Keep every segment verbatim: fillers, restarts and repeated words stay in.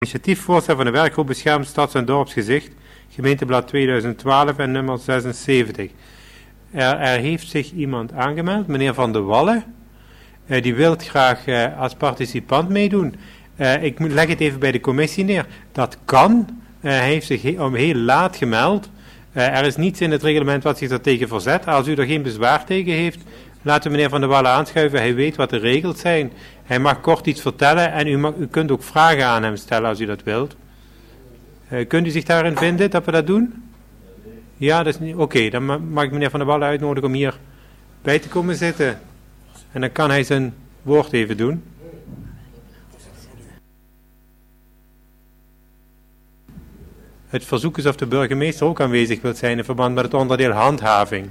Initiatiefvoorstel van de werkgroep Beschermd Stads- en Dorpsgezicht, gemeenteblad tweeduizend twaalf en nummer zesenzeventig. Er, er heeft zich iemand aangemeld, meneer Van der Wallen. Uh, die wil graag uh, als participant meedoen. Uh, ik leg het even bij de commissie neer. Dat kan. Uh, hij heeft zich he- om heel laat gemeld. Uh, er is niets in het reglement wat zich daartegen verzet. Als u er geen bezwaar tegen heeft, laten we meneer Van der Wallen aanschuiven. Hij weet wat de regels zijn. Hij mag kort iets vertellen en u, mag, u kunt ook vragen aan hem stellen als u dat wilt. Uh, kunt u zich daarin vinden dat we dat doen? Ja, dat is niet. Oké, okay, dan mag ik meneer Van der Wallen uitnodigen om hier bij te komen zitten. En dan kan hij zijn woord even doen. Het verzoek is of de burgemeester ook aanwezig wil zijn in verband met het onderdeel handhaving.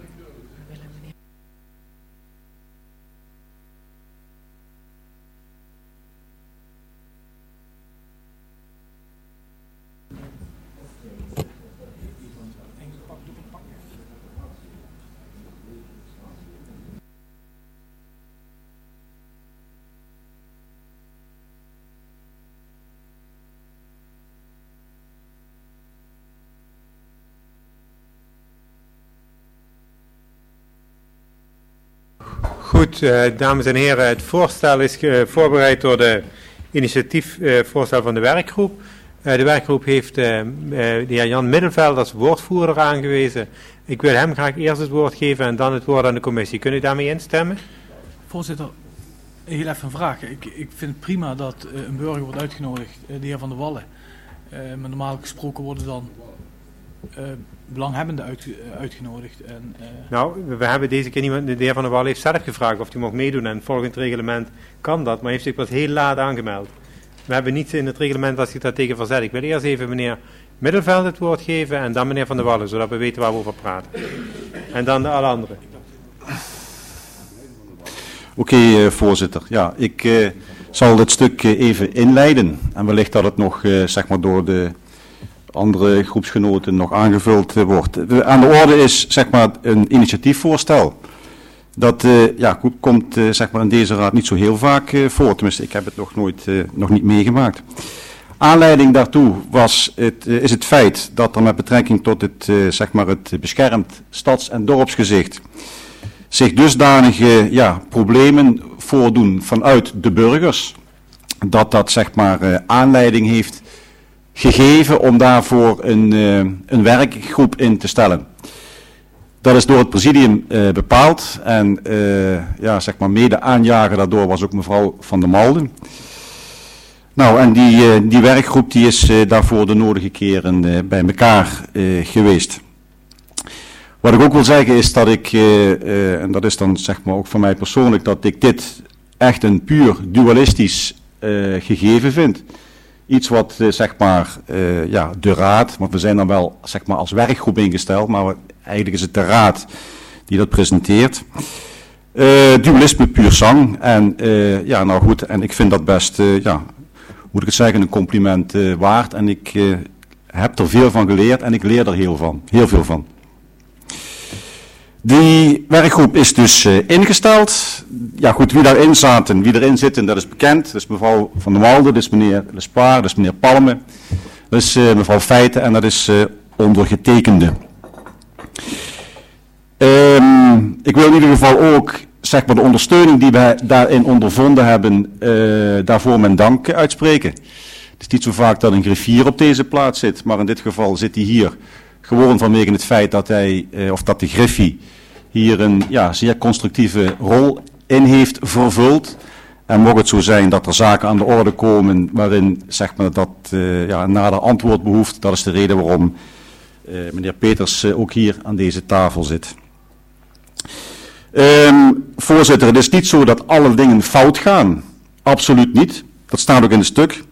Goed, uh, dames en heren, het voorstel is uh, voorbereid door de initiatiefvoorstel uh, van de werkgroep. Uh, de werkgroep heeft uh, uh, de heer Jan Middelveld als woordvoerder aangewezen. Ik wil hem graag eerst het woord geven en dan het woord aan de commissie. Kunt u daarmee instemmen? Voorzitter, heel even een vraag. Ik, ik vind het prima dat uh, een burger wordt uitgenodigd, uh, de heer Van der Wallen. Uh, maar normaal gesproken worden dan uh, belanghebbenden uit, uh, uitgenodigd. En, uh... Nou, we hebben deze keer niemand, de heer Van der Wallen heeft zelf gevraagd of hij mocht meedoen en volgens het reglement kan dat, maar heeft zich pas heel laat aangemeld. We hebben niets in het reglement wat zich daartegen verzet. Ik wil eerst even meneer Middelveld het woord geven en dan meneer Van der Wallen, zodat we weten waar we over praten. En dan de alle anderen. Oké, okay, uh, voorzitter. Ja, ik uh, zal dit stuk uh, even inleiden. En wellicht dat het nog uh, zeg maar door de andere groepsgenoten nog aangevuld uh, wordt. Uh, aan de orde is zeg maar een initiatiefvoorstel. Dat uh, ja, komt uh, zeg maar in deze raad niet zo heel vaak uh, voor. Tenminste, ik heb het nog nooit uh, nog niet meegemaakt. Aanleiding daartoe was het, uh, is het feit dat er met betrekking tot het, uh, zeg maar het beschermd stads- en dorpsgezicht zich dusdanige ja, problemen voordoen vanuit de burgers, dat dat zeg maar uh, aanleiding heeft gegeven om daarvoor een, uh, een werkgroep in te stellen. Dat is door het presidium uh, bepaald en uh, ja, zeg maar mede aanjager daardoor was ook mevrouw Van der Malden. Nou, en die, uh, die werkgroep die is uh, daarvoor de nodige keren uh, bij elkaar uh, geweest. Wat ik ook wil zeggen is dat ik, uh, uh, en dat is dan zeg maar ook voor mij persoonlijk, dat ik dit echt een puur dualistisch uh, gegeven vind. Iets wat uh, zeg maar uh, ja, de raad, want we zijn dan wel zeg maar als werkgroep ingesteld, maar we, eigenlijk is het de raad die dat presenteert. Uh, dualisme puur sang. En uh, ja, nou goed, en ik vind dat best, uh, ja, moet ik het zeggen, een compliment uh, waard. En ik uh, heb er veel van geleerd en ik leer er heel, van, heel veel van. Die werkgroep is dus uh, ingesteld. Ja goed, wie daarin zaten, wie erin zitten, dat is bekend. Dat is mevrouw Van der Walden, dat is meneer Lespaar, dat is meneer Palme, dat is uh, mevrouw Feiten en dat is uh, ondergetekende. Um, ik wil in ieder geval ook zeg maar de ondersteuning die wij daarin ondervonden hebben, uh, daarvoor mijn dank uitspreken. Het is niet zo vaak dat een griffier op deze plaats zit, maar in dit geval zit hij hier. Gewoon vanwege het feit dat hij, uh, of dat de Griffie hier een ja, zeer constructieve rol in heeft vervuld. En mocht het zo zijn dat er zaken aan de orde komen waarin zeg maar, dat uh, ja, een nader antwoord behoeft, dat is de reden waarom uh, meneer Peters uh, ook hier aan deze tafel zit. Um, voorzitter, het is niet zo dat alle dingen fout gaan. Absoluut niet. Dat staat ook in het stuk.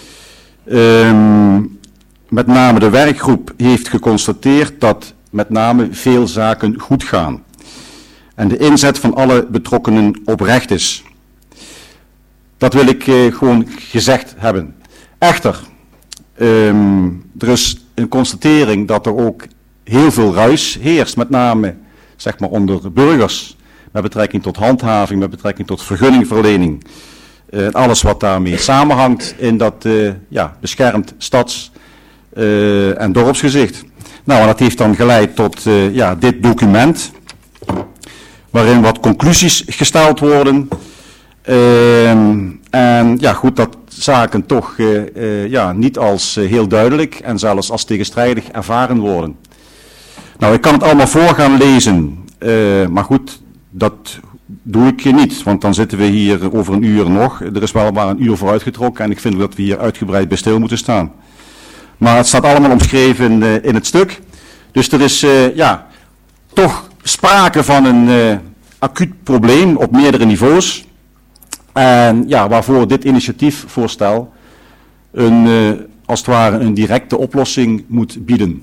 Um, Met name de werkgroep heeft geconstateerd dat met name veel zaken goed gaan. En de inzet van alle betrokkenen oprecht is. Dat wil ik uh, gewoon gezegd hebben. Echter, um, er is een constatering dat er ook heel veel ruis heerst. Met name zeg maar, onder burgers. Met betrekking tot handhaving, met betrekking tot vergunningverlening. uh, en alles wat daarmee samenhangt in dat uh, ja, beschermd stads- uh, en dorpsgezicht. Nou, en dat heeft dan geleid tot uh, ja, dit document, waarin wat conclusies gesteld worden. Uh, en ja, goed, dat zaken toch uh, uh, ja, niet als uh, heel duidelijk en zelfs als tegenstrijdig ervaren worden. Nou, ik kan het allemaal voor gaan lezen, uh, maar goed, dat doe ik niet, want dan zitten we hier over een uur nog. Er is wel maar een uur vooruitgetrokken en ik vind dat we hier uitgebreid bij stil moeten staan. Maar het staat allemaal omschreven uh, in het stuk. Dus er is uh, ja, toch sprake van een uh, acuut probleem op meerdere niveaus. En ja, waarvoor dit initiatiefvoorstel een, uh, als het ware een directe oplossing moet bieden.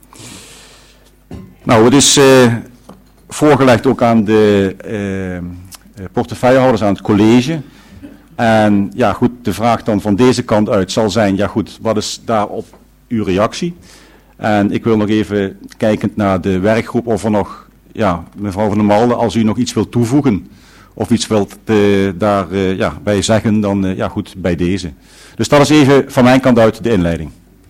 Nou, het is uh, voorgelegd ook aan de uh, portefeuillehouders, aan het college. En ja, goed, de vraag dan van deze kant uit zal zijn, ja goed, wat is daarop uw reactie? En ik wil nog even, kijkend naar de werkgroep, of er nog, ja, mevrouw Van der Malde, als u nog iets wilt toevoegen, of iets wilt uh, daar uh, ja, bij zeggen, dan uh, ja goed, bij deze. Dus dat is even van mijn kant uit de inleiding.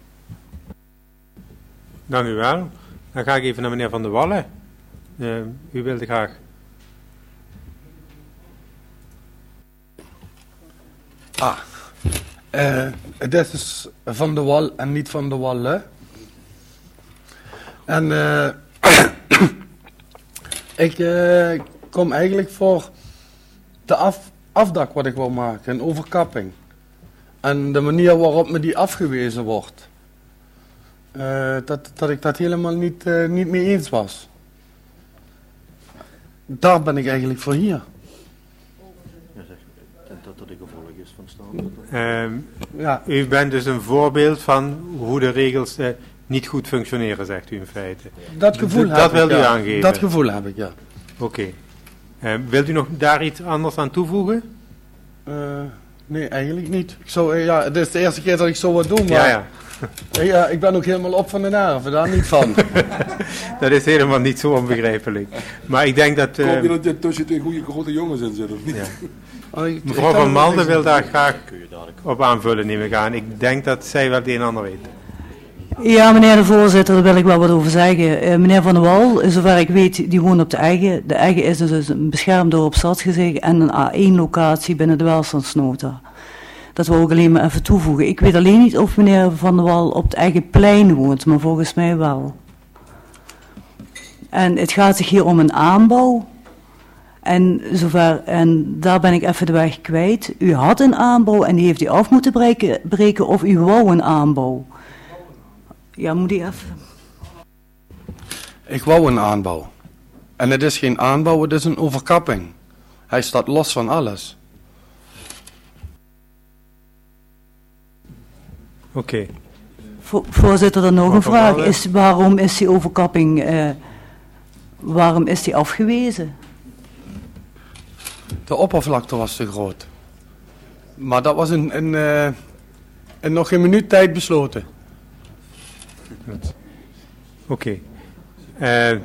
Dank u wel. Dan ga ik even naar meneer Van der Wallen. Uh, u wilde graag. Ah, uh, dit is Van der Wal en niet Van der Wallen. En uh, ik uh, kom eigenlijk voor de af, afdak wat ik wil maken, een overkapping. En de manier waarop me die afgewezen wordt. Uh, dat, dat ik dat helemaal niet, uh, niet mee eens was. Daar ben ik eigenlijk voor hier. Dat dat de gevolg is van staan. Um, Ja. U bent dus een voorbeeld van hoe de regels uh, niet goed functioneren, zegt u in feite. Dat gevoel D- heb dat ik, wilt u ja. aangeven? Dat gevoel heb ik, ja. Oké. Okay. Uh, wilt u nog daar iets anders aan toevoegen? Uh, nee, eigenlijk niet. Ik zou, uh, ja, het is de eerste keer dat ik zo wat doe, maar Ja, ja. uh, ja, ik ben ook helemaal op van de nerven, daar niet van. Dat is helemaal niet zo onbegrijpelijk. Maar ik denk dat... Uh, Hoop je dat je tussen twee goede grote jongens in zit, of niet? ja. Oh, ik- Mevrouw ik Van kan- Malden ik- wil daar graag op aanvullen, neem ik aan. Ik denk dat zij wel het een en ander weet. Ja, meneer de voorzitter, daar wil ik wel wat over zeggen. Uh, meneer Van der Wal, zover ik weet, die woont op de Egge. De Egge is dus een beschermd dorp stadsgezicht en een A één locatie binnen de welstandsnota. Dat wil ik alleen maar even toevoegen. Ik weet alleen niet of meneer Van der Wal op het Eggeplein woont, maar volgens mij wel. En het gaat zich hier om een aanbouw. En, zover, en daar ben ik even de weg kwijt. U had een aanbouw en die heeft u af moeten breken, breken of u wou een aanbouw. Ja, moet die even. Ik wou een aanbouw. En het is geen aanbouw, het is een overkapping. Hij staat los van alles. Oké. Okay. Vo voorzitter, dan nog een Van vraag. Wallen. Is, waarom is die overkapping, uh, waarom is die afgewezen? De oppervlakte was te groot. Maar dat was in, in, uh, in nog geen minuut tijd besloten. Oké. Okay. Uh,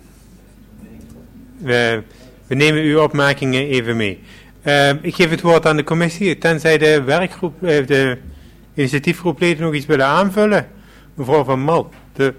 we, we nemen uw opmerkingen even mee. Uh, ik geef het woord aan de commissie, tenzij de werkgroep, uh, de initiatiefgroepleden nog iets willen aanvullen. Mevrouw Van Mal. De...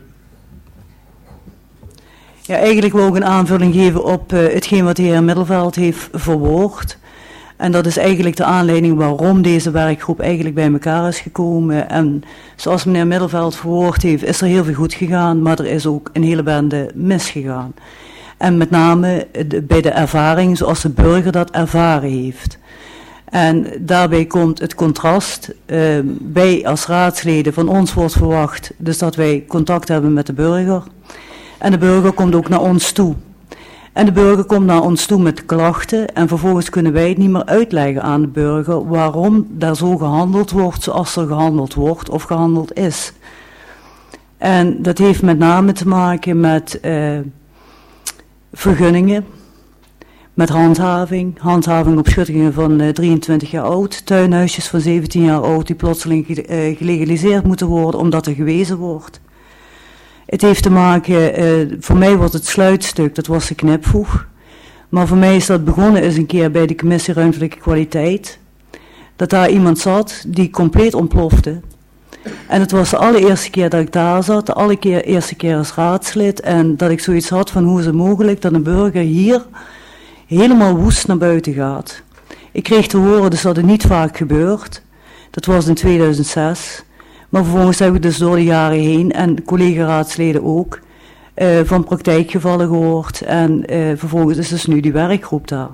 Ja, eigenlijk wil ik een aanvulling geven op uh, hetgeen wat de heer Middelveld heeft verwoord. En dat is eigenlijk de aanleiding waarom deze werkgroep eigenlijk bij elkaar is gekomen. En zoals meneer Middelveld verwoord heeft, is er heel veel goed gegaan, maar er is ook een hele bende misgegaan. En met name de, bij de ervaring zoals de burger dat ervaren heeft. En daarbij komt het contrast. Uh, wij als raadsleden, van ons wordt verwacht dus dat wij contact hebben met de burger. En de burger komt ook naar ons toe. En de burger komt naar ons toe met klachten en vervolgens kunnen wij het niet meer uitleggen aan de burger waarom daar zo gehandeld wordt zoals er gehandeld wordt of gehandeld is. En dat heeft met name te maken met uh, vergunningen, met handhaving, handhaving op schuttingen van uh, drieëntwintig jaar oud, tuinhuisjes van zeventien jaar oud die plotseling ge uh, gelegaliseerd moeten worden omdat er gewezen wordt. Het heeft te maken, uh, voor mij wordt het sluitstuk, dat was de knipvoeg. Maar voor mij is dat begonnen eens een keer bij de commissie ruimtelijke kwaliteit. dat daar iemand zat die compleet ontplofte. En het was de allereerste keer dat ik daar zat, de allereerste keer als raadslid, en dat ik zoiets had van hoe is het mogelijk dat een burger hier helemaal woest naar buiten gaat. Ik kreeg te horen dus dat het niet vaak gebeurt. Dat was in tweeduizend zes. Maar vervolgens heb ik dus door de jaren heen, en collega-raadsleden ook, uh, van praktijkgevallen gehoord. En uh, vervolgens is dus nu die werkgroep daar.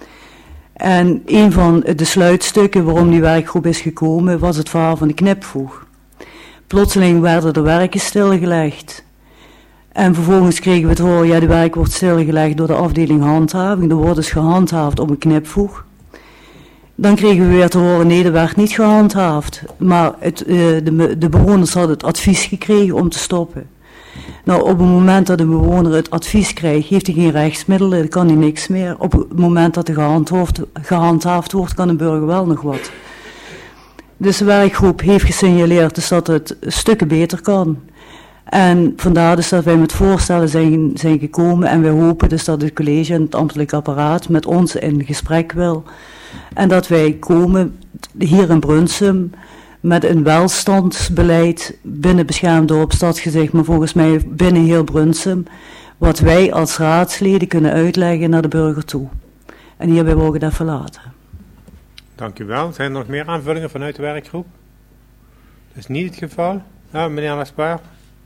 En een van de sluitstukken waarom die werkgroep is gekomen, was het verhaal van de knipvoeg. Plotseling werden de werken stilgelegd. En vervolgens kregen we het horen, ja, de werk wordt stilgelegd door de afdeling handhaving. Er wordt dus gehandhaafd op een knipvoeg. Dan kregen we weer te horen, nee, er werd niet gehandhaafd. Maar het, uh, de, de bewoners hadden het advies gekregen om te stoppen. Nou, op het moment dat een bewoner het advies krijgt, heeft hij geen rechtsmiddelen, dan kan hij niks meer. Op het moment dat er gehandhaafd, gehandhaafd wordt, kan een burger wel nog wat. Dus de werkgroep heeft gesignaleerd dus dat het stukken beter kan. En vandaar dus dat wij met voorstellen zijn, zijn gekomen en wij hopen dus dat het college en het ambtelijk apparaat met ons in gesprek wil. En dat wij komen hier in Brunsum met een welstandsbeleid binnen beschermd dorp Stadsgezicht, maar volgens mij binnen heel Brunsum, wat wij als raadsleden kunnen uitleggen naar de burger toe. En hierbij wil ik het even laten. Dank u wel. Zijn er nog meer aanvullingen vanuit de werkgroep? Dat is niet het geval. Ja, meneer Laspaar.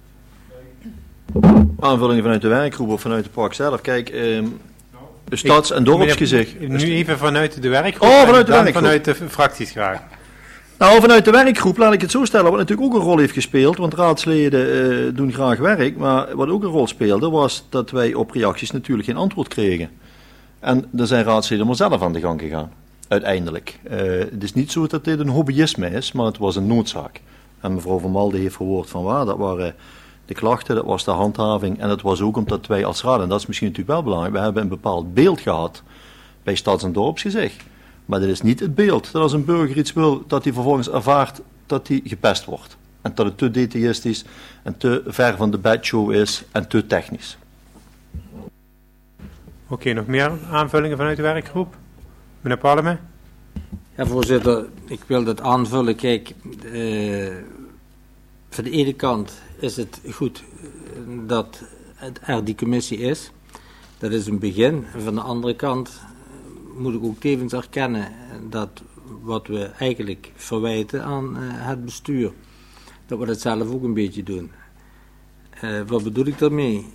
Aanvullingen vanuit de werkgroep of vanuit de park zelf. Kijk, eh, stads- en dorpsgezicht. Nu even vanuit de werkgroep. Oh, vanuit de en dan werkgroep. vanuit de fracties graag. Nou, vanuit de werkgroep laat ik het zo stellen, wat natuurlijk ook een rol heeft gespeeld, want raadsleden uh, doen graag werk, maar wat ook een rol speelde was dat wij op reacties natuurlijk geen antwoord kregen. En er zijn raadsleden maar zelf aan de gang gegaan, uiteindelijk. Uh, het is niet zo dat dit een hobbyisme is, maar het was een noodzaak. En mevrouw Van Malden heeft verwoord van waar, dat waren de klachten, dat was de handhaving en dat was ook omdat wij als raad, en dat is misschien natuurlijk wel belangrijk, we hebben een bepaald beeld gehad bij stads- en dorpsgezicht. Maar dat is niet het beeld dat als een burger iets wil, dat hij vervolgens ervaart dat hij gepest wordt. En dat het te detailistisch en te ver van de bedshow is en te technisch. Oké, okay, nog meer aanvullingen vanuit de werkgroep? Meneer Parlement? Ja, voorzitter, ik wil dat aanvullen. Kijk, uh, van de ene kant is het goed dat er die commissie is. Dat is een begin. En van de andere kant moet ik ook tevens erkennen dat wat we eigenlijk verwijten aan uh, het bestuur, dat we dat zelf ook een beetje doen. Uh, wat bedoel ik daarmee?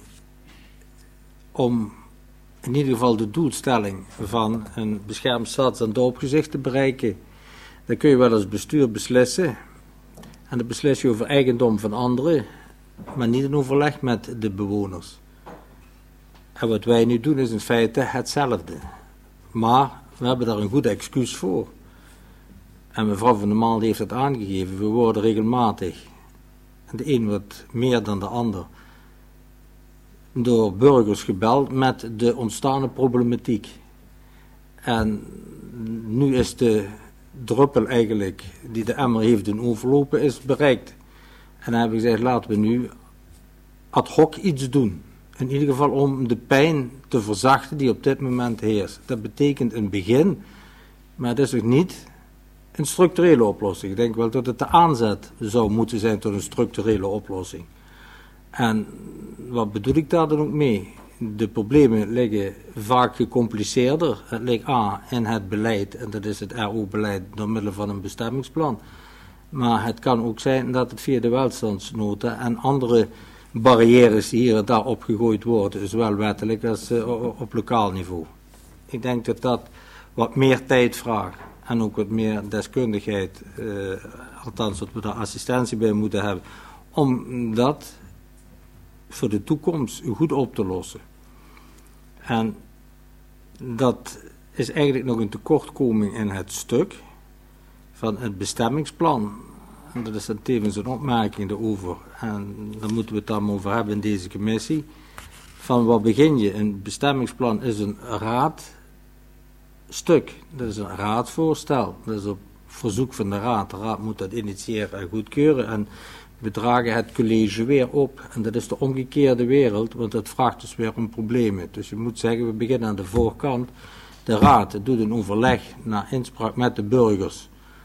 Om in ieder geval de doelstelling van een beschermd stads- en dorpsgezicht te bereiken, dan kun je wel als bestuur beslissen. En dan beslis je over eigendom van anderen, maar niet in overleg met de bewoners. En wat wij nu doen is in feite hetzelfde. Maar we hebben daar een goed excuus voor. En mevrouw Van der Maal heeft het aangegeven. We worden regelmatig, de een wat meer dan de ander, door burgers gebeld met de ontstane problematiek. En nu is de druppel eigenlijk die de emmer heeft doen overlopen is bereikt. En dan heb ik gezegd, laten we nu ad hoc iets doen. In ieder geval om de pijn te verzachten die op dit moment heerst. Dat betekent een begin, maar het is ook niet een structurele oplossing. Ik denk wel dat het de aanzet zou moeten zijn tot een structurele oplossing. En wat bedoel ik daar dan ook mee? De problemen liggen vaak gecompliceerder. Het ligt A in het beleid, en dat is het R O-beleid door middel van een bestemmingsplan. Maar het kan ook zijn dat het via de welstandsnota en andere barrières die hier en daar opgegooid worden, zowel wettelijk als uh, op lokaal niveau. Ik denk dat dat wat meer tijd vraagt en ook wat meer deskundigheid, uh, althans dat we daar assistentie bij moeten hebben, om dat voor de toekomst goed op te lossen. En dat is eigenlijk nog een tekortkoming in het stuk van het bestemmingsplan. En dat is dan tevens een opmerking erover. En daar moeten we het dan over hebben in deze commissie. Van waar begin je? Een bestemmingsplan is een raadstuk. Dat is een raadvoorstel. Dat is op verzoek van de raad. De raad moet dat initiëren en goedkeuren. En we dragen het college weer op. En dat is de omgekeerde wereld, want dat vraagt dus weer om problemen. Dus je moet zeggen, we beginnen aan de voorkant. De raad doet een overleg naar inspraak met de burgers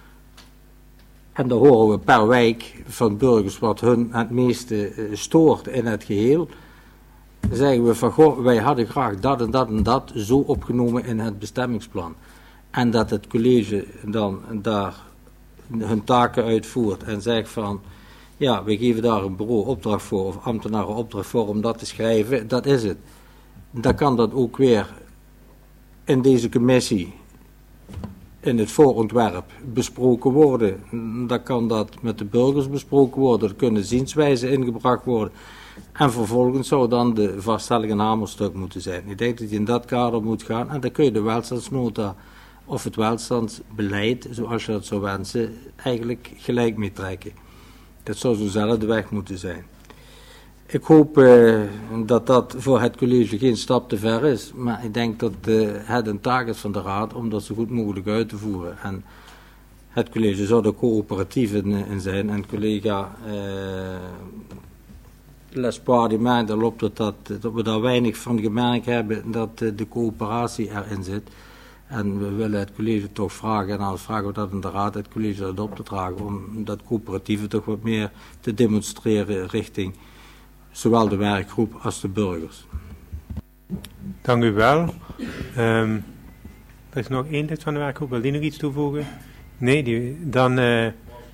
En dan horen we per wijk van burgers wat hun het meeste uh, stoort in het geheel. Dan zeggen we van, goh, wij hadden graag dat en dat en dat zo opgenomen in het bestemmingsplan. En dat het college dan daar hun taken uitvoert en zegt van, ja, we geven daar een bureau opdracht voor, of ambtenaren opdracht voor om dat te schrijven, dat is het. Dan kan dat ook weer in deze commissie, in het voorontwerp, besproken worden. Dan kan dat met de burgers besproken worden, er kunnen zienswijzen ingebracht worden. En vervolgens zou dan de vaststelling een hamerstuk moeten zijn. Ik denk dat je in dat kader moet gaan en dan kun je de welstandsnota of het welstandsbeleid, zoals je dat zou wensen, eigenlijk gelijk mee trekken. Dat zou zo'nzelfde weg moeten zijn. Ik hoop uh, dat dat voor het college geen stap te ver is, maar ik denk dat uh, het een taak is van de raad om dat zo goed mogelijk uit te voeren. En het college zou er coöperatief in, in zijn en collega uh, L'Espoir die maakt erop dat, dat, dat we daar weinig van gemerkt hebben dat uh, de coöperatie erin zit. En we willen het college toch vragen, en dan vragen we dat in de raad, het college dat op te dragen, om dat coöperatieve toch wat meer te demonstreren richting zowel de werkgroep als de burgers. Dank u wel. Um, er is nog één lid van de werkgroep, wil die nog iets toevoegen? Nee, die, dan... Uh,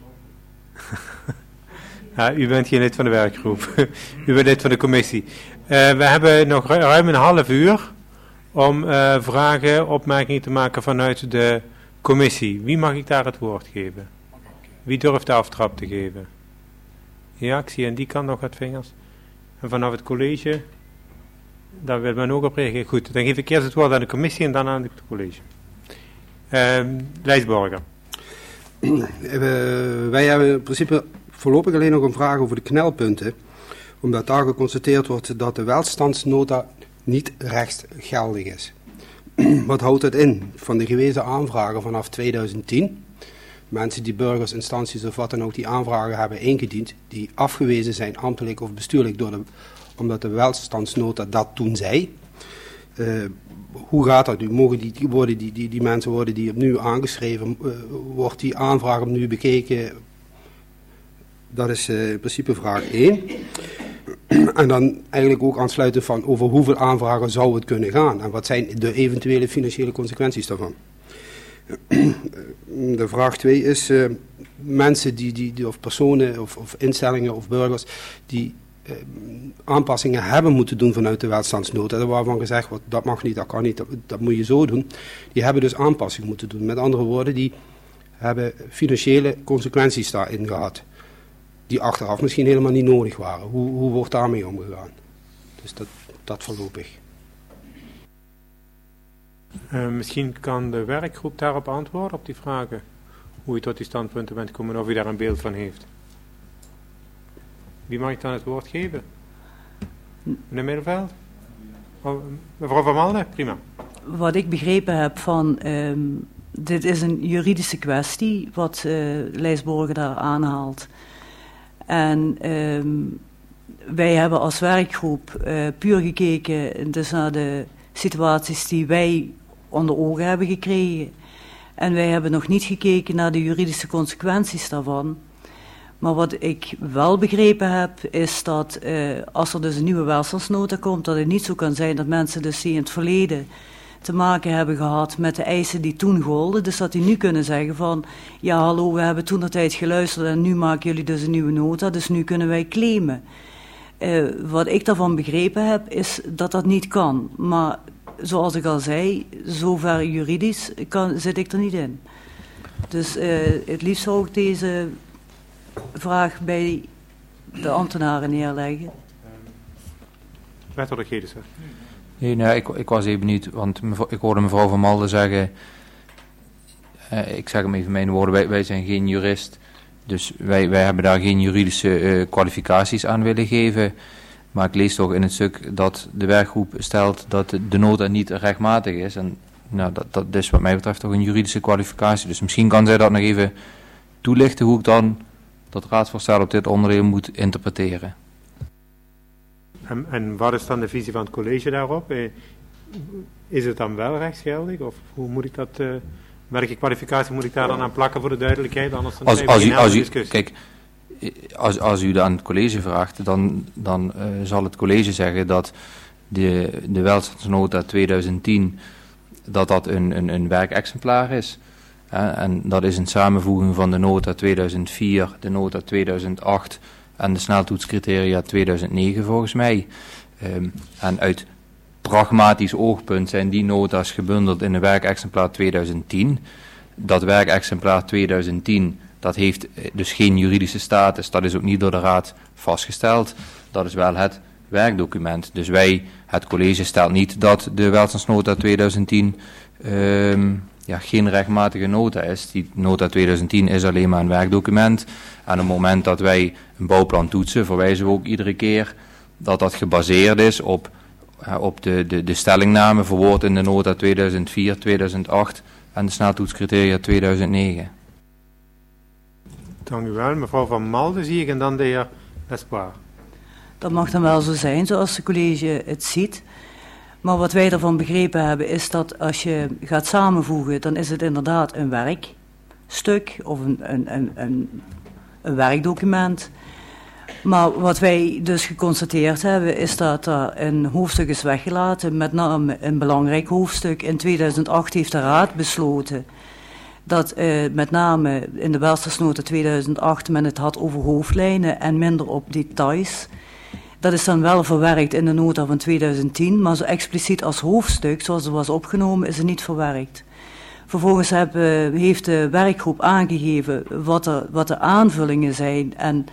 ja, u bent geen lid van de werkgroep, u bent lid van de commissie. Uh, we hebben nog ru- ruim een half uur om uh, vragen, opmerkingen te maken vanuit de commissie. Wie mag ik daar het woord geven? Wie durft de aftrap te geven? Ja, ik zie aan die kant nog wat vingers. En vanaf het college, daar wil men ook op reageren. Goed, dan geef ik eerst het woord aan de commissie en dan aan het college. Uh, Lijsborger. Uh, wij hebben in principe voorlopig alleen nog een vraag over de knelpunten. Omdat daar geconstateerd wordt dat de welstandsnota niet rechtsgeldig is. Wat houdt het in? Van de gewezen aanvragen vanaf tweeduizend tien, mensen die burgers, instanties of wat dan ook die aanvragen hebben ingediend, die afgewezen zijn ambtelijk of bestuurlijk door de, omdat de welstandsnota dat toen zei. Uh, hoe gaat dat nu? Mogen die, die, worden die, die, die mensen worden die opnieuw aangeschreven? Uh, wordt die aanvraag opnieuw bekeken? Dat is uh, in principe vraag één. En dan eigenlijk ook aansluiten van over hoeveel aanvragen zou het kunnen gaan en wat zijn de eventuele financiële consequenties daarvan. De vraag twee is uh, mensen die, die, die of personen of, of instellingen of burgers die uh, aanpassingen hebben moeten doen vanuit de welstandsnota, waarvan gezegd wordt dat mag niet, dat kan niet, dat, dat moet je zo doen. Die hebben dus aanpassingen moeten doen. Met andere woorden, die hebben financiële consequenties daarin gehad. Die achteraf misschien helemaal niet nodig waren. Hoe, hoe wordt daarmee omgegaan? Dus dat, dat voorlopig. Uh, misschien kan de werkgroep daarop antwoorden, op die vragen. Hoe u tot die standpunten bent gekomen, of u daar een beeld van heeft. Wie mag ik dan het woord geven? Meneer Middelveld? Oh, mevrouw Van Malden? Prima. Wat ik begrepen heb van... Um, dit is een juridische kwestie, wat uh, Lijsborger daar aanhaalt. En um, wij hebben als werkgroep uh, puur gekeken dus naar de situaties die wij onder ogen hebben gekregen. En wij hebben nog niet gekeken naar de juridische consequenties daarvan. Maar wat ik wel begrepen heb, is dat uh, als er dus een nieuwe welstandsnota komt, dat het niet zo kan zijn dat mensen dus die in het verleden te maken hebben gehad met de eisen die toen golden. Dus dat die nu kunnen zeggen van, ja hallo, we hebben toen de tijd geluisterd en nu maken jullie dus een nieuwe nota, dus nu kunnen wij claimen. Uh, wat ik daarvan begrepen heb, is dat dat niet kan. Maar zoals ik al zei, zover juridisch kan, zit ik er niet in. Dus uh, het liefst zou ik deze vraag bij de ambtenaren neerleggen. Wethouder Gedissen. Nee, nou, ik, ik was even benieuwd, want mevrouw, ik hoorde mevrouw Van Malden zeggen, uh, ik zeg hem even in mijn woorden, wij, wij zijn geen jurist, dus wij, wij hebben daar geen juridische uh, kwalificaties aan willen geven. Maar ik lees toch in het stuk dat de werkgroep stelt dat de, de nota niet rechtmatig is. En nou, dat, dat is wat mij betreft toch een juridische kwalificatie. Dus misschien kan zij dat nog even toelichten hoe ik dan dat raadsvoorstel op dit onderdeel moet interpreteren. En, en wat is dan de visie van het college daarop? Eh, is het dan wel rechtsgeldig of hoe moet ik dat uh, Welke kwalificatie moet ik daar dan aan plakken voor de duidelijkheid? Anders dan Als, als, u, als, u, discussie. kijk, als, als u dat aan het college vraagt, dan, dan uh, zal het college zeggen dat de, de welstandsnota twintig tien dat dat een, een, een werkexemplaar is. Hè, en dat is een samenvoeging van de nota tweeduizend vier, de nota tweeduizend acht en de sneltoetscriteria tweeduizend negen volgens mij. Um, en uit pragmatisch oogpunt zijn die nota's gebundeld in een werkexemplaar tweeduizend tien. Dat werkexemplaar tweeduizend tien, dat heeft dus geen juridische status, dat is ook niet door de Raad vastgesteld. Dat is wel het werkdocument. Dus wij, het college, stelt niet dat de welstandsnota tweeduizend tien um, ja, geen rechtmatige nota is. Die nota tweeduizend tien is alleen maar een werkdocument. En op het moment dat wij een bouwplan toetsen, verwijzen we ook iedere keer dat dat gebaseerd is op, uh, op de, de, de stellingname verwoord in de nota tweeduizend vier, tweeduizend acht en de sneltoetscriteria tweeduizend negen. Dank u wel. Mevrouw Van Malden zie ik en dan de heer Espoir. Dat mag dan wel zo zijn, zoals het college het ziet. Maar wat wij ervan begrepen hebben is dat als je gaat samenvoegen, dan is het inderdaad een werkstuk of een, een, een, een, een werkdocument. Maar wat wij dus geconstateerd hebben is dat er een hoofdstuk is weggelaten, met name een belangrijk hoofdstuk. In tweeduizend acht heeft de Raad besloten dat uh, met name in de welstandsnota tweeduizend acht men het had over hoofdlijnen en minder op details. Dat is dan wel verwerkt in de nota van tweeduizend tien, maar zo expliciet als hoofdstuk, zoals het was opgenomen, is het niet verwerkt. Vervolgens heb, uh, heeft de werkgroep aangegeven wat, er, wat de aanvullingen zijn en uh,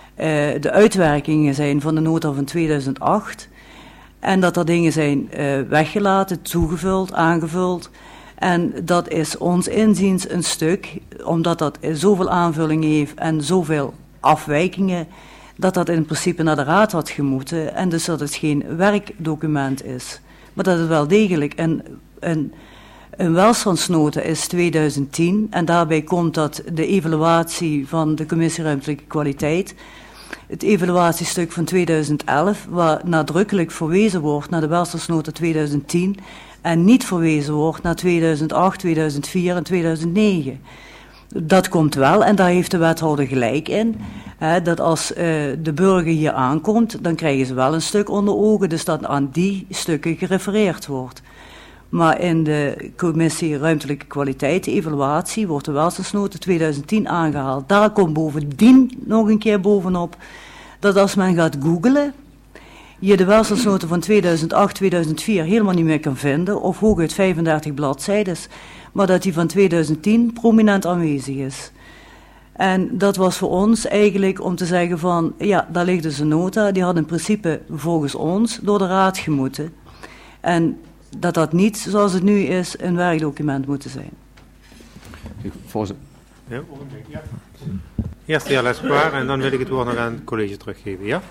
de uitwerkingen zijn van de nota van tweeduizend acht. En dat er dingen zijn uh, weggelaten, toegevuld, aangevuld. En dat is ons inziens een stuk, omdat dat zoveel aanvullingen heeft en zoveel afwijkingen, dat dat in principe naar de Raad had gemoeten en dus dat het geen werkdocument is. Maar dat het wel degelijk een, een, een welstandsnota is tweeduizend tien en daarbij komt dat de evaluatie van de Commissie Ruimtelijke Kwaliteit, het evaluatiestuk van tweeduizend elf, waar nadrukkelijk verwezen wordt naar de welstandsnota tweeduizend tien en niet verwezen wordt naar tweeduizend acht, tweeduizend vier en tweeduizend negen. Dat komt wel en daar heeft de wethouder gelijk in. Hè, dat als uh, de burger hier aankomt, dan krijgen ze wel een stuk onder ogen, dus dat aan die stukken gerefereerd wordt. Maar in de Commissie Ruimtelijke Kwaliteit, de evaluatie, wordt de welstandsnota tweeduizend tien aangehaald. Daar komt bovendien nog een keer bovenop dat als men gaat googlen, je de welstandsnota van tweeduizend acht, tweeduizend vier helemaal niet meer kan vinden, of hooguit vijfendertig bladzijdes, maar dat die van tweeduizend tien prominent aanwezig is. En dat was voor ons eigenlijk om te zeggen van, ja, daar ligt dus een nota, die had in principe volgens ons door de Raad gemoeten. En dat dat niet, zoals het nu is, een werkdocument moeten zijn. Voorzitter. Ja. Ja. Eerst de heer Espoir en dan wil ik het woord nog aan het college teruggeven, ja?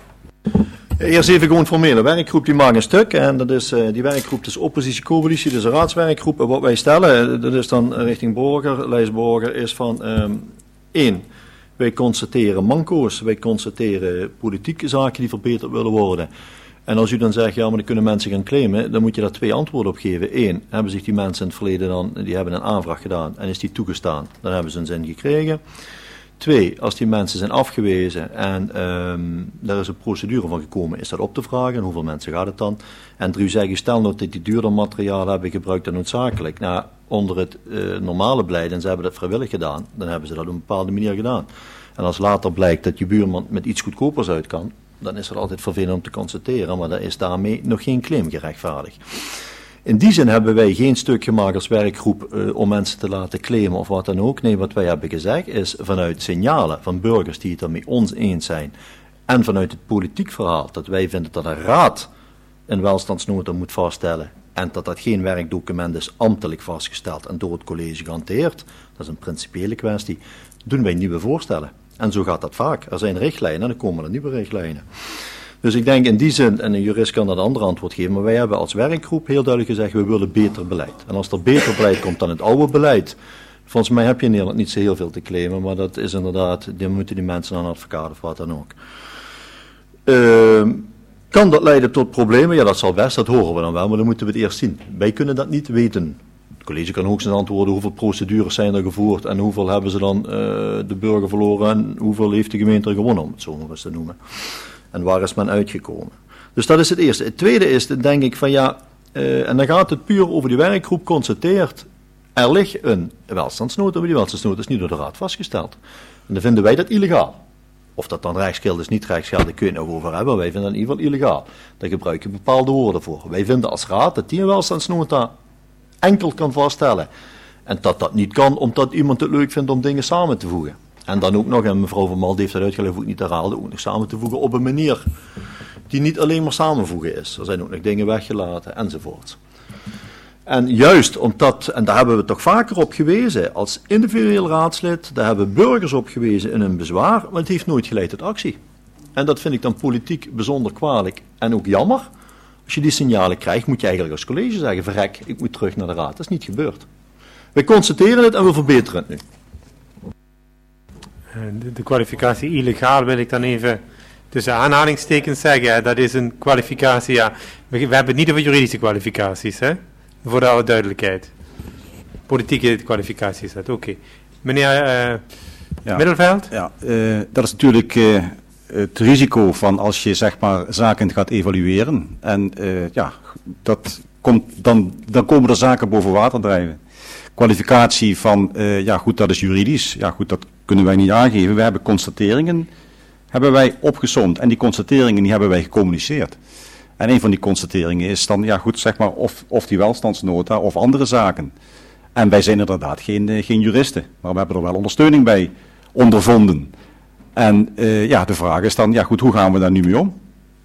Eerst even gewoon formeel. De werkgroep die maakt een stuk en dat is, uh, die werkgroep is oppositie-coalitie, dus een raadswerkgroep. En wat wij stellen, dat is dan richting Borger, Lijs Borger, is van um, één, wij constateren manco's, wij constateren politieke zaken die verbeterd willen worden. En als u dan zegt, ja, maar dan kunnen mensen gaan claimen, dan moet je daar twee antwoorden op geven. Eén, hebben zich die mensen in het verleden dan, die hebben een aanvraag gedaan en is die toegestaan, dan hebben ze een zin gekregen. Twee, als die mensen zijn afgewezen en um, daar is een procedure van gekomen, is dat op te vragen en hoeveel mensen gaat het dan? En drie, zeg je, stel nou dat die duurder materiaal hebben gebruikt dan noodzakelijk. Nou, onder het uh, normale beleid, en ze hebben dat vrijwillig gedaan, dan hebben ze dat op een bepaalde manier gedaan. En als later blijkt dat je buurman met iets goedkopers uit kan, dan is dat altijd vervelend om te constateren, maar dan is daarmee nog geen claim gerechtvaardigd. In die zin hebben wij geen stuk gemaakt als werkgroep uh, om mensen te laten claimen of wat dan ook. Nee, wat wij hebben gezegd is vanuit signalen van burgers die het er met ons eens zijn en vanuit het politiek verhaal dat wij vinden dat een raad een welstandsnota moet vaststellen en dat dat geen werkdocument is ambtelijk vastgesteld en door het college gehanteerd, dat is een principiële kwestie, doen wij nieuwe voorstellen. En zo gaat dat vaak. Er zijn richtlijnen en dan komen er nieuwe richtlijnen. Dus ik denk in die zin, en een jurist kan dat een ander antwoord geven, maar wij hebben als werkgroep heel duidelijk gezegd, we willen beter beleid. En als er beter beleid komt dan het oude beleid, volgens mij heb je in Nederland niet zo heel veel te claimen, maar dat is inderdaad, dan moeten die mensen aan een advocaat of wat dan ook. Uh, kan dat leiden tot problemen? Ja, dat zal best, dat horen we dan wel, maar dan moeten we het eerst zien. Wij kunnen dat niet weten. Het college kan ook zijn antwoorden hoeveel procedures zijn er gevoerd en hoeveel hebben ze dan uh, de burger verloren en hoeveel heeft de gemeente er gewonnen, om het zo maar eens te noemen. En waar is men uitgekomen. Dus dat is het eerste. Het tweede is, denk ik van ja, uh, en dan gaat het puur over die werkgroep constateert, er ligt een welstandsnota, maar die welstandsnota is niet door de raad vastgesteld. En dan vinden wij dat illegaal. Of dat dan rechtsgeldig is, niet rechtsgeldig, kun je het nog over hebben, maar wij vinden dat in ieder geval illegaal. Daar gebruik je bepaalde woorden voor. Wij vinden als raad dat die een welstandsnota enkel kan vaststellen. En dat dat niet kan omdat iemand het leuk vindt om dingen samen te voegen. En dan ook nog, en mevrouw Van Malden heeft dat uitgelegd, hoef ik niet te herhalen, ook nog samen te voegen op een manier die niet alleen maar samenvoegen is. Er zijn ook nog dingen weggelaten enzovoort. En juist omdat, en daar hebben we toch vaker op gewezen, als individueel raadslid, daar hebben burgers op gewezen in een bezwaar, maar het heeft nooit geleid tot actie. En dat vind ik dan politiek bijzonder kwalijk en ook jammer. Als je die signalen krijgt, moet je eigenlijk als college zeggen, verrek, ik moet terug naar de raad. Dat is niet gebeurd. We constateren het en we verbeteren het nu. De, de kwalificatie illegaal wil ik dan even tussen aanhalingstekens zeggen. Dat is een kwalificatie, ja. We, we hebben het niet over juridische kwalificaties, hè. Voor alle duidelijkheid. Politieke kwalificatie is dat, oké. Okay. Meneer uh, ja, Middelveld? Ja, uh, dat is natuurlijk uh, het risico van als je zeg maar zaken gaat evalueren. En uh, ja, dat komt, dan, dan komen er zaken boven water drijven. Kwalificatie van, uh, ja goed, dat is juridisch. Ja goed, dat kunnen wij niet aangeven. We hebben constateringen, hebben wij opgesomd. En die constateringen die hebben wij gecommuniceerd. En een van die constateringen is dan, ja goed, zeg maar, of, of die welstandsnota of andere zaken. En wij zijn inderdaad geen, geen juristen, maar we hebben er wel ondersteuning bij ondervonden. En uh, ja, de vraag is dan, ja goed, hoe gaan we daar nu mee om?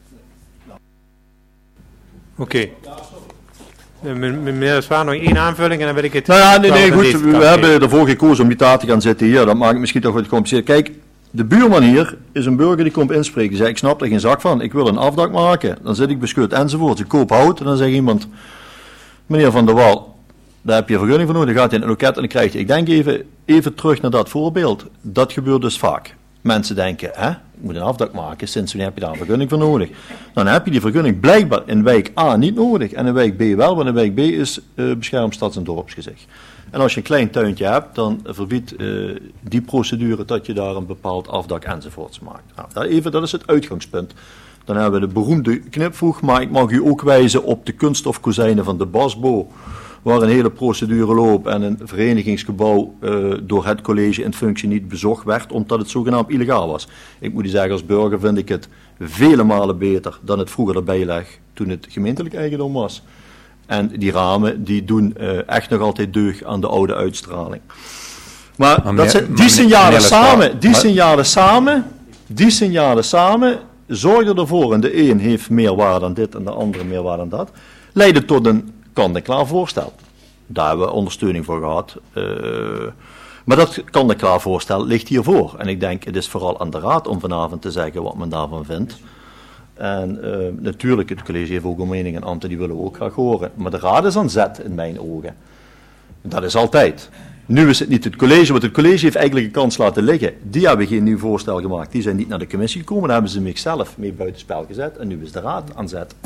Oké. Okay. Meneer Zwaan, nog één aanvulling en dan wil ik het... Nou ja, nee, nee, goed, we hebben ervoor gekozen om die taal te gaan zitten hier. Dat maakt het misschien toch wat gecompliceerd. Kijk, de buurman hier is een burger die komt inspreken. Die zegt, ik snap er geen zak van, ik wil een afdak maken. Dan zit ik beschut enzovoort. Ik koop hout en dan zegt iemand, meneer Van der Wal, daar heb je vergunning voor nodig. Dan gaat hij in een loket en dan krijgt hij. Ik denk even, even terug naar dat voorbeeld. Dat gebeurt dus vaak. Mensen denken, hè, ik moet een afdak maken, sinds wanneer heb je daar een vergunning voor nodig? Dan heb je die vergunning blijkbaar in wijk A niet nodig en in wijk B wel, want in wijk B is uh, beschermd stads- en dorpsgezicht. En als je een klein tuintje hebt, dan verbiedt uh, die procedure dat je daar een bepaald afdak enzovoorts maakt. Nou, dat, even, dat is het uitgangspunt. Dan hebben we de beroemde knipvoeg, maar ik mag u ook wijzen op de kunststofkozijnen van de Basbo, waar een hele procedure loopt en een verenigingsgebouw uh, door het college in functie niet bezocht werd, omdat het zogenaamd illegaal was. Ik moet u zeggen, als burger vind ik het vele malen beter dan het vroeger erbij lag, toen het gemeentelijk eigendom was. En die ramen, die doen uh, echt nog altijd deugd aan de oude uitstraling. Maar, maar dat zijn, die signalen samen, die signalen samen, die signalen samen, zorgen ervoor, en de een heeft meer waarde dan dit en de andere meer waarde dan dat, leiden tot een kant-en-klaar voorstel. Daar hebben we ondersteuning voor gehad. Uh, maar dat kant-en-klaar voorstel ligt hiervoor. En ik denk, het is vooral aan de raad om vanavond te zeggen wat men daarvan vindt. En uh, natuurlijk, het college heeft ook een mening en ambten, die willen we ook graag horen. Maar de raad is aan zet in mijn ogen. Dat is altijd. Nu is het niet het college, want het college heeft eigenlijk een kans laten liggen. Die hebben geen nieuw voorstel gemaakt. Die zijn niet naar de commissie gekomen, daar hebben ze zichzelf mee buitenspel gezet. En nu is de raad aan zet.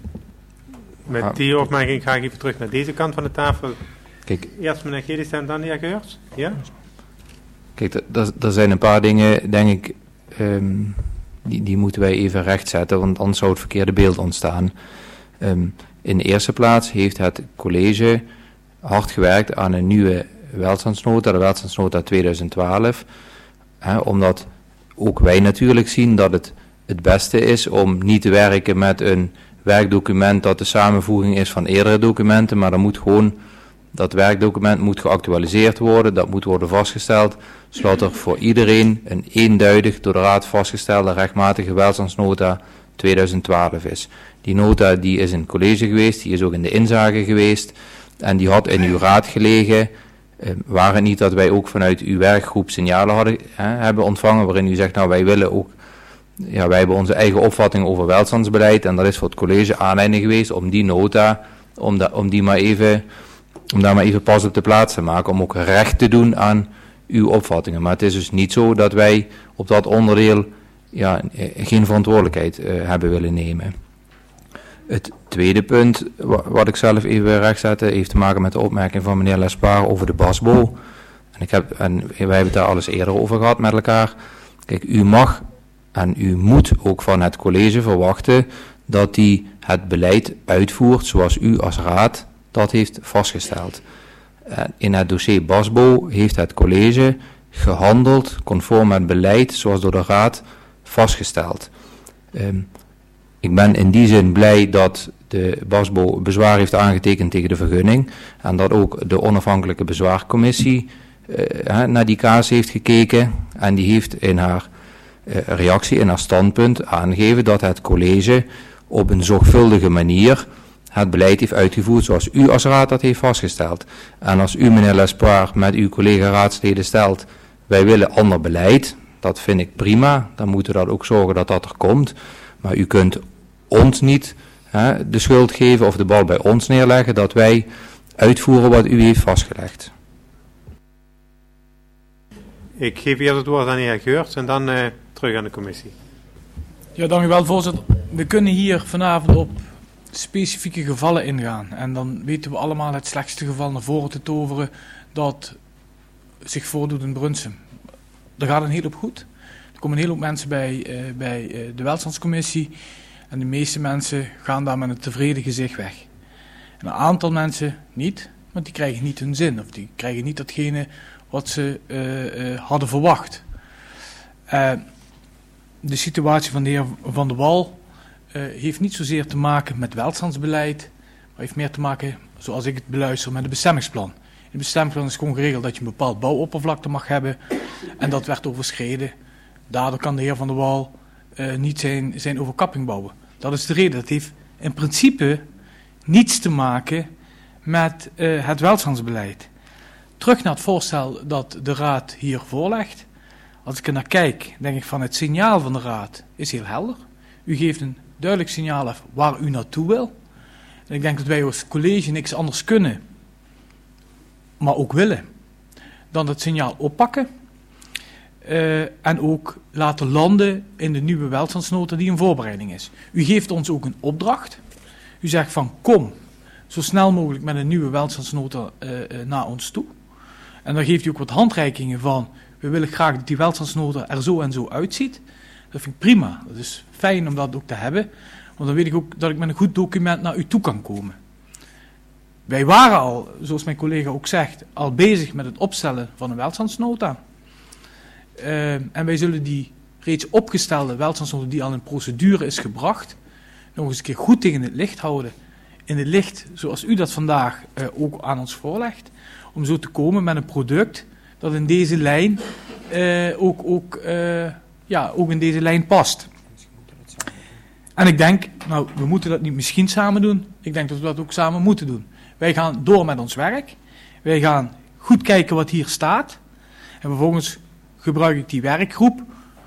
Met die opmerking ga ik even terug naar deze kant van de tafel. Kijk, eerst meneer Gedis en dan de heer Geurts. Ja? Kijk, er zijn een paar dingen, denk ik, um, die, die moeten wij even rechtzetten, want anders zou het verkeerde beeld ontstaan. Um, in de eerste plaats heeft het college hard gewerkt aan een nieuwe welstandsnota, de welstandsnota tweeduizend twaalf, hè, omdat ook wij natuurlijk zien dat het het beste is om niet te werken met een werkdocument dat de samenvoeging is van eerdere documenten, maar dan moet gewoon, dat werkdocument moet geactualiseerd worden, dat moet worden vastgesteld, zodat er voor iedereen een eenduidig door de raad vastgestelde rechtmatige welstandsnota tweeduizend twaalf is. Die nota die is in het college geweest, die is ook in de inzage geweest en die had in uw raad gelegen. Uh, waren het niet dat wij ook vanuit uw werkgroep signalen hadden, hè, hebben ontvangen waarin u zegt, nou wij willen ook, ja, wij hebben onze eigen opvatting over welstandsbeleid en dat is voor het college aanleiding geweest om die nota, om, da, om die maar even, om daar maar even pas op de plaats te maken, om ook recht te doen aan uw opvattingen. Maar het is dus niet zo dat wij op dat onderdeel ja, geen verantwoordelijkheid uh, hebben willen nemen. Het tweede punt, wa- wat ik zelf even rechtzette, heeft te maken met de opmerking van meneer Lespaar over de basbo. En, ik heb, en wij hebben het daar al eens eerder over gehad met elkaar. Kijk, u mag en u moet ook van het college verwachten dat die het beleid uitvoert zoals u als raad dat heeft vastgesteld. In het dossier basbo heeft het college gehandeld conform het beleid zoals door de raad vastgesteld. Um, ik ben in die zin blij dat de basbo bezwaar heeft aangetekend tegen de vergunning en dat ook de onafhankelijke bezwaarcommissie uh, naar die kaas heeft gekeken en die heeft in haar uh, reactie, in haar standpunt aangegeven dat het college op een zorgvuldige manier het beleid heeft uitgevoerd zoals u als raad dat heeft vastgesteld. En als u, meneer Lespaar, met uw collega-raadsleden stelt, wij willen ander beleid, dat vind ik prima, dan moeten we dat ook zorgen dat dat er komt. Maar u kunt ons niet hè, de schuld geven of de bal bij ons neerleggen dat wij uitvoeren wat u heeft vastgelegd. Ik geef eerst het woord aan de heer Geurts en dan uh, terug aan de commissie. Ja, dank u wel, voorzitter. We kunnen hier vanavond op specifieke gevallen ingaan. En dan weten we allemaal het slechtste geval naar voren te toveren dat zich voordoet in Brunsum. Er gaat een hele hoop goed. Er komen een hele hoop mensen bij, uh, bij uh, de welstandscommissie. En de meeste mensen gaan daar met een tevreden gezicht weg. En een aantal mensen niet, want die krijgen niet hun zin. Of die krijgen niet datgene wat ze uh, uh, hadden verwacht. Uh, de situatie van de heer Van der Wal uh, heeft niet zozeer te maken met welstandsbeleid, maar heeft meer te maken, zoals ik het beluister, met het bestemmingsplan. In het bestemmingsplan is gewoon geregeld dat je een bepaald bouwoppervlakte mag hebben en dat werd overschreden. Daardoor kan de heer Van der Wal uh, niet zijn, zijn overkapping bouwen. Dat is de reden. Dat heeft in principe niets te maken met uh, het welstandsbeleid. Terug naar het voorstel dat de raad hier voorlegt. Als ik er naar kijk, denk ik van het signaal van de raad is heel helder. U geeft een duidelijk signaal af waar u naartoe wil. En ik denk dat wij als college niks anders kunnen, maar ook willen, dan het signaal oppakken. Uh, en ook laten landen in de nieuwe welstandsnota die een voorbereiding is. U geeft ons ook een opdracht. U zegt van kom zo snel mogelijk met een nieuwe welstandsnota uh, uh, naar ons toe. En dan geeft u ook wat handreikingen van we willen graag dat die welstandsnota er zo en zo uitziet. Dat vind ik prima. Dat is fijn om dat ook te hebben. Want dan weet ik ook dat ik met een goed document naar u toe kan komen. Wij waren al, zoals mijn collega ook zegt, al bezig met het opstellen van een welstandsnota. Uh, en wij zullen die reeds opgestelde welstandsnota die al in procedure is gebracht, nog eens een keer goed tegen het licht houden. In het licht zoals u dat vandaag uh, ook aan ons voorlegt. Om zo te komen met een product dat in deze lijn uh, ook, ook, uh, ja, ook in deze lijn past. En ik denk, nou, we moeten dat niet misschien samen doen. Ik denk dat we dat ook samen moeten doen. Wij gaan door met ons werk. Wij gaan goed kijken wat hier staat. En vervolgens gebruik ik die werkgroep,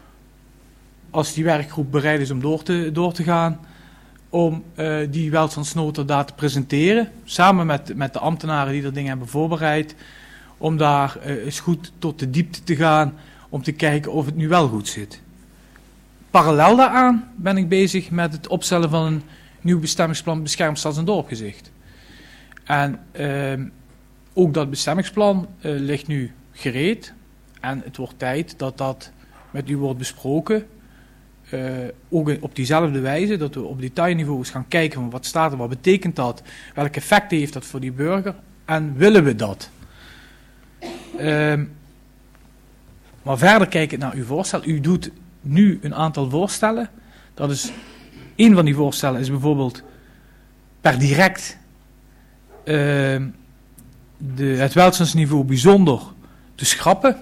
als die werkgroep bereid is om door te, door te gaan, om uh, die welstandsnota daar te presenteren, samen met, met de ambtenaren die dat ding hebben voorbereid, om daar uh, eens goed tot de diepte te gaan, om te kijken of het nu wel goed zit. Parallel daaraan ben ik bezig met het opstellen van een nieuw bestemmingsplan beschermd stads- en dorpgezicht. En uh, ook dat bestemmingsplan uh, ligt nu gereed. En het wordt tijd dat dat met u wordt besproken. Uh, ook op diezelfde wijze, dat we op detailniveau eens gaan kijken van wat staat er, wat betekent dat, welke effecten heeft dat voor die burger en willen we dat. Uh, maar verder kijkend naar uw voorstel, u doet nu een aantal voorstellen. Dat is, een van die voorstellen is bijvoorbeeld per direct uh, de, het welstandsniveau bijzonder te schrappen.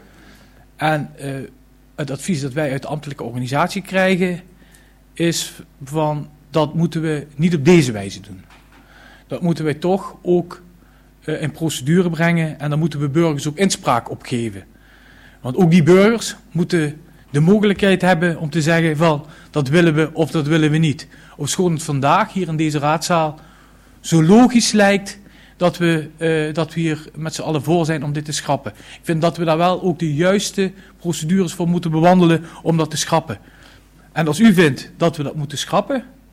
En uh, het advies dat wij uit de ambtelijke organisatie krijgen is van dat moeten we niet op deze wijze doen. Dat moeten wij toch ook uh, in procedure brengen en dan moeten we burgers ook inspraak op geven. Want ook die burgers moeten de mogelijkheid hebben om te zeggen van dat willen we of dat willen we niet. Ofschoon het vandaag hier in deze raadzaal zo logisch lijkt dat we, uh, dat we hier met z'n allen voor zijn om dit te schrappen. Ik vind dat we daar wel ook de juiste procedures voor moeten bewandelen om dat te schrappen. En als u vindt dat we dat moeten schrappen, dan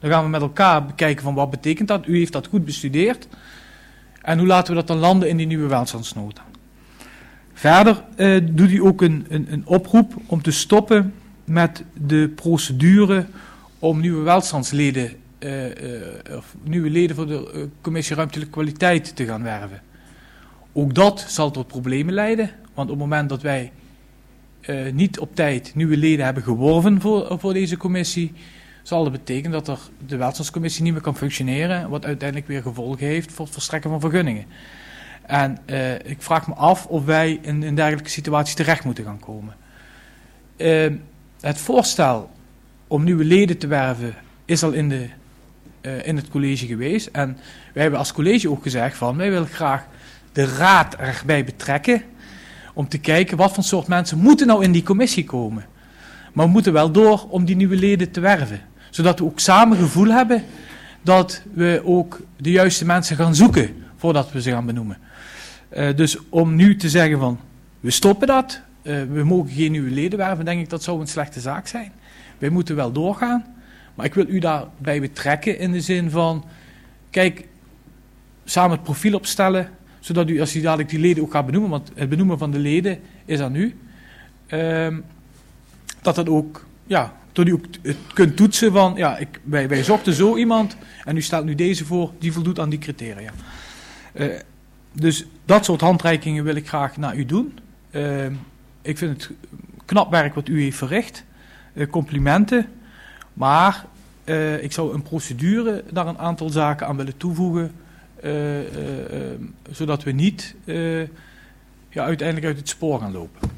Dan gaan we met elkaar bekijken van wat betekent dat. U heeft dat goed bestudeerd. En hoe laten we dat dan landen in die nieuwe welstandsnota. Verder uh, doet u ook een, een, een oproep om te stoppen met de procedure om nieuwe welstandsleden, uh, uh, of nieuwe leden voor de uh, Commissie Ruimtelijke Kwaliteit te gaan werven. Ook dat zal tot problemen leiden, want op het moment dat wij uh, niet op tijd nieuwe leden hebben geworven voor, voor deze commissie, zal dat betekenen dat er de welstandscommissie niet meer kan functioneren, wat uiteindelijk weer gevolgen heeft voor het verstrekken van vergunningen. En uh, ik vraag me af of wij in een dergelijke situatie terecht moeten gaan komen. Uh, het voorstel om nieuwe leden te werven is al in, de, uh, in het college geweest. En wij hebben als college ook gezegd van wij willen graag de raad erbij betrekken om te kijken wat voor soort mensen moeten nou in die commissie komen. Maar we moeten wel door om die nieuwe leden te werven. Zodat we ook samen gevoel hebben dat we ook de juiste mensen gaan zoeken voordat we ze gaan benoemen. Uh, dus om nu te zeggen van we stoppen dat, uh, we mogen geen nieuwe leden werven, denk ik dat zou een slechte zaak zijn. Wij moeten wel doorgaan, maar ik wil u daarbij betrekken in de zin van, kijk, samen het profiel opstellen, zodat u als u dadelijk die leden ook gaat benoemen, want het benoemen van de leden is aan u, uh, dat dat ook, ja, dat u ook het kunt toetsen van, ja, ik, wij, wij zochten zo iemand en u stelt nu deze voor, die voldoet aan die criteria. Uh, dus dat soort handreikingen wil ik graag naar u doen. Uh, ik vind het knap werk wat u heeft verricht. Uh, complimenten. Maar uh, ik zou een procedure daar een aantal zaken aan willen toevoegen. Uh, uh, uh, zodat we niet uh, ja, uiteindelijk uit het spoor gaan lopen.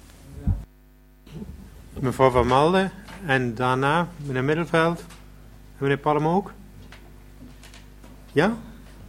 Mevrouw Van Malden en daarna meneer Middelveld en meneer Palm ook. Ja?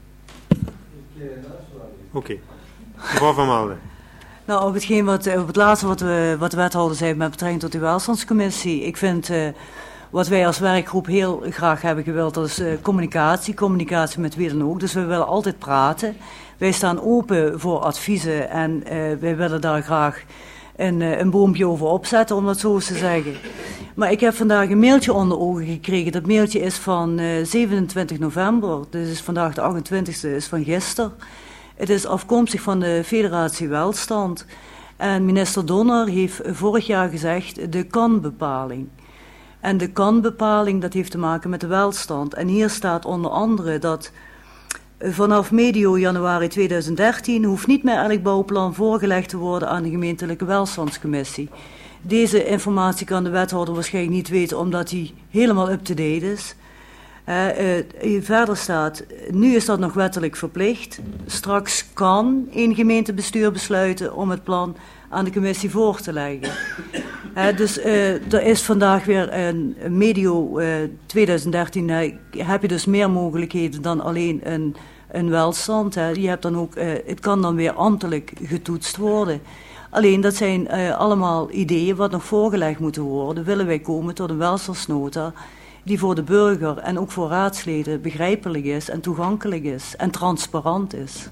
Oké. Okay. Mevrouw Van Malden. Nou, op hetgeen wat, op het laatste wat, we, wat de wethouder zei met betrekking tot de welstandscommissie. Ik vind uh, wat wij als werkgroep heel graag hebben gewild, dat is uh, communicatie. Communicatie met wie dan ook. Dus we willen altijd praten. Wij staan open voor adviezen en uh, wij willen daar graag een, uh, een boompje over opzetten, om dat zo eens te zeggen. Maar ik heb vandaag een mailtje onder ogen gekregen. Dat mailtje is van uh, zevenentwintig november. Dus is vandaag de achtentwintigste, is van gisteren. Het is afkomstig van de Federatie Welstand. En minister Donner heeft vorig jaar gezegd de kanbepaling. En de kanbepaling, dat heeft te maken met de welstand. En hier staat onder andere dat vanaf medio januari tweeduizend dertien hoeft niet meer elk bouwplan voorgelegd te worden aan de gemeentelijke welstandscommissie. Deze informatie kan de wethouder waarschijnlijk niet weten, omdat hij helemaal up-to-date is. Uh, uh, verder staat, nu is dat nog wettelijk verplicht. Straks kan een gemeentebestuur besluiten om het plan aan de commissie voor te leggen. Uh, dus uh, er is vandaag weer een, een medio uh, tweeduizend dertien, uh, heb je dus meer mogelijkheden dan alleen een, een welstand. Hè. Je hebt dan ook, uh, het kan dan weer ambtelijk getoetst worden. Alleen dat zijn uh, allemaal ideeën wat nog voorgelegd moeten worden. Willen wij komen tot een welstandsnota die voor de burger en ook voor raadsleden begrijpelijk is en toegankelijk is en transparant is.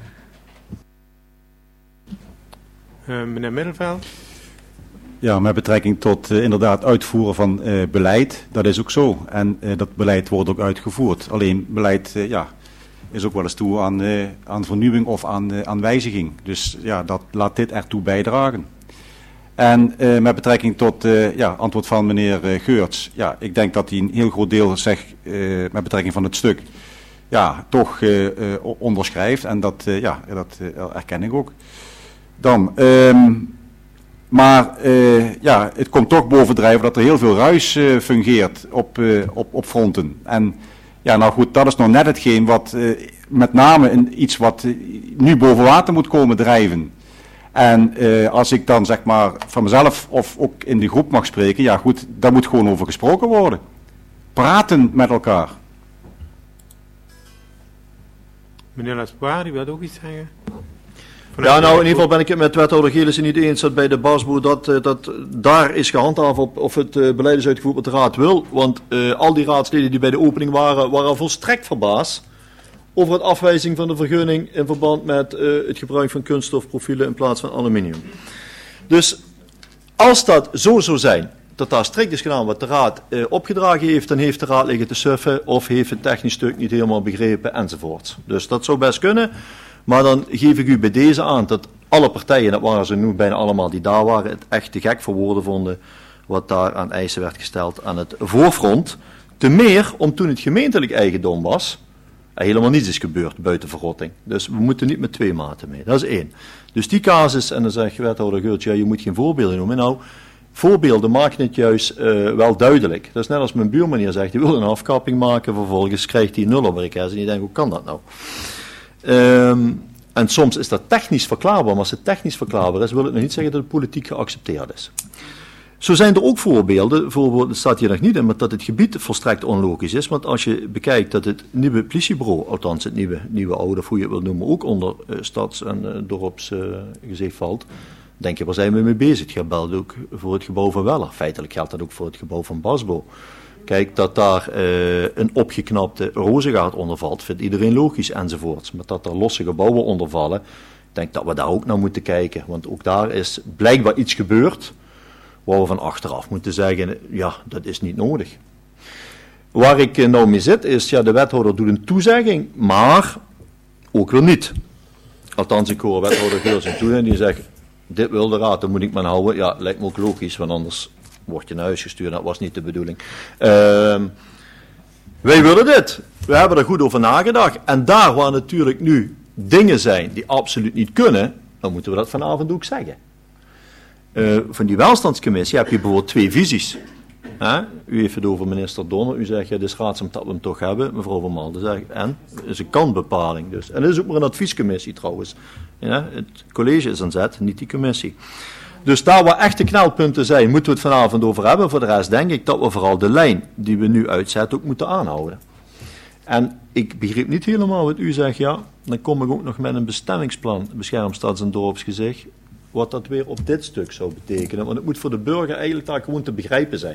Uh, meneer Middelveld. Ja, met betrekking tot uh, inderdaad uitvoeren van uh, beleid, dat is ook zo. En uh, dat beleid wordt ook uitgevoerd. Alleen beleid uh, ja, is ook wel eens toe aan, uh, aan vernieuwing of aan, uh, aan wijziging. Dus ja, dat laat dit ertoe bijdragen. En uh, met betrekking tot uh, ja, antwoord van meneer uh, Geurts, ja, ik denk dat hij een heel groot deel zegt uh, met betrekking van het stuk, ja, toch uh, uh, onderschrijft. En dat, uh, ja, dat uh, erken ik ook. Dan, um, maar uh, ja, het komt toch bovendrijven dat er heel veel ruis uh, fungeert op, uh, op, op fronten. En ja, nou goed, dat is nog net hetgeen wat uh, met name een, iets wat uh, nu boven water moet komen drijven. En uh, als ik dan zeg maar van mezelf of ook in de groep mag spreken, ja goed, daar moet gewoon over gesproken worden. Praten met elkaar. Meneer Laspoir, die wil ook iets zeggen? Ja, nou in ieder geval ben ik het met wethouder Gelissen niet eens dat bij de basboer dat, uh, dat daar is gehandhaafd op of het uh, beleid is uitgevoerd wat de raad wil. Want uh, al die raadsleden die bij de opening waren, waren volstrekt verbaasd over het afwijzing van de vergunning in verband met uh, het gebruik van kunststofprofielen in plaats van aluminium. Dus als dat zo zou zijn, dat daar strikt is gedaan wat de raad uh, opgedragen heeft, dan heeft de raad liggen te suffen of heeft het technisch stuk niet helemaal begrepen enzovoort. Dus dat zou best kunnen, maar dan geef ik u bij deze aan dat alle partijen, dat waren ze nu bijna allemaal die daar waren, het echt te gek voor woorden vonden wat daar aan eisen werd gesteld aan het voorfront. Te meer om toen het gemeentelijk eigendom was, er helemaal niets is gebeurd buiten verrotting. Dus we moeten niet met twee maten mee. Dat is één. Dus die casus, en dan zeg je wethouder Geurts, ja, je moet geen voorbeelden noemen. Nou, voorbeelden maken het juist uh, wel duidelijk. Dat is net als mijn buurman hier zegt, die wil een afkapping maken, vervolgens krijgt hij nul op een request. En je denkt, hoe kan dat nou? Um, en soms is dat technisch verklaarbaar, maar als het technisch verklaarbaar is, wil het nog niet zeggen dat het politiek geaccepteerd is. Zo zijn er ook voorbeelden, bijvoorbeeld, het staat hier nog niet in, maar dat het gebied volstrekt onlogisch is. Want als je bekijkt dat het nieuwe politiebureau, althans het nieuwe, nieuwe oude, of hoe je het wil noemen, ook onder uh, stads- en uh, dorpsgezicht uh, valt, denk je, waar zijn we mee bezig? Het geldt ook voor het gebouw van Weller. Feitelijk geldt dat ook voor het gebouw van Basbo. Kijk, dat daar uh, een opgeknapte rozengaard onder valt, vindt iedereen logisch enzovoorts. Maar dat er losse gebouwen onder vallen, ik denk dat we daar ook naar moeten kijken. Want ook daar is blijkbaar iets gebeurd, waar we van achteraf moeten zeggen, ja, dat is niet nodig. Waar ik uh, nou mee zit, is, ja, de wethouder doet een toezegging, maar ook weer niet. Althans, ik hoor wethouder Geurts en toe en die zegt, dit wil de raad, dan moet ik me houden. Ja, lijkt me ook logisch, want anders word je naar huis gestuurd. Dat was niet de bedoeling. Uh, wij willen dit. We hebben er goed over nagedacht. En daar waar natuurlijk nu dingen zijn die absoluut niet kunnen, dan moeten we dat vanavond ook zeggen. Uh, van die welstandscommissie heb je bijvoorbeeld twee visies. Hè? U heeft het over minister Donner. U zegt, ja, het is raadzaam dat we hem toch hebben. Mevrouw Van Malden zegt, en? Het is een kanbepaling dus. En dat is ook maar een adviescommissie trouwens. Ja? Het college is aan zet, niet die commissie. Dus daar waar echte knelpunten zijn, moeten we het vanavond over hebben. Voor de rest denk ik dat we vooral de lijn die we nu uitzetten ook moeten aanhouden. En ik begreep niet helemaal wat u zegt, ja, dan kom ik ook nog met een bestemmingsplan, beschermstads- en dorpsgezicht, wat dat weer op dit stuk zou betekenen. Want het moet voor de burger eigenlijk daar gewoon te begrijpen zijn.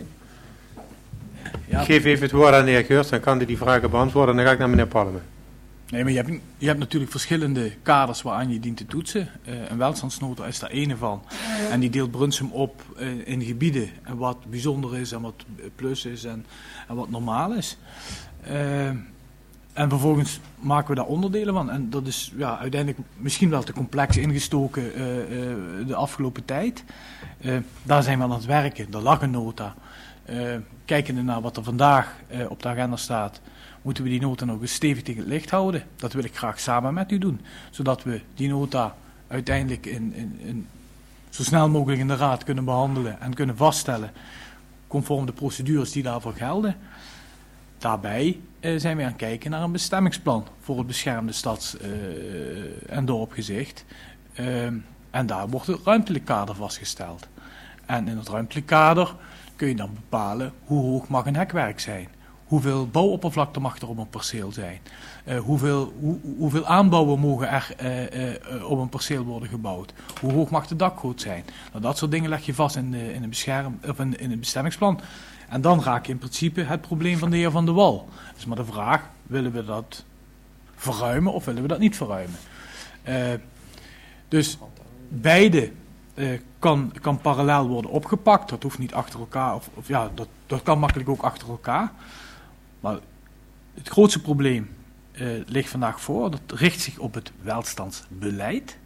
Ja. Ik geef even het woord aan de heer Geurts, dan kan hij die vragen beantwoorden en dan ga ik naar meneer Palme. Nee, maar je hebt, je hebt natuurlijk verschillende kaders waaraan je dient te toetsen. Uh, een welstandsnota is daar ene van. En die deelt Brunsum op uh, in gebieden en wat bijzonder is en wat plus is en, en wat normaal is. Uh, en vervolgens maken we daar onderdelen van. En dat is ja, uiteindelijk misschien wel te complex ingestoken uh, uh, de afgelopen tijd. Uh, daar zijn we aan het werken. Er lag een nota. Uh, kijkende naar wat er vandaag uh, op de agenda staat, moeten we die nota nog eens stevig tegen het licht houden. Dat wil ik graag samen met u doen. Zodat we die nota uiteindelijk in, in, in, zo snel mogelijk in de raad kunnen behandelen en kunnen vaststellen, conform de procedures die daarvoor gelden. Daarbij uh, zijn we aan het kijken naar een bestemmingsplan voor het beschermde stads- uh, en dorpgezicht. Uh, en daar wordt het ruimtelijk kader vastgesteld. En in het ruimtelijk kader kun je dan bepalen hoe hoog mag een hekwerk zijn. Hoeveel bouwoppervlakte mag er op een perceel zijn? Uh, hoeveel, hoe, hoeveel aanbouwen mogen er uh, uh, op een perceel worden gebouwd? Hoe hoog mag de dakgoot zijn? Nou, dat soort dingen leg je vast in, de, in, een, bescherm, of in, in een bestemmingsplan. En dan raak je in principe het probleem van de heer Van de Wal. Dus maar de vraag, willen we dat verruimen of willen we dat niet verruimen? Uh, dus beide uh, kan, kan parallel worden opgepakt. Dat hoeft niet achter elkaar, of, of ja, dat, dat kan makkelijk ook achter elkaar. Maar het grootste probleem uh, ligt vandaag voor. Dat richt zich op het welstandsbeleid.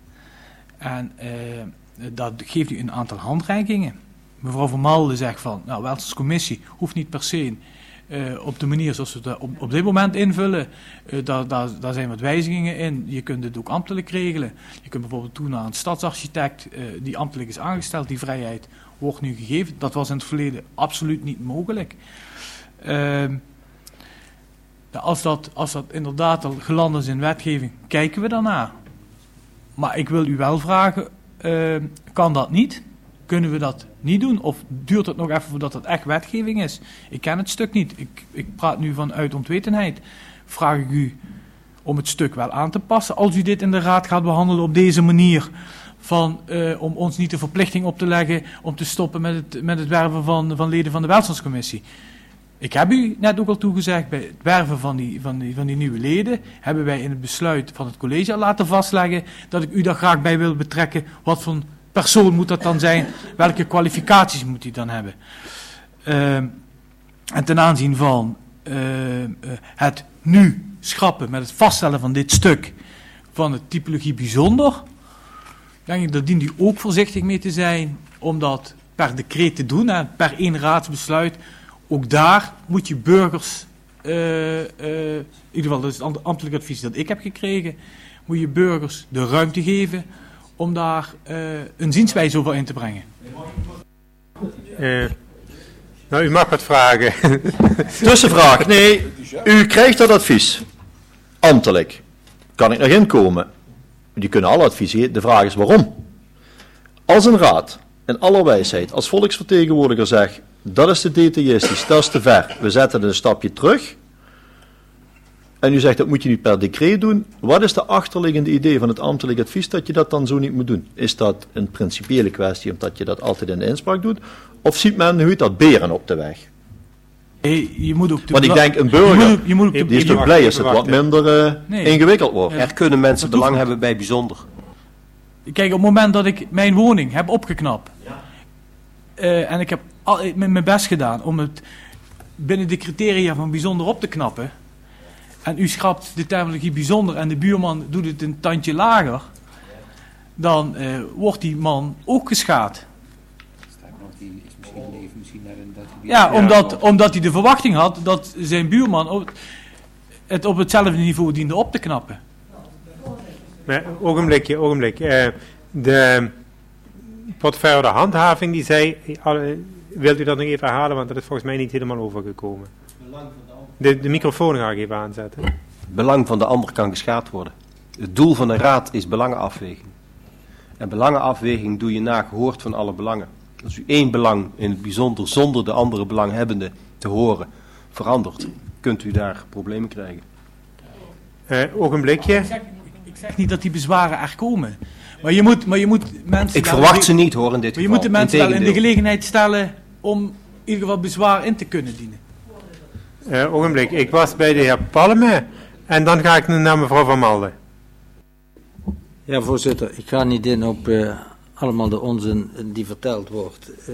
En uh, dat geeft u een aantal handreikingen. Mevrouw Van Malden zegt van, nou, welstandscommissie hoeft niet per se uh, op de manier zoals we het op, op dit moment invullen. Uh, daar, daar, daar zijn wat wijzigingen in. Je kunt het ook ambtelijk regelen. Je kunt bijvoorbeeld toe naar een stadsarchitect uh, die ambtelijk is aangesteld. Die vrijheid wordt nu gegeven. Dat was in het verleden absoluut niet mogelijk. Uh, Als dat, als dat inderdaad al geland is in wetgeving, kijken we daarnaar. Maar ik wil u wel vragen, uh, kan dat niet? Kunnen we dat niet doen? Of duurt het nog even voordat het echt wetgeving is? Ik ken het stuk niet. Ik, ik praat nu vanuit ontwetenheid. Vraag ik u om het stuk wel aan te passen als u dit in de raad gaat behandelen op deze manier. Van, uh, om ons niet de verplichting op te leggen om te stoppen met het, met het werven van, van leden van de welstandscommissie. Ik heb u net ook al toegezegd, bij het werven van die, van, die, van die nieuwe leden hebben wij in het besluit van het college al laten vastleggen dat ik u daar graag bij wil betrekken wat voor persoon moet dat dan zijn? Welke kwalificaties moet hij dan hebben? Uh, en ten aanzien van uh, uh, het nu schrappen met het vaststellen van dit stuk van de typologie bijzonder, denk ik dat dient u ook voorzichtig mee te zijn om dat per decreet te doen, hè, per één raadsbesluit. Ook daar moet je burgers, uh, uh, in ieder geval dat is het ambtelijk advies dat ik heb gekregen, moet je burgers de ruimte geven om daar uh, een zienswijze over in te brengen. Uh, nou, u mag wat vragen. Tussenvraag, nee, u krijgt dat advies, ambtelijk. Kan ik nog inkomen? Die kunnen alle adviseren, de vraag is waarom? Als een raad, in alle wijsheid, als volksvertegenwoordiger zegt, dat is te detailistisch, dat is te ver, we zetten een stapje terug, en u zegt, dat moet je niet per decreet doen, wat is de achterliggende idee van het ambtelijk advies dat je dat dan zo niet moet doen? Is dat een principiële kwestie, omdat je dat altijd in de inspraak doet, of ziet men, hoe heet dat, beren op de weg? Hey, je moet ook de Want ik denk, een burger, je moet, je moet ook de, die is toch blij als het wat minder uh, nee. ingewikkeld wordt. Er kunnen mensen belang hebben bij bijzonder. Kijk, op het moment dat ik mijn woning heb opgeknapt, uh, en ik heb al, mijn best gedaan om het binnen de criteria van bijzonder op te knappen, en u schrapt de terminologie bijzonder en de buurman doet het een tandje lager, dan uh, wordt die man ook geschaad. Ja, omdat, omdat hij de verwachting had dat zijn buurman het op hetzelfde niveau diende op te knappen. Maar, ogenblikje, ogenblik. Uh, de portefeuille de handhaving die zei, uh, wilt u dat nog even herhalen, want dat is volgens mij niet helemaal overgekomen. De, de microfoon ga ik even aanzetten. Het belang van de ander kan geschaad worden. Het doel van een raad is belangenafweging. En belangenafweging doe je na gehoord van alle belangen. Als u één belang in het bijzonder zonder de andere belanghebbende te horen verandert, kunt u daar problemen krijgen. Uh, ogenblikje. Ik zeg, ik zeg niet dat die bezwaren er komen. Maar je moet, maar je moet mensen... Ik verwacht ze niet hoor in dit maar geval. je moet de mensen wel in de gelegenheid stellen om in ieder geval bezwaar in te kunnen dienen. Uh, ogenblik, ik was bij de heer Palme en dan ga ik naar mevrouw Van Malden. Ja, voorzitter, ik ga niet in op uh, allemaal de onzin die verteld wordt uh,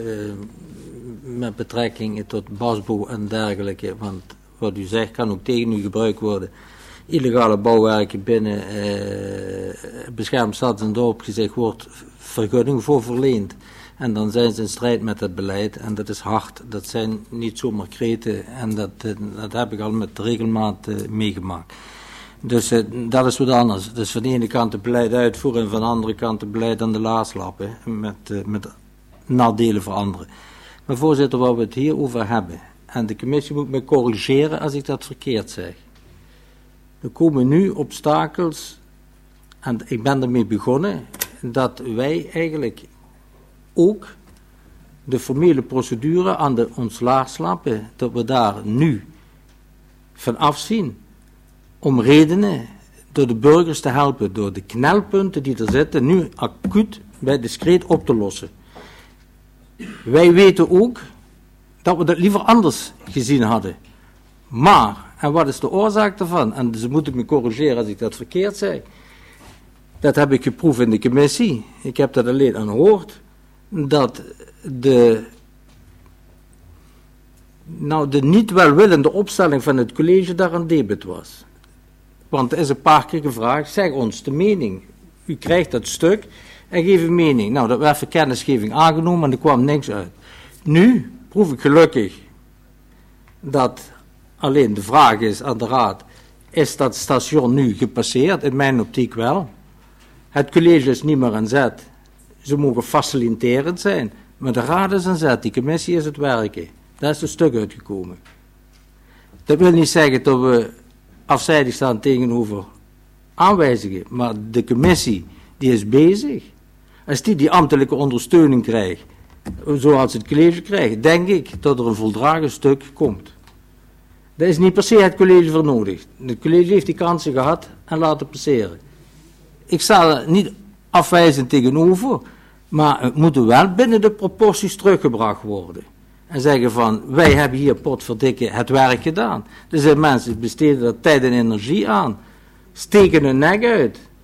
met betrekking tot basbouw en dergelijke, want wat u zegt kan ook tegen u gebruikt worden. Illegale bouwwerken binnen uh, beschermd stads- en dorpsgezicht wordt vergunning voor verleend. En dan zijn ze in strijd met het beleid en dat is hard. Dat zijn niet zomaar kreten en dat, dat heb ik al met regelmaat uh, meegemaakt. Dus uh, dat is wat anders. Dus van de ene kant het beleid uitvoeren en van de andere kant het beleid aan de laars lappen. Met, uh, met nadelen voor anderen. Maar voorzitter, waar we het hier over hebben. En de commissie moet me corrigeren als ik dat verkeerd zeg. Er komen nu obstakels. En ik ben ermee begonnen. Dat wij eigenlijk ook de formele procedure aan de ons laars lappen. Dat we daar nu van afzien. Om redenen door de burgers te helpen, door de knelpunten die er zitten, nu acuut bij discreet op te lossen. Wij weten ook dat we dat liever anders gezien hadden. Maar, en wat is de oorzaak daarvan? En ze moeten me corrigeren als ik dat verkeerd zeg. Dat heb ik geproefd in de commissie. Ik heb dat alleen aan gehoord. Dat de, nou, de niet welwillende opstelling van het college daar een debet was. Want er is een paar keer gevraagd, zeg ons de mening. U krijgt dat stuk en geef een mening. Nou, dat werd voor kennisgeving aangenomen en er kwam niks uit. Nu proef ik gelukkig dat alleen de vraag is aan de raad, is dat station nu gepasseerd? In mijn optiek wel. Het college is niet meer aan zet. Ze mogen faciliterend zijn, maar de raad is aan zet, die commissie is het werken. Daar is een stuk uitgekomen. Dat wil niet zeggen dat we afzijdig staan tegenover aanwijzingen, maar de commissie die is bezig. Als die die ambtelijke ondersteuning krijgt, zoals het college krijgt, denk ik dat er een voldragen stuk komt. Daar is niet per se het college voor nodig. Het college heeft die kansen gehad en laten passeren. Ik sta er niet afwijzend tegenover, maar het moet wel binnen de proporties teruggebracht worden. En zeggen van, wij hebben hier potverdikke het werk gedaan. Er zijn mensen die besteden er tijd en energie aan. Steken hun nek uit.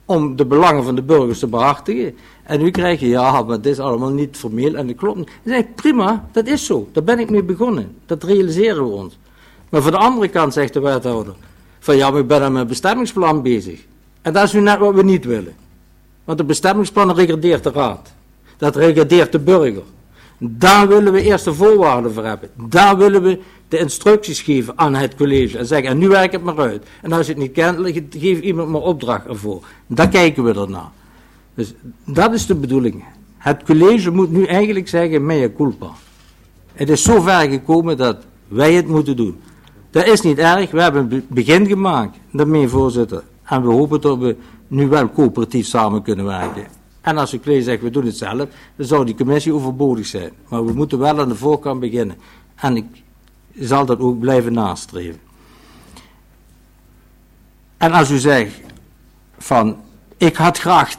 om de belangen van de burgers te behartigen. En nu krijg je, ja, maar dit is allemaal niet formeel en dat klopt niet. Dan zeg ik, prima, dat is zo. Daar ben ik mee begonnen. Dat realiseren we ons. Maar van de andere kant zegt de wethouder, van ja, maar ik ben aan mijn bestemmingsplan bezig. En dat is nu net wat we niet willen. Want de bestemmingsplan regardeert de raad. Dat regardeert de burger. Daar willen we eerst de voorwaarden voor hebben. Daar willen we de instructies geven aan het college. En zeggen, en nu werk het maar uit. En als je het niet kent, geef iemand maar opdracht ervoor. Daar kijken we ernaar. Dus dat is de bedoeling. Het college moet nu eigenlijk zeggen, mea culpa. Het is zo ver gekomen dat wij het moeten doen. Dat is niet erg, we hebben een begin gemaakt. Daarmee, voorzitter. En we hopen dat we nu wel coöperatief samen kunnen werken. En als het college zegt, we doen het zelf, dan zou die commissie overbodig zijn. Maar we moeten wel aan de voorkant beginnen. En ik zal dat ook blijven nastreven. En als u zegt, van, ik had graag...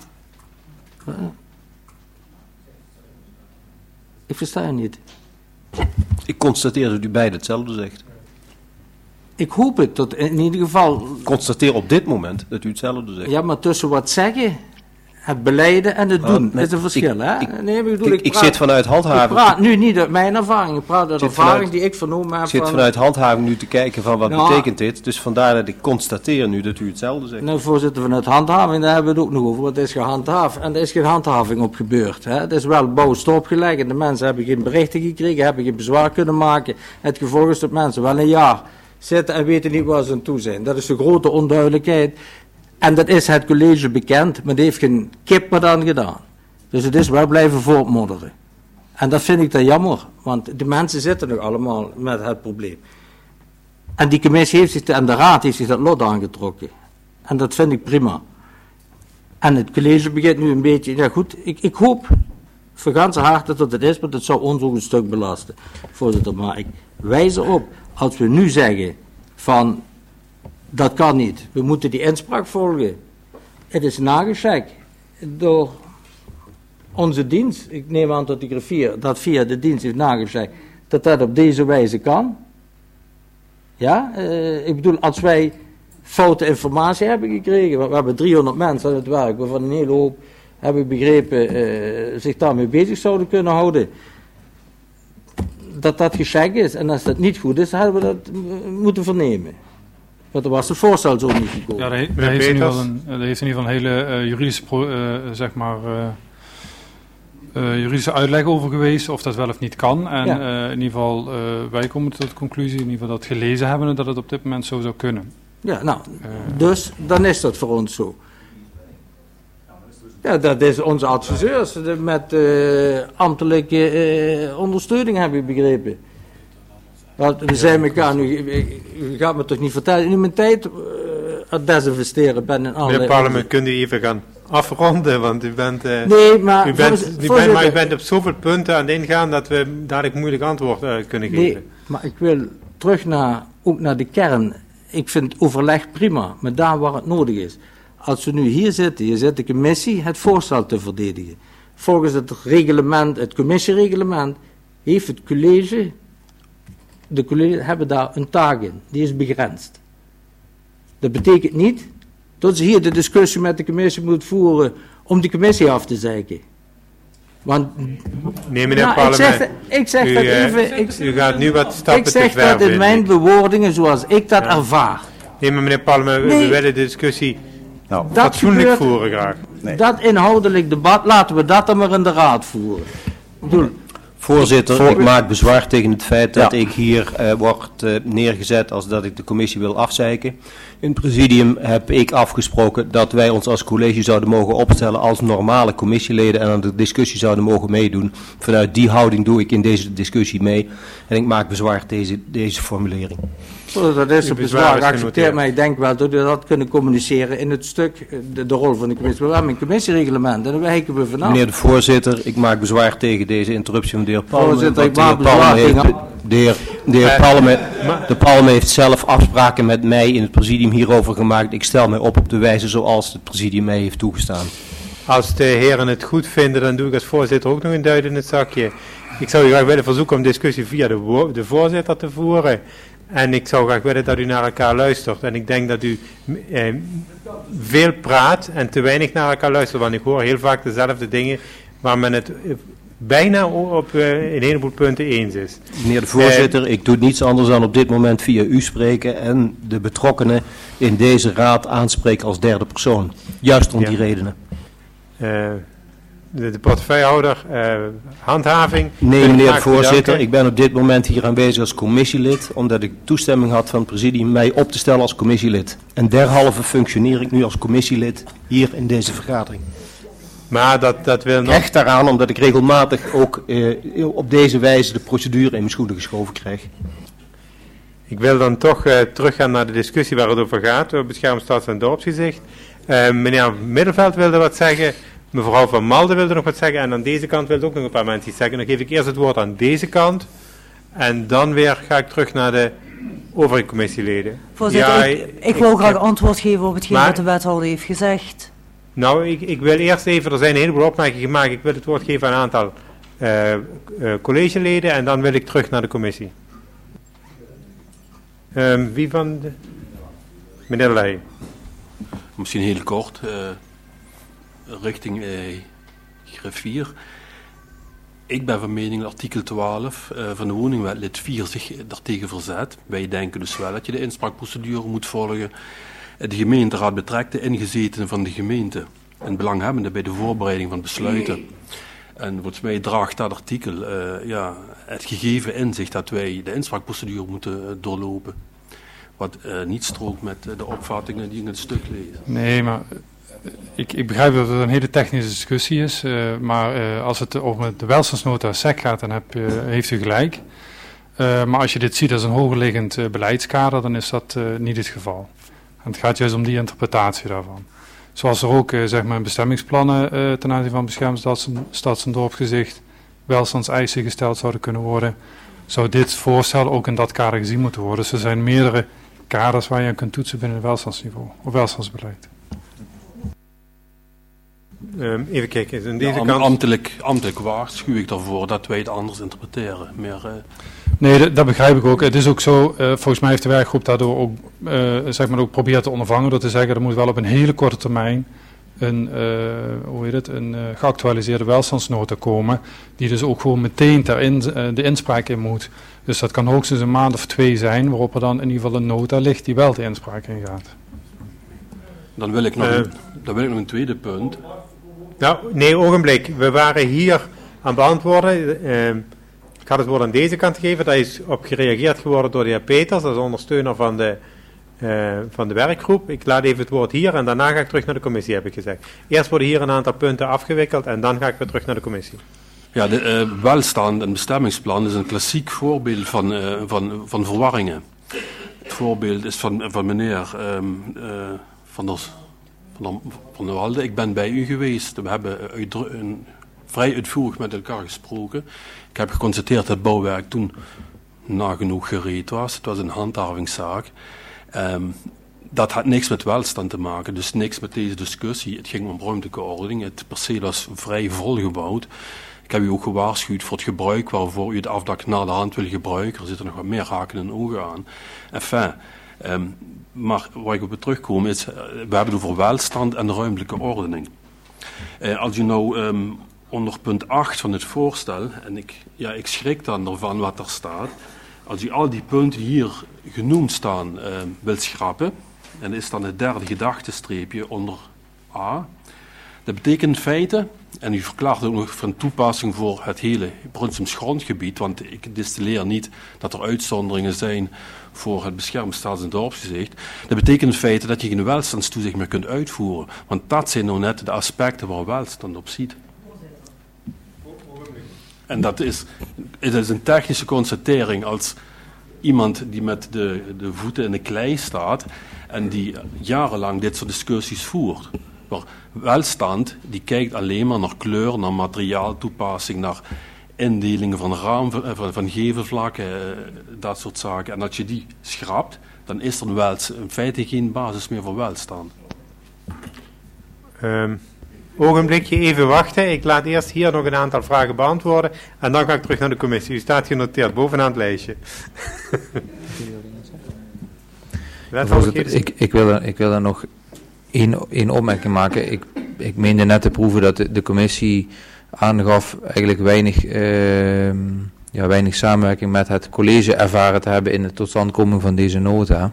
Ik versta je niet. Ik constateer dat u beide hetzelfde zegt. Ik hoop het, tot in ieder geval... Ik constateer op dit moment dat u hetzelfde zegt. Ja, maar tussen wat zeggen, het beleiden en het doen, nee, is een verschil, ik, hè? Ik, nee, ik, bedoel, ik, ik, ik praat, zit vanuit handhaving... Ik praat nu niet uit mijn ervaring, ik praat uit de ervaring vanuit, die ik vernomen heb. Ik zit van, vanuit handhaving nu te kijken van wat nou, betekent dit. Dus vandaar dat ik constateer nu dat u hetzelfde zegt. Nou, voorzitter, vanuit handhaving, daar hebben we het ook nog over. Want het is gehandhaafd en er is geen handhaving op gebeurd. Hè? Het is wel bouwstopgelegd en de mensen hebben geen berichten gekregen, hebben geen bezwaar kunnen maken. Het gevolg is dat mensen wel een jaar zitten en weten niet waar ze aan toe zijn. Dat is de grote onduidelijkheid. En dat is het college bekend, maar die heeft geen kip meer aan gedaan. Dus het is wel blijven voortmodderen. En dat vind ik dan jammer, want de mensen zitten nog allemaal met het probleem. En die commissie heeft zich, en de raad heeft zich dat lot aangetrokken. En dat vind ik prima. En het college begint nu een beetje, ja goed, ik, ik hoop van ganse harte dat het is, want het zou ons ook een stuk belasten. Voorzitter, maar ik wijs erop, als we nu zeggen van, dat kan niet, we moeten die inspraak volgen. Het is nagecheckt door onze dienst. Ik neem aan dat die griffier dat via de dienst heeft nagecheckt, dat dat op deze wijze kan. Ja, uh, ik bedoel, als wij foute informatie hebben gekregen, want we hebben driehonderd mensen aan het werk, waarvan een hele hoop, heb ik begrepen, uh, zich daarmee bezig zouden kunnen houden, dat dat gecheckt is. En als dat niet goed is, dan hadden we dat uh, moeten vernemen. Want er was het voorstel zo niet gekomen. Ja, daar, he, daar, heeft, in ieder geval een, daar heeft in ieder geval een hele uh, juridische, pro, uh, zeg maar, uh, uh, juridische uitleg over geweest, of dat wel of niet kan. En ja. uh, in ieder geval, uh, wij komen tot de conclusie, in ieder geval dat gelezen hebben, dat het op dit moment zo zou kunnen. Ja, nou, uh, dus dan is dat voor ons zo. Ja, dat is onze adviseurs met uh, ambtelijke uh, ondersteuning, heb ik begrepen. We zijn elkaar nu, u gaat me toch niet vertellen, in mijn tijd uh, het desinvesteren ben in alle... Meneer Parlement, kunt u even gaan afronden, want u bent, uh, nee, maar, u, bent, voor, u, bent, maar u bent op zoveel punten aan het ingaan dat we dadelijk moeilijk antwoord uh, kunnen geven. Nee, maar ik wil terug naar, ook naar de kern. Ik vind overleg prima, maar daar waar het nodig is. Als we nu hier zitten, hier zit de commissie het voorstel te verdedigen. Volgens het reglement, het commissiereglement, heeft het college... De collega's hebben daar een taak in, die is begrensd. Dat betekent niet dat ze hier de discussie met de commissie moeten voeren om die commissie af te zeiken. Want, nee, meneer nou, Parlement, ik zeg, ik zeg u, dat uh, even... Ik, u gaat nu wat stappen te ver. Ik zeg dat in mijn bewoordingen zoals ik dat ja. ervaar. Nee, maar meneer Parlement, nee, we willen de discussie nou, dat fatsoenlijk gebeurt, voeren graag. Nee. Dat inhoudelijk debat, laten we dat dan maar in de raad voeren. Ik bedoel, Voorzitter, Voor... ik maak bezwaar tegen het feit dat ja. ik hier uh, word uh, neergezet als dat ik de commissie wil afzeiken. In het presidium heb ik afgesproken dat wij ons als college zouden mogen opstellen als normale commissieleden en aan de discussie zouden mogen meedoen. Vanuit die houding doe ik in deze discussie mee en ik maak bezwaar tegen deze formulering. Zo, dat is een bezwaar, ik accepteer, maar ik denk wel dat we dat kunnen communiceren in het stuk, de, de rol van de commissie. We hebben een commissiereglement en daar wijken we vanaf. Meneer de voorzitter, ik maak bezwaar tegen deze interruptie van de heer Palme. Voorzitter, ik de heer maak Palme heeft, de heer, de heer Palme, de Palme heeft zelf afspraken met mij in het presidium hierover gemaakt. Ik stel mij op op de wijze zoals het presidium mij heeft toegestaan. Als de heren het goed vinden, dan doe ik als voorzitter ook nog een duit in het zakje. Ik zou u graag willen verzoeken om discussie via de, de voorzitter te voeren. En ik zou graag willen dat u naar elkaar luistert. En ik denk dat u eh, veel praat en te weinig naar elkaar luistert. Want ik hoor heel vaak dezelfde dingen waar men het eh, bijna op uh, een heleboel punten eens is. Meneer de voorzitter, uh, ik doe niets anders dan op dit moment via u spreken en de betrokkenen in deze raad aanspreken als derde persoon. Juist om ja. die redenen. Uh, de, de portefeuillehouder, uh, handhaving. Nee, meneer de voorzitter, bedanken. Ik ben op dit moment hier aanwezig als commissielid, omdat ik toestemming had van het presidium mij op te stellen als commissielid. En derhalve functioneer ik nu als commissielid hier in deze vergadering. Maar dat, dat wil nog... Echt daaraan, omdat ik regelmatig ook uh, op deze wijze de procedure in mijn schoenen geschoven krijg. Ik wil dan toch uh, teruggaan naar de discussie waar het over gaat, over beschermd stads- en dorpsgezicht. Uh, meneer Middelveld wilde wat zeggen, mevrouw Van Malden wilde nog wat zeggen en aan deze kant wilde ook nog een paar mensen iets zeggen. Dan geef ik eerst het woord aan deze kant en dan weer ga ik terug naar de overige commissieleden. Voorzitter, ja, ik, ik, ik wil graag heb... antwoord geven op hetgeen maar, wat de wethouder heeft gezegd. Nou, ik, ik wil eerst even, er zijn een heleboel opmerkingen gemaakt, ik wil het woord geven aan een aantal uh, uh, collegeleden en dan wil ik terug naar de commissie. Um, wie van de... Meneer Leij. Misschien heel kort, uh, richting uh, griffier. Ik ben van mening dat artikel twaalf uh, van de woningwet lid vier zich daartegen verzet. Wij denken dus wel dat je de inspraakprocedure moet volgen. De gemeenteraad betrekt de ingezetenen van de gemeente en belanghebbenden bij de voorbereiding van besluiten. En volgens mij draagt dat artikel uh, ja, het gegeven inzicht dat wij de inspraakprocedure moeten uh, doorlopen. Wat uh, niet strookt met uh, de opvattingen die in het stuk lezen. Nee, maar uh, ik, ik begrijp dat het een hele technische discussie is. Uh, maar uh, als het over de welstandsnota S E C gaat, dan heb, uh, heeft u gelijk. Uh, maar als je dit ziet als een hogerliggend uh, beleidskader, dan is dat uh, niet het geval. En het gaat juist om die interpretatie daarvan. Zoals er ook uh, zeg maar in bestemmingsplannen uh, ten aanzien van beschermd stads- stads- en dorpsgezicht welstandseisen gesteld zouden kunnen worden, zou dit voorstel ook in dat kader gezien moeten worden. Dus er zijn meerdere kaders waar je aan kunt toetsen binnen het welstandsniveau of welstandsbeleid. Um, even kijken, in deze ja, kant... Ambtelijk, ambtelijk waarschuw ik daarvoor dat wij het anders interpreteren. Meer, uh... Nee, dat, dat begrijp ik ook. Het is ook zo, uh, volgens mij heeft de werkgroep daardoor ook, uh, zeg maar ook proberen te ondervangen door te zeggen, er moet wel op een hele korte termijn een, uh, hoe heet het, een uh, geactualiseerde welstandsnota komen, die dus ook gewoon meteen ter in, uh, de inspraak in moet. Dus dat kan hoogstens een maand of twee zijn, waarop er dan in ieder geval een nota ligt die wel de inspraak in gaat. Dan wil ik nog, uh, een, dan wil ik nog een tweede punt. Nou, nee, ogenblik. We waren hier aan beantwoorden. Uh, ik had het woord aan deze kant gegeven. Daar is op gereageerd geworden door de heer Peters, dat is ondersteuner van de, uh, van de werkgroep. Ik laat even het woord hier en daarna ga ik terug naar de commissie, heb ik gezegd. Eerst worden hier een aantal punten afgewikkeld en dan ga ik weer terug naar de commissie. Ja, de uh, welstand en bestemmingsplan is een klassiek voorbeeld van, uh, van, van verwarringen. Het voorbeeld is van, van meneer um, uh, Van der... Van de, van de Walde, ik ben bij u geweest. We hebben uitdru- een, vrij uitvoerig met elkaar gesproken. Ik heb geconstateerd dat het bouwwerk toen nagenoeg gereed was. Het was een handhavingszaak. Um, dat had niks met welstand te maken, dus niks met deze discussie. Het ging om ruimtelijke ordening. Het perceel was vrij volgebouwd. Ik heb u ook gewaarschuwd voor het gebruik waarvoor u het afdak naar de hand wil gebruiken. Er zitten nog wat meer haken en ogen aan. Enfin, um, maar waar ik op terugkom is, uh, we hebben het over welstand en de ruimtelijke ordening. Uh, als u nou um, onder punt acht van het voorstel, en ik, ja, ik schrik dan ervan wat er staat, als u al die punten hier genoemd staan uh, wilt schrappen, en is dan het derde gedachtenstreepje onder A, dat betekent in feite, en u verklaart ook nog van toepassing voor het hele Brunsums grondgebied, want ik distilleer niet dat er uitzonderingen zijn voor het beschermd stads- en dorpsgezicht. Dat betekent in feite dat je geen welstandstoezicht meer kunt uitvoeren, want dat zijn nou net de aspecten waar welstand op ziet. En dat is, het is een technische constatering als iemand die met de, de voeten in de klei staat en die jarenlang dit soort discussies voert. Maar welstand, die kijkt alleen maar naar kleur, naar materiaaltoepassing, naar indelingen van, raam, van, van gevelvlakken, dat soort zaken. En als je die schrapt, dan is er in feite geen basis meer voor welstand. Um, Ogenblikje, even wachten. Ik laat eerst hier nog een aantal vragen beantwoorden en dan ga ik terug naar de commissie. U staat genoteerd bovenaan het lijstje. Voorzitter, ik, ik, wil er, ik wil er nog één, één opmerking maken. Ik, ik meende net te proeven dat de, de commissie aangaf eigenlijk weinig, uh, ja, weinig samenwerking met het college ervaren te hebben in de totstandkoming van deze nota.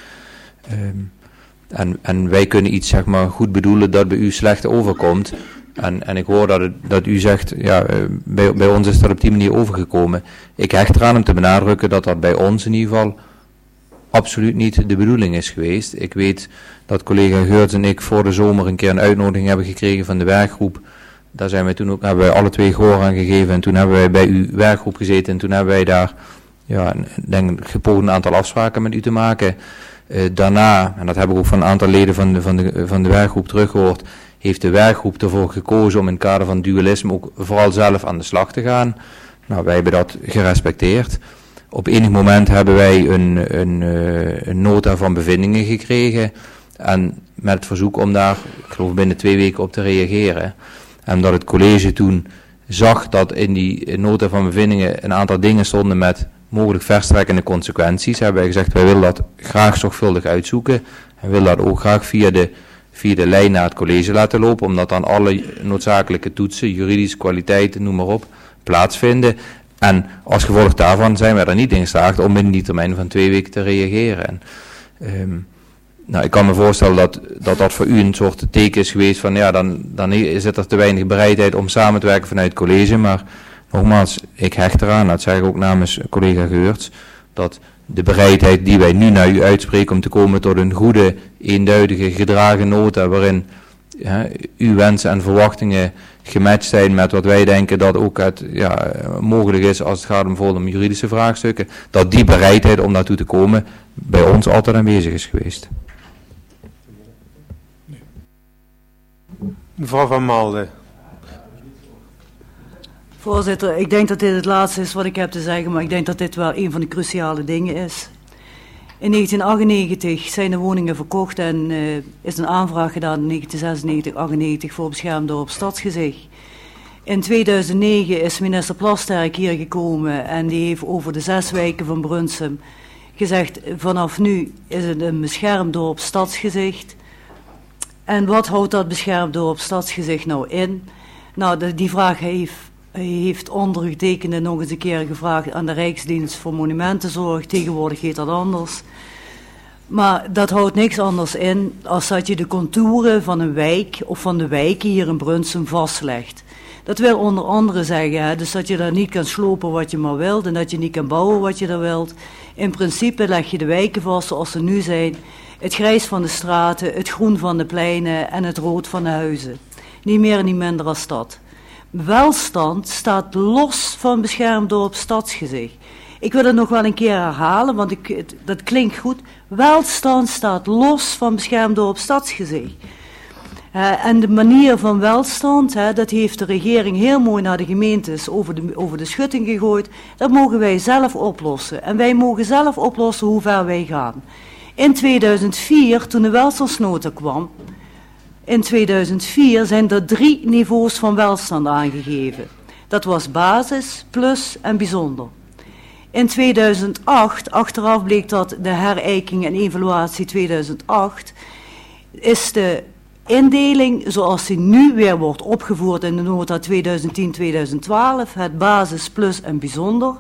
Um, en, en wij kunnen iets zeg maar goed bedoelen dat bij u slecht overkomt. En, en ik hoor dat, het, dat u zegt, ja, uh, bij, bij ons is dat op die manier overgekomen. Ik hecht eraan om te benadrukken dat dat bij ons in ieder geval absoluut niet de bedoeling is geweest. Ik weet dat collega Geurts en ik voor de zomer een keer een uitnodiging hebben gekregen van de werkgroep. Daar zijn wij toen ook, hebben wij alle twee gehoor aan gegeven en toen hebben wij bij uw werkgroep gezeten en toen hebben wij daar, ja, denk gepoogd een aantal afspraken met u te maken. Uh, daarna, en dat heb ik ook van een aantal leden van de, van de, van de werkgroep teruggehoord, heeft de werkgroep ervoor gekozen om in het kader van dualisme ook vooral zelf aan de slag te gaan. Nou, wij hebben dat gerespecteerd. Op enig moment hebben wij een, een, een nota van bevindingen gekregen en met het verzoek om daar, ik geloof binnen twee weken op te reageren. En dat het college toen zag dat in die nota van bevindingen een aantal dingen stonden met mogelijk verstrekkende consequenties, hebben wij gezegd, wij willen dat graag zorgvuldig uitzoeken en willen dat ook graag via de, via de lijn naar het college laten lopen, omdat dan alle noodzakelijke toetsen, juridische kwaliteiten, noem maar op, plaatsvinden. En als gevolg daarvan zijn wij er niet in geslaagd om binnen die termijn van twee weken te reageren. En, um, nou, ik kan me voorstellen dat, dat dat voor u een soort teken is geweest van ja, dan, dan is er te weinig bereidheid om samen te werken vanuit het college. Maar nogmaals, ik hecht eraan, dat zeg ik ook namens collega Geurts, dat de bereidheid die wij nu naar u uitspreken om te komen tot een goede, eenduidige, gedragen nota waarin ja, uw wensen en verwachtingen gematcht zijn met wat wij denken dat ook het, ja, mogelijk is als het gaat om bijvoorbeeld om juridische vraagstukken, dat die bereidheid om daartoe te komen bij ons altijd aanwezig is geweest. Mevrouw Van Malden. Voorzitter, ik denk dat dit het laatste is wat ik heb te zeggen, maar ik denk dat dit wel een van de cruciale dingen is. In negentien achtennegentig zijn de woningen verkocht en uh, is een aanvraag gedaan in negentien zesennegentig achtennegentig voor beschermd dorp Stadsgezicht. In tweeduizend negen is minister Plasterk hier gekomen en die heeft over de zes wijken van Brunsum gezegd, vanaf nu is het een beschermd dorp Stadsgezicht. En wat houdt dat beschermd dorp Stadsgezicht nou in? Nou, de, die vraag heeft, heeft ondergetekende nog eens een keer gevraagd aan de Rijksdienst voor Monumentenzorg. Tegenwoordig heet dat anders. Maar dat houdt niks anders in als dat je de contouren van een wijk of van de wijken hier in Brunsum vastlegt. Dat wil onder andere zeggen, hè, dus dat je daar niet kan slopen wat je maar wilt en dat je niet kan bouwen wat je daar wilt. In principe leg je de wijken vast zoals ze nu zijn. Het grijs van de straten, het groen van de pleinen en het rood van de huizen. Niet meer en niet minder als dat. Welstand staat los van beschermd dorp Stadsgezicht. Ik wil het nog wel een keer herhalen, want ik, het, dat klinkt goed. Welstand staat los van beschermd dorp Stadsgezicht. Uh, en de manier van welstand, hè, dat heeft de regering heel mooi naar de gemeentes over de, over de schutting gegooid. Dat mogen wij zelf oplossen. En wij mogen zelf oplossen hoe ver wij gaan. In tweeduizend vier, toen de welstandsnota kwam, in tweeduizend vier zijn er drie niveaus van welstand aangegeven. Dat was basis, plus en bijzonder. In tweeduizend acht, achteraf bleek dat de herijking en evaluatie tweeduizend acht, is de indeling zoals die nu weer wordt opgevoerd in de nota tweeduizend tien tweeduizend twaalf, het basis, plus en bijzonder,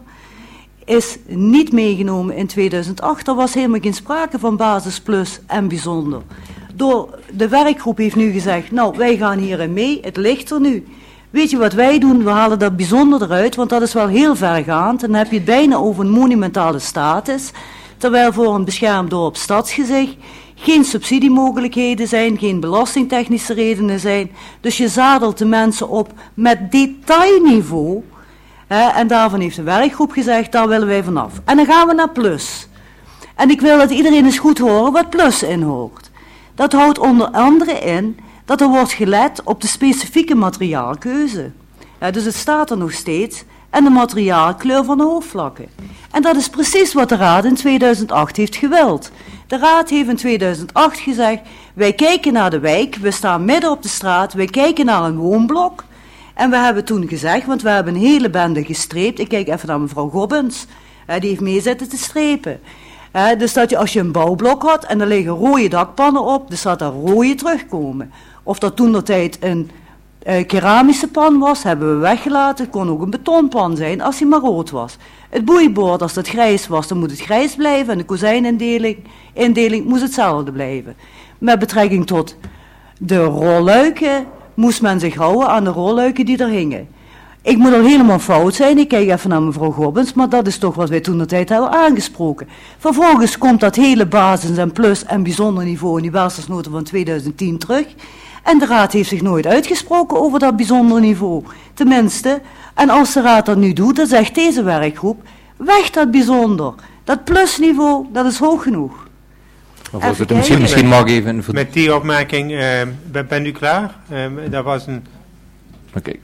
is niet meegenomen in tweeduizend acht. Er was helemaal geen sprake van basis, plus en bijzonder. Door de werkgroep heeft nu gezegd, nou wij gaan hierin mee, het ligt er nu. Weet je wat wij doen? We halen dat bijzonder eruit, want dat is wel heel vergaand. En dan heb je het bijna over een monumentale status. Terwijl voor een beschermd dorp Stadsgezicht geen subsidiemogelijkheden zijn, geen belastingtechnische redenen zijn. Dus je zadelt de mensen op met detailniveau. Hè, en daarvan heeft de werkgroep gezegd, daar willen wij vanaf. En dan gaan we naar plus. En ik wil dat iedereen eens goed horen wat plus inhoudt. Dat houdt onder andere in dat er wordt gelet op de specifieke materiaalkeuze. Ja, dus het staat er nog steeds. en de materiaalkleur van de hoofdvlakken. En dat is precies wat de Raad in tweeduizend acht heeft gewild. De Raad heeft in tweeduizend acht gezegd, wij kijken naar de wijk, we staan midden op de straat, wij kijken naar een woonblok. En we hebben toen gezegd, want we hebben een hele bende gestreept, ik kijk even naar mevrouw Gobbens, uh, die heeft mee zitten te strepen. Uh, dus dat je als je een bouwblok had en er liggen rode dakpannen op, dus dat er rode terugkomen. Of dat toen de tijd een uh, keramische pan was, hebben we weggelaten. Het kon ook een betonpan zijn als die maar rood was. Het boeibord, als dat grijs was, dan moet het grijs blijven. En de kozijnindeling indeling moest hetzelfde blijven. Met betrekking tot de rolluiken moest men zich houden aan de rolluiken die er hingen. Ik moet al helemaal fout zijn, ik kijk even naar mevrouw Gobbens, maar dat is toch wat wij toen de tijd hebben aangesproken. Vervolgens komt dat hele basis- en plus- en bijzonder niveau in die welstandsnota van tweeduizend tien terug. En de Raad heeft zich nooit uitgesproken over dat bijzonder niveau. Tenminste, en als de Raad dat nu doet, dan zegt deze werkgroep, weg dat bijzonder. Dat plusniveau, dat is hoog genoeg. Voorzitter, misschien, misschien mag ik even... Een... Met die opmerking, uh, ben, ben u klaar? Uh, dat was een... Oké. Okay.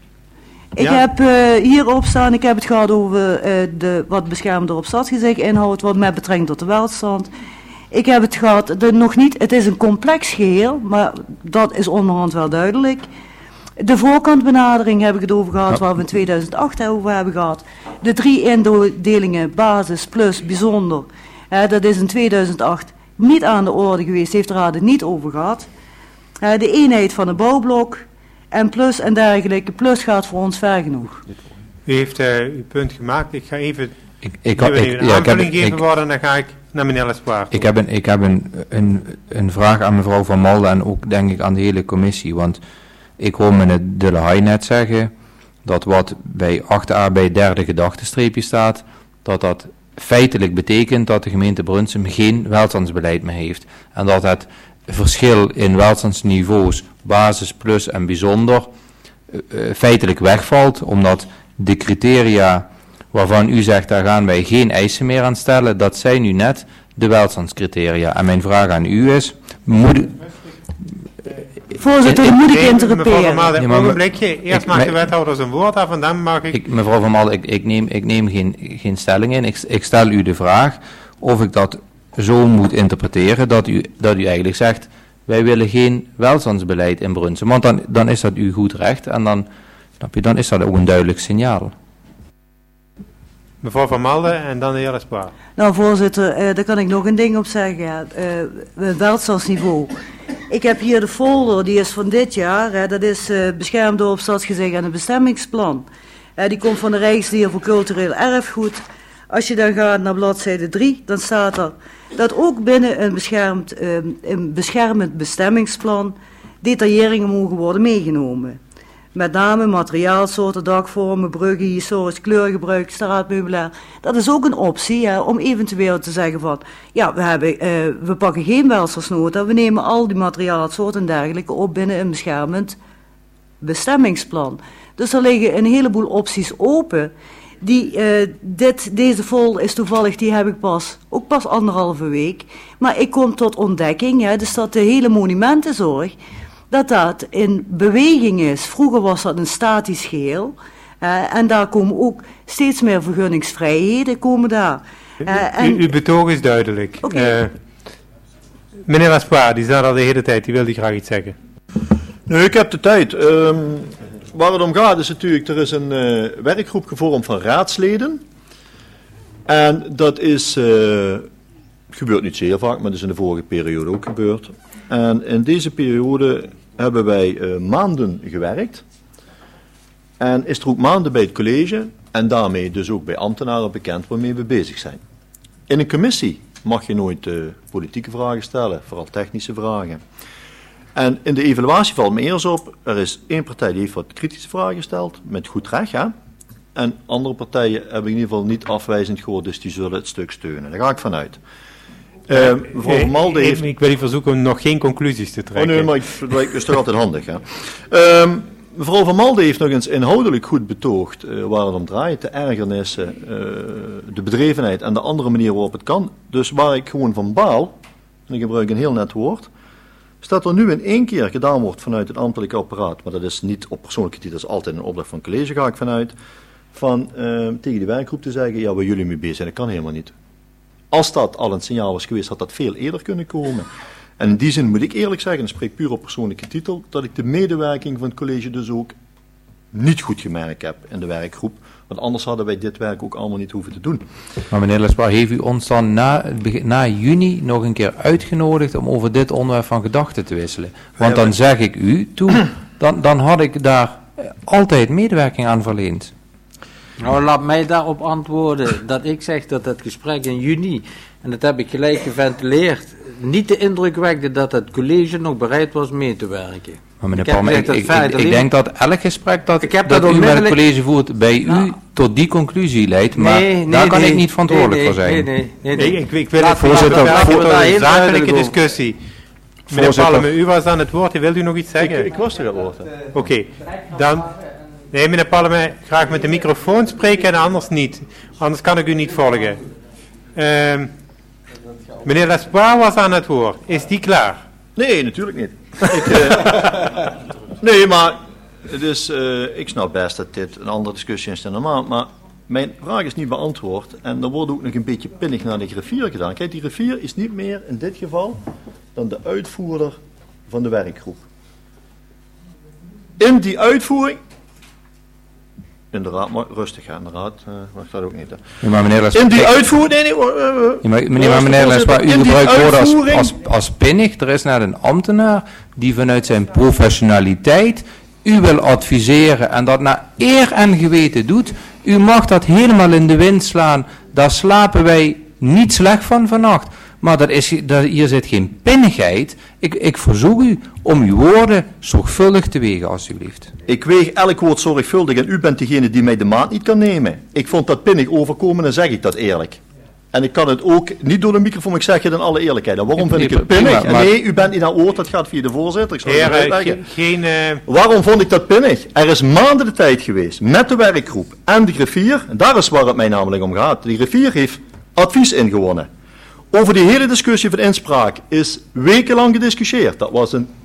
Ik ja. heb uh, hierop staan, ik heb het gehad over uh, de, wat beschermde op stadsgezicht inhoudt, wat met betrekking tot de welstand. Ik heb het gehad, de, nog niet, het is een complex geheel, maar dat is onderhand wel duidelijk. De voorkantbenadering heb ik het over gehad, ja. Waar we in tweeduizend acht over hebben gehad. De drie indelingen, basis, plus, bijzonder, uh, dat is in tweeduizend acht niet aan de orde geweest, heeft de Raad het niet over gehad. Uh, de eenheid van een bouwblok, en plus en dergelijke, plus gaat voor ons ver genoeg. U heeft uh, uw punt gemaakt, ik ga even ik, ik, ik, ik, een ja, aanvulling ik heb, geven ik, worden en dan ga ik naar meneer Lespoir. Ik heb, een, ik heb een, een, een vraag aan mevrouw Van Malden en ook denk ik aan de hele commissie, want ik hoor meneer De La Haye net zeggen dat wat bij acht a bij het derde gedachtenstreepje staat, dat dat feitelijk betekent dat de gemeente Brunsum geen welstandsbeleid meer heeft en dat het verschil in welstandsniveaus, basis, plus en bijzonder, uh, uh, feitelijk wegvalt, omdat de criteria waarvan u zegt, daar gaan wij geen eisen meer aan stellen, dat zijn nu net de welstandscriteria. En mijn vraag aan u is, moet... Voorzitter, dan moet ik interruperen. Mevrouw Van Malden, een ogenblikje. Eerst maakt de wethouder zijn woord af en dan mag ik... ik mevrouw Van Malden, ik, ik neem, ik neem geen, geen stelling in. Ik, ik stel u de vraag of ik dat zo moet interpreteren, dat u, dat u eigenlijk zegt, wij willen geen welstandsbeleid in Brunsum. Want dan, dan is dat uw goed recht en dan, snap je, dan is dat ook een duidelijk signaal. Mevrouw Van Malden en dan de heer Lespoir. Nou voorzitter, uh, daar kan ik nog een ding op zeggen. Ja. Uh, welstandsniveau. Ik heb hier de folder, die is van dit jaar. Hè, dat is uh, beschermd door op stadsgezicht en een bestemmingsplan. Uh, die komt van de Rijksdier voor Cultureel Erfgoed. Als je dan gaat naar bladzijde drie, dan staat er dat ook binnen een, beschermd, uh, een beschermend bestemmingsplan detailleringen mogen worden meegenomen. Met name materiaalsoorten, dakvormen, bruggen, historisch kleurgebruik, straatmeubilair. Dat is ook een optie, ja, om eventueel te zeggen van, ja, we, hebben, uh, we pakken geen welstandsnota, we nemen al die materiaalsoorten en dergelijke op binnen een beschermend bestemmingsplan. Dus er liggen een heleboel opties open. Die, uh, dit, deze folder is toevallig, die heb ik pas, ook pas anderhalve week. Maar ik kom tot ontdekking, ja, dus dat de hele monumentenzorg, dat dat in beweging is. Vroeger was dat een statisch geheel. Uh, en daar komen ook steeds meer vergunningsvrijheden komen daar. Uh, en... U, uw betoog is duidelijk. Okay. Uh, meneer Lespoir, die staat al de hele tijd, die wilde graag iets zeggen. Nee, ik heb de tijd. Um, waar het om gaat is natuurlijk, er is een uh, werkgroep gevormd van raadsleden. En dat is, uh, gebeurt niet zeer vaak, maar dat is in de vorige periode ook gebeurd. En in deze periode hebben wij uh, maanden gewerkt. En is er ook maanden bij het college en daarmee dus ook bij ambtenaren bekend waarmee we bezig zijn. In een commissie mag je nooit uh, politieke vragen stellen, vooral technische vragen. En in de evaluatie valt me eerst op, er is één partij die heeft wat kritische vragen gesteld, met goed recht, ja. En andere partijen hebben in ieder geval niet afwijzend gehoord, dus die zullen het stuk steunen. Daar ga ik vanuit. Uh, mevrouw Van Malden heeft... Ik wil u verzoeken om nog geen conclusies te trekken. Oh nee, maar ik, dat is toch altijd handig, ja. Um, mevrouw Van Malden heeft nog eens inhoudelijk goed betoogd uh, waar het om draait. De ergernissen, uh, de bedrevenheid en de andere manier waarop het kan. Dus waar ik gewoon van baal, en ik gebruik een heel net woord, staat er nu in één keer gedaan wordt vanuit het ambtelijke apparaat, maar dat is niet op persoonlijke titel, dat is altijd een opdracht van het college, ga ik vanuit, van uh, tegen de werkgroep te zeggen, ja, waar jullie mee bezig zijn, dat kan helemaal niet. Als dat al een signaal was geweest, had dat veel eerder kunnen komen. En in die zin moet ik eerlijk zeggen, en spreek puur op persoonlijke titel, dat ik de medewerking van het college dus ook niet goed gemerkt heb in de werkgroep. Want anders hadden wij dit werk ook allemaal niet hoeven te doen. Maar meneer Lesbar, heeft u ons dan na, na juni nog een keer uitgenodigd om over dit onderwerp van gedachten te wisselen? Want dan zeg ik u toe, dan, dan had ik daar altijd medewerking aan verleend. Nou, laat mij daarop antwoorden dat ik zeg dat het gesprek in juni, en dat heb ik gelijk geventileerd, niet de indruk wekte dat het college nog bereid was mee te werken. Maar meneer Palmer, ik, ik, ik, ik denk dat elk gesprek dat, dat, dat u met het college voert bij nou, u tot die conclusie leidt, maar nee, nee, daar kan nee, ik niet verantwoordelijk nee, nee, voor zijn. Nee, nee, nee, nee. nee ik, ik wil het voorzitter voor een zakelijke discussie. Meneer Palmer, u was aan het woord, wilt u nog iets zeggen? Ik, ik was er aan het woord. Oké, okay, dan... Nee, meneer Palmer, graag met de microfoon spreken en anders niet. Anders kan ik u niet volgen. Uh, meneer Lespoir was aan het woord. Is die klaar? Nee, natuurlijk niet. ik, uh, nee, maar dus, uh, ik snap best dat dit een andere discussie is dan normaal. Maar mijn vraag is niet beantwoord. En er wordt ook nog een beetje pinnig naar de griffier gedaan. Kijk, die griffier is niet meer in dit geval dan de uitvoerder van de werkgroep. In die uitvoering... Inderdaad, maar rustig aan de raad, uh, wacht dat ook niet. Ja, maar meneer Lespoir, in die uitvoering, nee, nee, uh, uh, ja, maar, meneer, maar meneer Lespoir, u gebruikt woorden als, als, als pinnig. Er is net een ambtenaar die vanuit zijn professionaliteit u wil adviseren en dat naar eer en geweten doet. U mag dat helemaal in de wind slaan, daar slapen wij niet slecht van vannacht. Maar dat is, dat, hier zit geen pinnigheid. Ik, ik verzoek u om uw woorden zorgvuldig te wegen, alstublieft. Ik weeg elk woord zorgvuldig en u bent degene die mij de maat niet kan nemen. Ik vond dat pinnig overkomen en zeg ik dat eerlijk. En ik kan het ook niet door de microfoon, ik zeg het in alle eerlijkheid. En waarom vind ik het pinnig? Prima, nee, u bent niet aan woord, dat gaat via de voorzitter. Ik zal het uitleggen. Geen, uh... Waarom vond ik dat pinnig? Er is maanden de tijd geweest met de werkgroep en de griffier. En daar is waar het mij namelijk om gaat. De griffier heeft advies ingewonnen. Over die hele discussie van inspraak is wekenlang gediscussieerd. Dat was een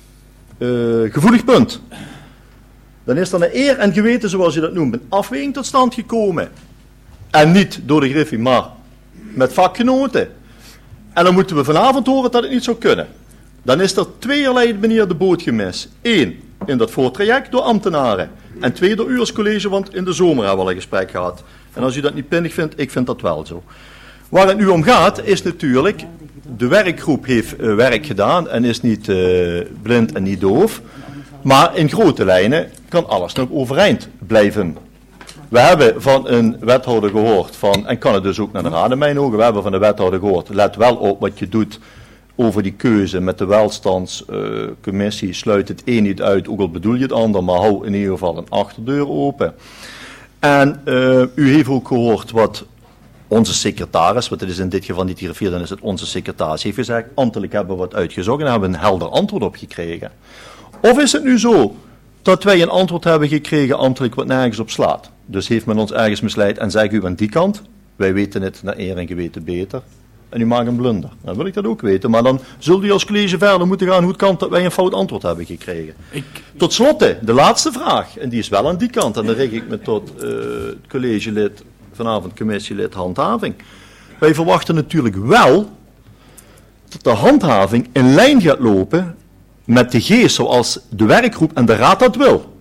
uh, gevoelig punt. Dan is er naar eer en geweten, zoals je dat noemt, een afweging tot stand gekomen. En niet door de griffie, maar met vakgenoten. En dan moeten we vanavond horen dat het niet zou kunnen. Dan is er tweeërlei manier de boot gemist. Eén, in dat voortraject door ambtenaren. En twee, door u als college, want in de zomer hebben we al een gesprek gehad. En als u dat niet pinnig vindt, ik vind dat wel zo. Waar het nu om gaat, is natuurlijk, de werkgroep heeft uh, werk gedaan en is niet uh, blind en niet doof. Maar in grote lijnen kan alles nog overeind blijven. We hebben van een wethouder gehoord, van, en kan het dus ook naar de raad in mijn ogen, we hebben van de wethouder gehoord, let wel op wat je doet over die keuze met de welstandscommissie, uh, sluit het een niet uit, ook al bedoel je het ander, maar hou in ieder geval een achterdeur open. En uh, u heeft ook gehoord wat onze secretaris, want het is in dit geval niet die griffier, dan is het onze secretaris, heeft gezegd, ambtelijk hebben we wat uitgezocht en daar hebben we een helder antwoord op gekregen. Of is het nu zo dat wij een antwoord hebben gekregen ambtelijk wat nergens op slaat? Dus heeft men ons ergens misleid en zegt u aan die kant, wij weten het naar eer en geweten beter. En u maakt een blunder. Dan wil ik dat ook weten. Maar dan zult u als college verder moeten gaan hoe het kan dat wij een fout antwoord hebben gekregen. Ik... Tot slotte, de laatste vraag. En die is wel aan die kant. En dan richt ik me tot uh, het collegelid, vanavond commissielid handhaving. Wij verwachten natuurlijk wel dat de handhaving in lijn gaat lopen met de geest zoals de werkgroep en de raad dat wil.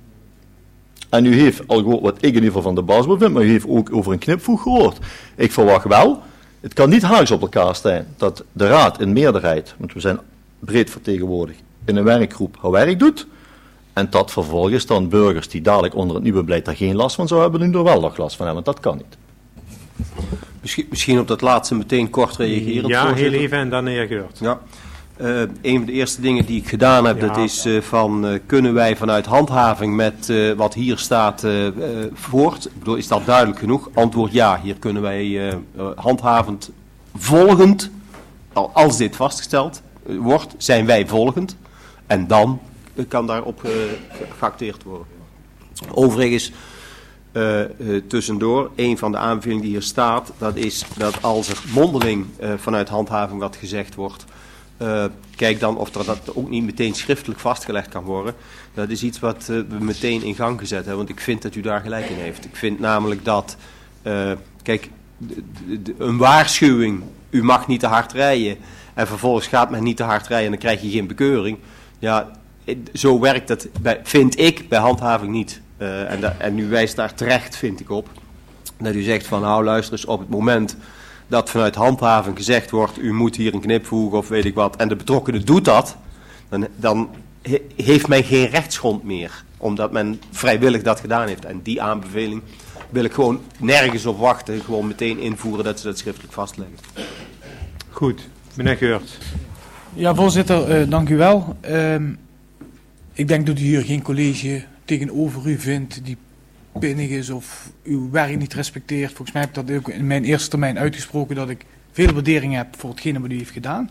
En u heeft al gehoord wat ik in ieder geval van de baas wil vinden, maar u heeft ook over een knipvoeg gehoord. Ik verwacht wel, het kan niet haaks op elkaar staan, dat de raad in meerderheid, want we zijn breed vertegenwoordigd, in een werkgroep haar werk doet, en dat vervolgens dan burgers die dadelijk onder het nieuwe beleid daar geen last van zouden hebben, nu er wel nog last van hebben, want dat kan niet. Misschien, misschien op dat laatste meteen kort reageren. Ja, voorzitter. Heel even en dan heer Geurt. Ja. Uh, een van de eerste dingen die ik gedaan heb, ja. dat is uh, van, uh, kunnen wij vanuit handhaving met uh, wat hier staat uh, uh, voort? Ik bedoel, is dat duidelijk genoeg? Antwoord ja, hier kunnen wij uh, uh, handhavend volgend, al, als dit vastgesteld uh, wordt, zijn wij volgend. En dan uh, kan daarop uh, geacteerd worden. Overigens, uh, uh, tussendoor, een van de aanbevelingen die hier staat, dat is dat als er mondeling uh, vanuit handhaving wat gezegd wordt, Uh, kijk dan of er dat ook niet meteen schriftelijk vastgelegd kan worden. Dat is iets wat uh, we meteen in gang gezet hebben, want ik vind dat u daar gelijk in heeft. Ik vind namelijk dat, uh, kijk, de, de, de, een waarschuwing, u mag niet te hard rijden, en vervolgens gaat men niet te hard rijden en dan krijg je geen bekeuring. Ja, zo werkt dat, bij, vind ik, bij handhaving niet. Uh, en, da, en u wijst daar terecht, vind ik, op. Dat u zegt van, nou luister eens, op het moment dat vanuit handhaving gezegd wordt, u moet hier een knip voegen of weet ik wat, en de betrokkenen doet dat, dan, dan he, heeft men geen rechtsgrond meer, omdat men vrijwillig dat gedaan heeft. En die aanbeveling wil ik gewoon nergens op wachten, gewoon meteen invoeren dat ze dat schriftelijk vastleggen. Goed, meneer Geurts. Ja, voorzitter, uh, dank u wel. Uh, ik denk dat u hier geen college tegenover u vindt die pinnig is of uw werk niet respecteert. Volgens mij heb ik dat ook in mijn eerste termijn uitgesproken, dat ik veel waardering heb voor hetgene wat u heeft gedaan.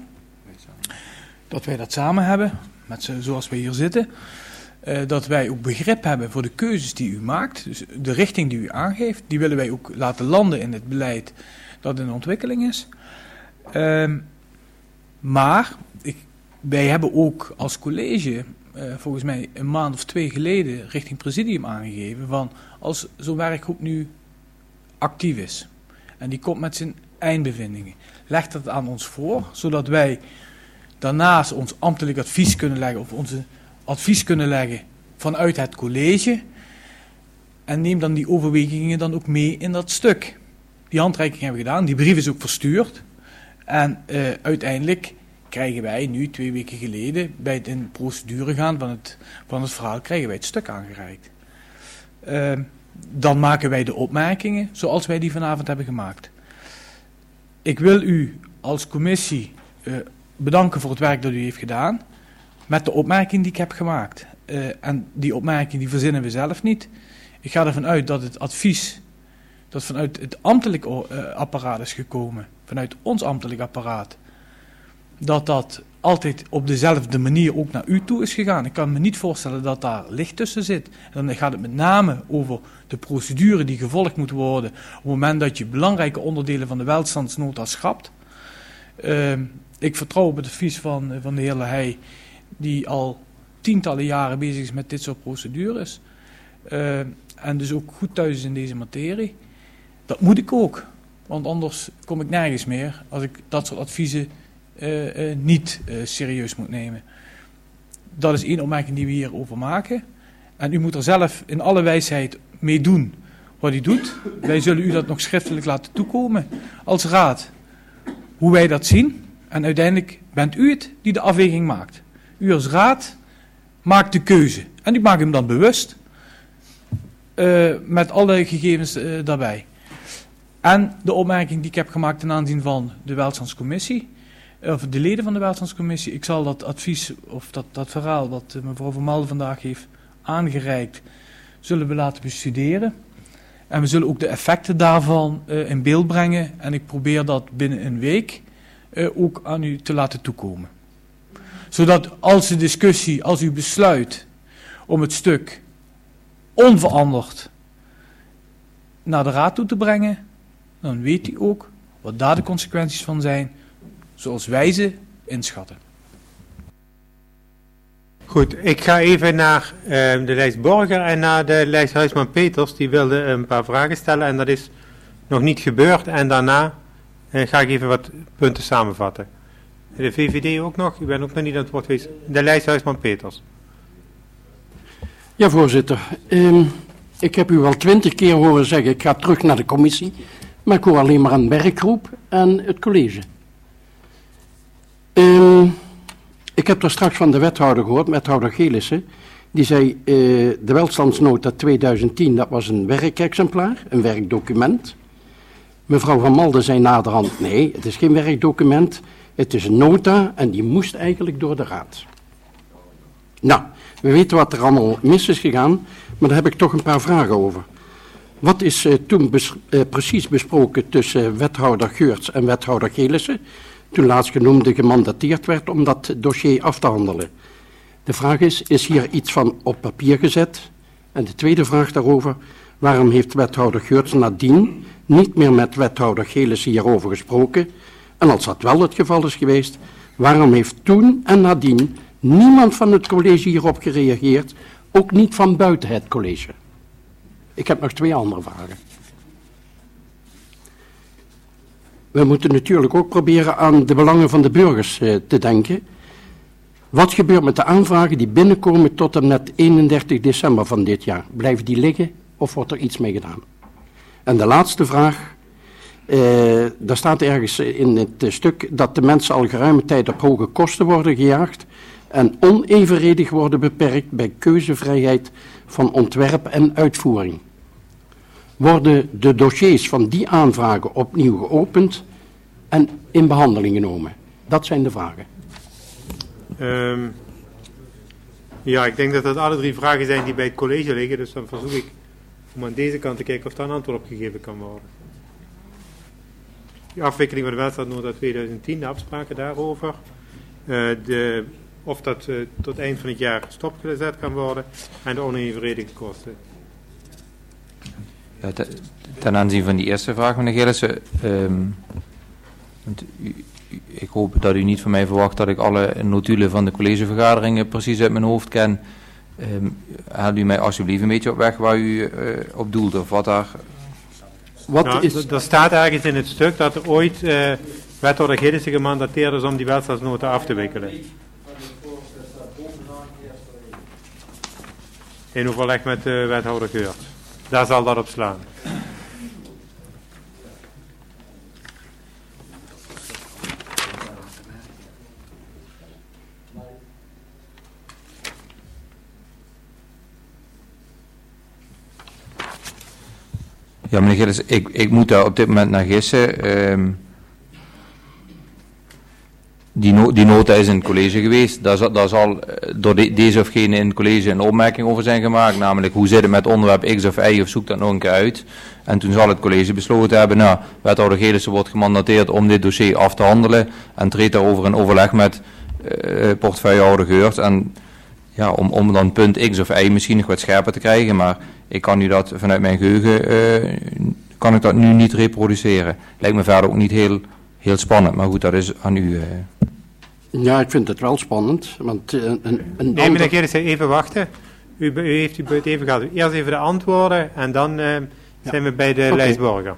Dat wij dat samen hebben, met z'n, zoals wij hier zitten. Uh, dat wij ook begrip hebben voor de keuzes die u maakt. Dus de richting die u aangeeft, die willen wij ook laten landen in het beleid dat in ontwikkeling is. Uh, maar ik, wij hebben ook als college Uh, volgens mij een maand of twee geleden richting presidium aangegeven van als zo'n werkgroep nu actief is en die komt met zijn eindbevindingen, legt dat aan ons voor, zodat wij daarnaast ons ambtelijk advies kunnen leggen of onze advies kunnen leggen vanuit het college en neem dan die overwegingen dan ook mee in dat stuk. Die handreiking hebben we gedaan, die brief is ook verstuurd en uh, uiteindelijk krijgen wij nu, twee weken geleden, bij het in procedure gaan van het, van het verhaal, krijgen wij het stuk aangereikt. Uh, dan maken wij de opmerkingen zoals wij die vanavond hebben gemaakt. Ik wil u als commissie uh, bedanken voor het werk dat u heeft gedaan, met de opmerking die ik heb gemaakt. Uh, en die opmerking die verzinnen we zelf niet. Ik ga ervan uit dat het advies, dat vanuit het ambtelijk uh, apparaat is gekomen, vanuit ons ambtelijk apparaat, dat dat altijd op dezelfde manier ook naar u toe is gegaan. Ik kan me niet voorstellen dat daar licht tussen zit. En dan gaat het met name over de procedure die gevolgd moet worden op het moment dat je belangrijke onderdelen van de welstandsnota schrapt. Uh, ik vertrouw op het advies van, van de heer Lahey, die al tientallen jaren bezig is met dit soort procedures. Uh, en dus ook goed thuis is in deze materie. Dat moet ik ook, want anders kom ik nergens meer als ik dat soort adviezen Uh, uh, niet uh, serieus moet nemen. Dat is één opmerking die we hierover maken. En u moet er zelf in alle wijsheid mee doen wat u doet. Wij zullen u dat nog schriftelijk laten toekomen als raad. Hoe wij dat zien. En uiteindelijk bent u het die de afweging maakt. U als raad maakt de keuze. En u maakt hem dan bewust. Uh, met alle gegevens uh, daarbij. En de opmerking die ik heb gemaakt ten aanzien van de welstandscommissie. Of de leden van de welstandscommissie. Ik zal dat advies of dat, dat verhaal wat mevrouw Vermalde vandaag heeft aangereikt, zullen we laten bestuderen. En we zullen ook de effecten daarvan uh, in beeld brengen. En ik probeer dat binnen een week uh, ook aan u te laten toekomen. Zodat als de discussie, als u besluit om het stuk onveranderd naar de raad toe te brengen, dan weet u ook wat daar de consequenties van zijn, zoals wij ze inschatten. Goed, ik ga even naar uh, de lijst Borger en naar de lijst Huisman-Peters. Die wilden een paar vragen stellen en dat is nog niet gebeurd. En daarna uh, ga ik even wat punten samenvatten. De V V D ook nog, u bent ook nog niet aan het woord geweest. De lijst Huisman-Peters. Ja, voorzitter. Um, ik heb u al twintig keer horen zeggen, ik ga terug naar de commissie. Maar ik hoor alleen maar een werkgroep en het college. Um, ik heb daar straks van de wethouder gehoord, wethouder Gelissen. Die zei, uh, de welstandsnota tweeduizend tien, dat was een werkexemplaar, een werkdocument. Mevrouw Van Malden zei naderhand, nee, het is geen werkdocument. Het is een nota en die moest eigenlijk door de raad. Nou, we weten wat er allemaal mis is gegaan, maar daar heb ik toch een paar vragen over. Wat is uh, toen bes- uh, precies besproken tussen uh, wethouder Geurts en wethouder Gelissen, toen laatstgenoemde gemandateerd werd om dat dossier af te handelen? De vraag is, is hier iets van op papier gezet? En de tweede vraag daarover, waarom heeft wethouder Geurts nadien niet meer met wethouder Gelissen hierover gesproken? En als dat wel het geval is geweest, Waarom heeft toen en nadien niemand van het college hierop gereageerd, ook niet van buiten het college? Ik heb nog twee andere vragen. We moeten natuurlijk ook proberen aan de belangen van de burgers eh, te denken. Wat gebeurt met de aanvragen die binnenkomen tot en met eenendertig december van dit jaar? Blijven die liggen of wordt er iets mee gedaan? En de laatste vraag. Uh, daar staat ergens in het stuk dat de mensen al geruime tijd op hoge kosten worden gejaagd en onevenredig worden beperkt bij keuzevrijheid van ontwerp en uitvoering. Worden de dossiers van die aanvragen opnieuw geopend en in behandeling genomen? Dat zijn de vragen. Um, ja, ik denk dat dat alle drie vragen zijn die bij het college liggen, dus dan verzoek ik om aan deze kant te kijken of daar een antwoord op gegeven kan worden. De afwikkeling van de welstandsnota tweeduizend tien, de afspraken daarover. Uh, de, of dat uh, tot eind van het jaar stopgezet kan worden. En de onevenredige kosten. Ja, te, ten aanzien van die eerste vraag, meneer Gillissen. Um, ik hoop dat u niet van mij verwacht dat ik alle notulen van de collegevergaderingen precies uit mijn hoofd ken. Um, haal u mij alsjeblieft een beetje op weg waar u uh, op doelt of wat daar... Wat nou, is... Er staat ergens in het stuk dat er ooit uh, wethouder Gillissen gemandateerd is om die welstandsnota af te wikkelen. In overleg met de wethouder Geurt. Daar zal dat op slaan. Ja, meneer Gillis, ik, ik moet daar op dit moment naar gissen. Um, die, no, die nota is in het college geweest. Daar, zal, daar zal door de, deze of gene in het college een opmerking over zijn gemaakt. Namelijk, hoe zit het met onderwerp X of Y of zoek dat nog een keer uit. En toen zal het college besloten hebben, nou, wethouder Gillissen wordt gemandateerd om dit dossier af te handelen. En treedt daarover in overleg met uh, portefeuillehouder Geurt. En ja, om, om dan punt X of Y misschien nog wat scherper te krijgen. Maar ik kan u dat vanuit mijn geheugen, uh, kan ik dat nu niet reproduceren. Lijkt me verder ook niet heel, heel spannend, maar goed, dat is aan u. Uh. Ja, ik vind het wel spannend, want uh, een, een Nee, ander... meneer Gillissen, even wachten. U, u heeft u het even gehad. Eerst even de antwoorden en dan uh, zijn ja. we bij de okay. lijstborger.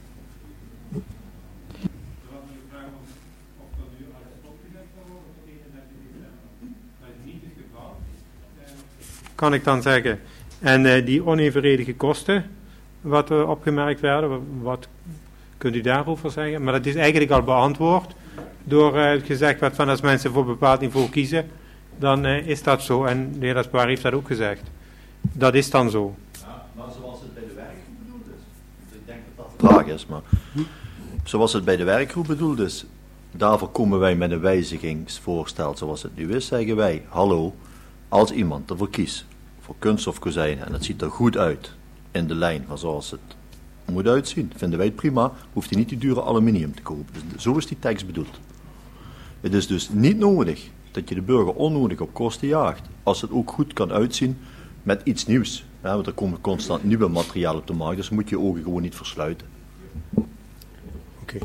Kan ik dan zeggen. En uh, die onevenredige kosten, wat uh, opgemerkt werden, wat, wat kunt u daarover zeggen? Maar dat is eigenlijk al beantwoord door uh, gezegd werd van als mensen voor een bepaald niveau kiezen, dan uh, is dat zo. En de heer Espoir heeft dat ook gezegd. Dat is dan zo. Ja, maar zoals het bij de werkgroep bedoeld is. Ik denk dat dat traag is, maar zoals het bij de werkgroep bedoeld is, daarvoor komen wij met een wijzigingsvoorstel zoals het nu is, zeggen wij, hallo, als iemand ervoor kiest voor kunst of kozijnen en het ziet er goed uit in de lijn van zoals het moet uitzien, vinden wij het prima, hoeft hij niet die dure aluminium te kopen. Dus zo is die tekst bedoeld. Het is dus niet nodig dat je de burger onnodig op kosten jaagt, als het ook goed kan uitzien met iets nieuws. Ja, want er komen constant nieuwe materialen op de markt, dus moet je je ogen gewoon niet versluiten. Oké. Okay.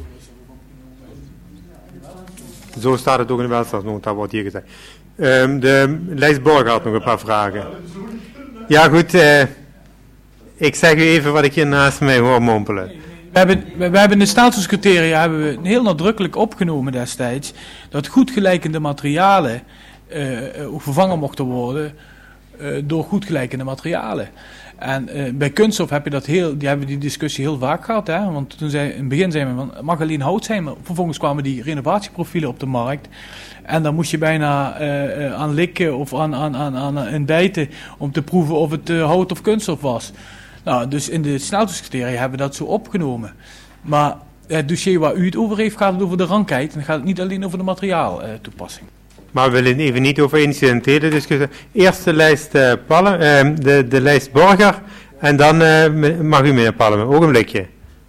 Zo staat het ook in de welstandsnota, wordt hier gezegd. Um, de lijstborger had nog een paar vragen. Ja goed, uh, ik zeg u even wat ik hier naast mij hoor mompelen. We hebben, we, we hebben de statuscriteria hebben we heel nadrukkelijk opgenomen destijds, dat goed gelijkende materialen uh, vervangen mochten worden uh, door goed gelijkende materialen. En uh, bij kunststof heb je dat heel, die hebben die discussie heel vaak gehad, hè? Want toen zei, in het begin zeiden we van, het mag alleen hout zijn, maar vervolgens kwamen die renovatieprofielen op de markt. En dan moest je bijna uh, uh, aan likken of aan, aan, aan, aan, aan bijten om te proeven of het uh, hout of kunststof was. Nou, dus in de statuscriteria hebben we dat zo opgenomen. Maar het dossier waar u het over heeft, gaat het over de rankheid en dan gaat het niet alleen over de materiaaltoepassing. Uh, maar we willen even niet over incidentele discussiëren. Eerst de lijst uh, Pallen, uh, de, de lijst Borger en dan uh, mag u meneer Pallen, een ogenblikje.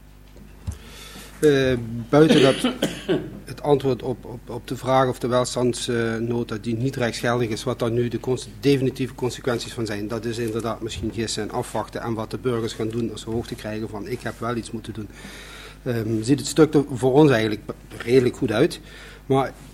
Uh, buiten dat het antwoord op, op, op de vraag of de welstandsnota uh, die niet rechtsgeldig is, wat dan nu de cons- definitieve consequenties van zijn, dat is inderdaad misschien gissen en afwachten en wat de burgers gaan doen als ze hoogte krijgen van ik heb wel iets moeten doen. Um, ziet het stuk er voor ons eigenlijk redelijk goed uit, maar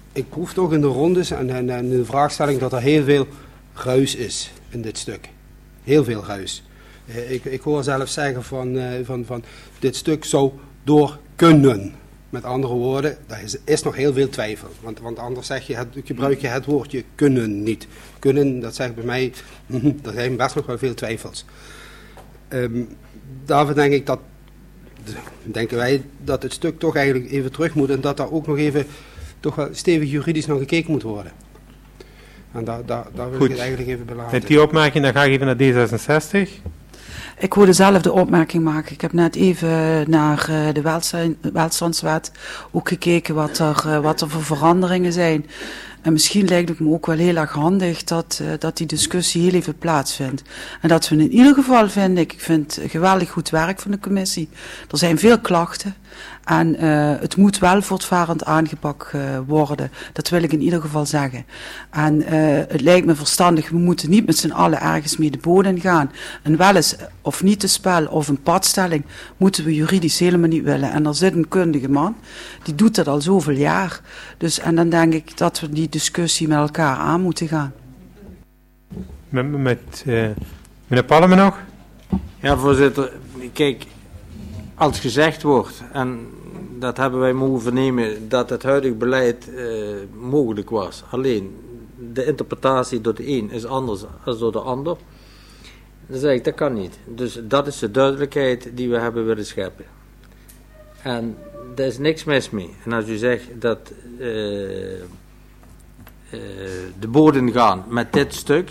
ik proef toch in de rondes en, en, en in de vraagstelling dat er heel veel ruis is in dit stuk. Heel veel ruis. Uh, ik, ik hoor zelf zeggen van, uh, van, van dit stuk zou door kunnen. Met andere woorden, er is, is nog heel veel twijfel. Want, want anders zeg je het, gebruik je het woordje kunnen niet. Kunnen, dat zegt bij mij, er zijn best nog wel veel twijfels. Um, daarvoor denk ik dat, denken wij dat het stuk toch eigenlijk even terug moet. En dat daar ook nog even, toch wel stevig juridisch naar gekeken moet worden. En daar, daar, daar wil Goed. ik het eigenlijk even belaten. Met die opmerking dan ga ik even naar D zesenzestig. Ik wil dezelfde opmerking maken. Ik heb net even naar uh, de welstand, welstandswet ook gekeken wat er, uh, wat er voor veranderingen zijn. En misschien lijkt het me ook wel heel erg handig dat, uh, dat die discussie heel even plaatsvindt. En dat we in ieder geval, vind ik, ik vind geweldig goed werk van de commissie. Er zijn veel klachten. En uh, het moet wel voortvarend aangepakt uh, worden. Dat wil ik in ieder geval zeggen. En uh, het lijkt me verstandig, we moeten niet met z'n allen ergens mee de bodem gaan. Een wel eens of niet te spel of een padstelling moeten we juridisch helemaal niet willen. En er zit een kundige man, die doet dat al zoveel jaar. Dus, en dan denk ik dat we die discussie met elkaar aan moeten gaan. Met, met uh, meneer Palmen nog? Ja, voorzitter. Kijk, als gezegd wordt, en dat hebben wij mogen vernemen, dat het huidige beleid uh, mogelijk was. Alleen, de interpretatie door de een is anders dan door de ander. Dan zeg ik, dat kan niet. Dus dat is de duidelijkheid die we hebben willen scheppen. En daar is niks mis mee. En als u zegt dat uh, uh, de bodem gaan met dit stuk,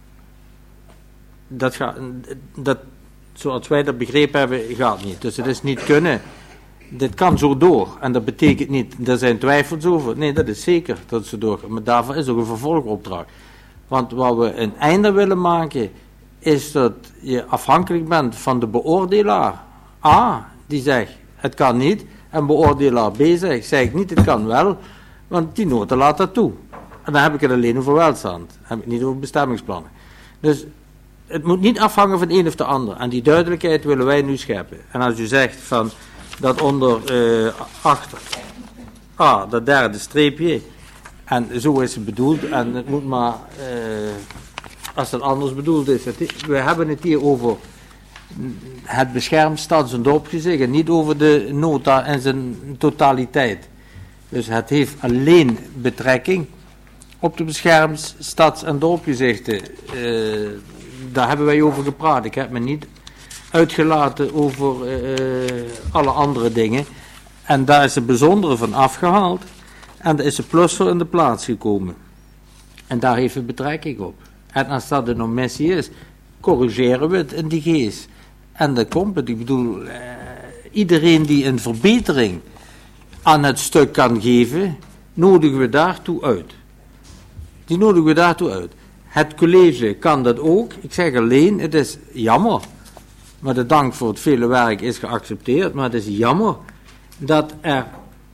dat gaat, dat, zoals wij dat begrepen hebben, gaat niet. Dus het is niet kunnen. Dit kan zo door. En dat betekent niet, er zijn twijfels over. Nee, dat is zeker dat het zo doorgaat. Maar daarvoor is ook een vervolgopdracht. Want wat we een einde willen maken, is dat je afhankelijk bent van de beoordelaar. A, die zegt, het kan niet. En beoordelaar B zegt, zeg ik niet, het kan wel. Want die nota laat dat toe. En dan heb ik het alleen over welstand. Dan heb ik het niet over bestemmingsplannen. Dus het moet niet afhangen van de een of de ander. En die duidelijkheid willen wij nu scheppen. En als u zegt van dat onder uh, achter A, dat derde streepje, en zo is het bedoeld, en het moet maar, uh, als het anders bedoeld is, het, we hebben het hier over het beschermd stads- en dorpsgezicht en niet over de nota en zijn totaliteit. Dus het heeft alleen betrekking op de beschermd stads- en dorpsgezichten. Uh, daar hebben wij over gepraat. Ik heb me niet uitgelaten over uh, alle andere dingen. En daar is het bijzondere van afgehaald. En daar is de plus voor in de plaats gekomen. En daar heeft het betrekking op. En als dat een omissie is, corrigeren we het in die geest. En dat komt het. Ik bedoel, uh, iedereen die een verbetering aan het stuk kan geven, nodigen we daartoe uit. Die nodigen we daartoe uit. Het college kan dat ook. Ik zeg alleen, het is jammer. Maar de dank voor het vele werk is geaccepteerd. Maar het is jammer dat er,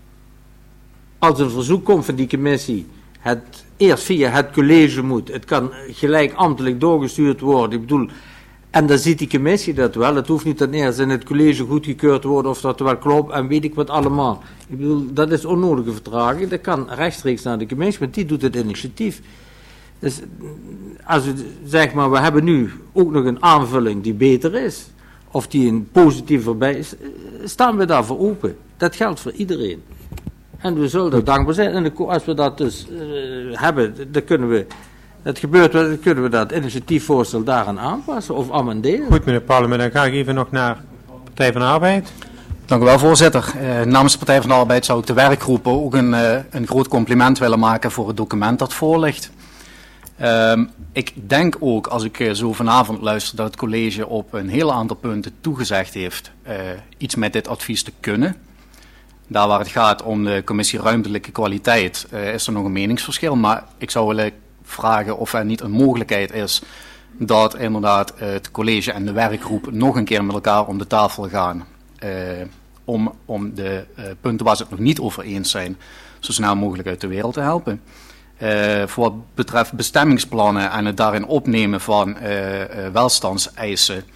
als een verzoek komt van die commissie, het eerst via het college moet. Het kan gelijk ambtelijk doorgestuurd worden. Ik bedoel, en dan ziet die commissie dat wel. Het hoeft niet dan eerst in het college goedgekeurd te worden of dat wel klopt en weet ik wat allemaal. Ik bedoel, dat is onnodige vertraging. Dat kan rechtstreeks naar de commissie, want die doet het initiatief. Dus als u zegt, maar we hebben nu ook nog een aanvulling die beter is, of die een positiever bij is, staan we daarvoor open. Dat geldt voor iedereen. En we zullen er dankbaar zijn. En als we dat dus uh, hebben, dan kunnen we, het gebeurt, dan kunnen we dat initiatiefvoorstel daaraan aanpassen of amenderen. Goed, meneer Parlement, dan ga ik even nog naar Partij van de Arbeid. Dank u wel, voorzitter. Uh, namens de Partij van de Arbeid zou ik de werkgroepen ook een, uh, een groot compliment willen maken voor het document dat voor ligt. Uh, ik denk ook, als ik uh, zo vanavond luister, dat het college op een heel aantal punten toegezegd heeft uh, iets met dit advies te kunnen. Daar waar het gaat om de commissie ruimtelijke kwaliteit uh, is er nog een meningsverschil. Maar ik zou willen vragen of er niet een mogelijkheid is dat inderdaad uh, het college en de werkgroep nog een keer met elkaar om de tafel gaan. Uh, om, om de uh, punten waar ze het nog niet over eens zijn zo snel mogelijk uit de wereld te helpen. Uh, voor wat betreft bestemmingsplannen en het daarin opnemen van uh, uh, welstandseisen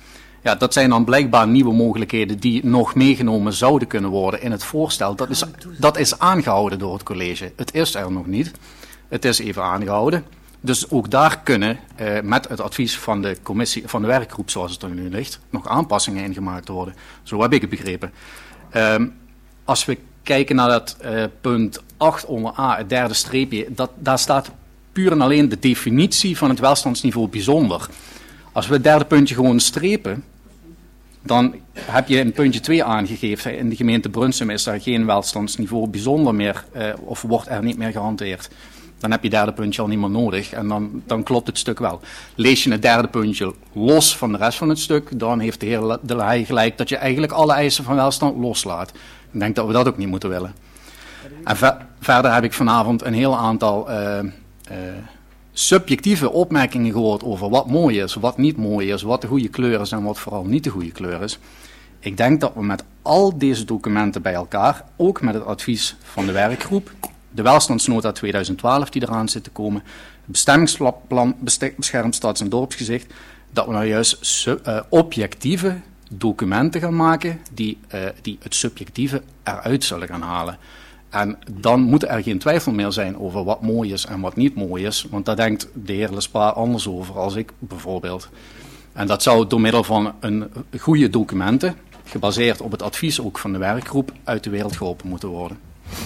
Ja, dat zijn dan blijkbaar nieuwe mogelijkheden die nog meegenomen zouden kunnen worden in het voorstel. Dat is, dat is aangehouden door het college. Het is er nog niet. Het is even aangehouden. Dus ook daar kunnen uh, met het advies van de commissie, van de werkgroep zoals het er nu ligt, nog aanpassingen in gemaakt worden. Zo heb ik het begrepen. Um, als we kijken naar dat uh, punt acht onder A, het derde streepje, dat, daar staat puur en alleen de definitie van het welstandsniveau bijzonder. Als we het derde puntje gewoon strepen, dan heb je in puntje twee aangegeven, in de gemeente Brunsum is er geen welstandsniveau bijzonder meer, uh, of wordt er niet meer gehanteerd. Dan heb je het derde puntje al niet meer nodig en dan, dan klopt het stuk wel. Lees je het derde puntje los van de rest van het stuk, dan heeft de heer De Lahaye gelijk dat je eigenlijk alle eisen van welstand loslaat. Ik denk dat we dat ook niet moeten willen. En ver, verder heb ik vanavond een heel aantal uh, uh, subjectieve opmerkingen gehoord over wat mooi is, wat niet mooi is, wat de goede kleur is en wat vooral niet de goede kleur is. Ik denk dat we met al deze documenten bij elkaar, ook met het advies van de werkgroep, de welstandsnota tweeduizend twaalf die eraan zit te komen, het bestemmingsplan beschermd stads- en dorpsgezicht, dat we nou juist uh, objectieve documenten gaan maken die, uh, die het subjectieve eruit zullen gaan halen. En dan moet er geen twijfel meer zijn over wat mooi is en wat niet mooi is, want daar denkt de heer Lespa anders over als ik bijvoorbeeld. En dat zou door middel van een goede documenten, gebaseerd op het advies ook van de werkgroep, uit de wereld geholpen moeten worden.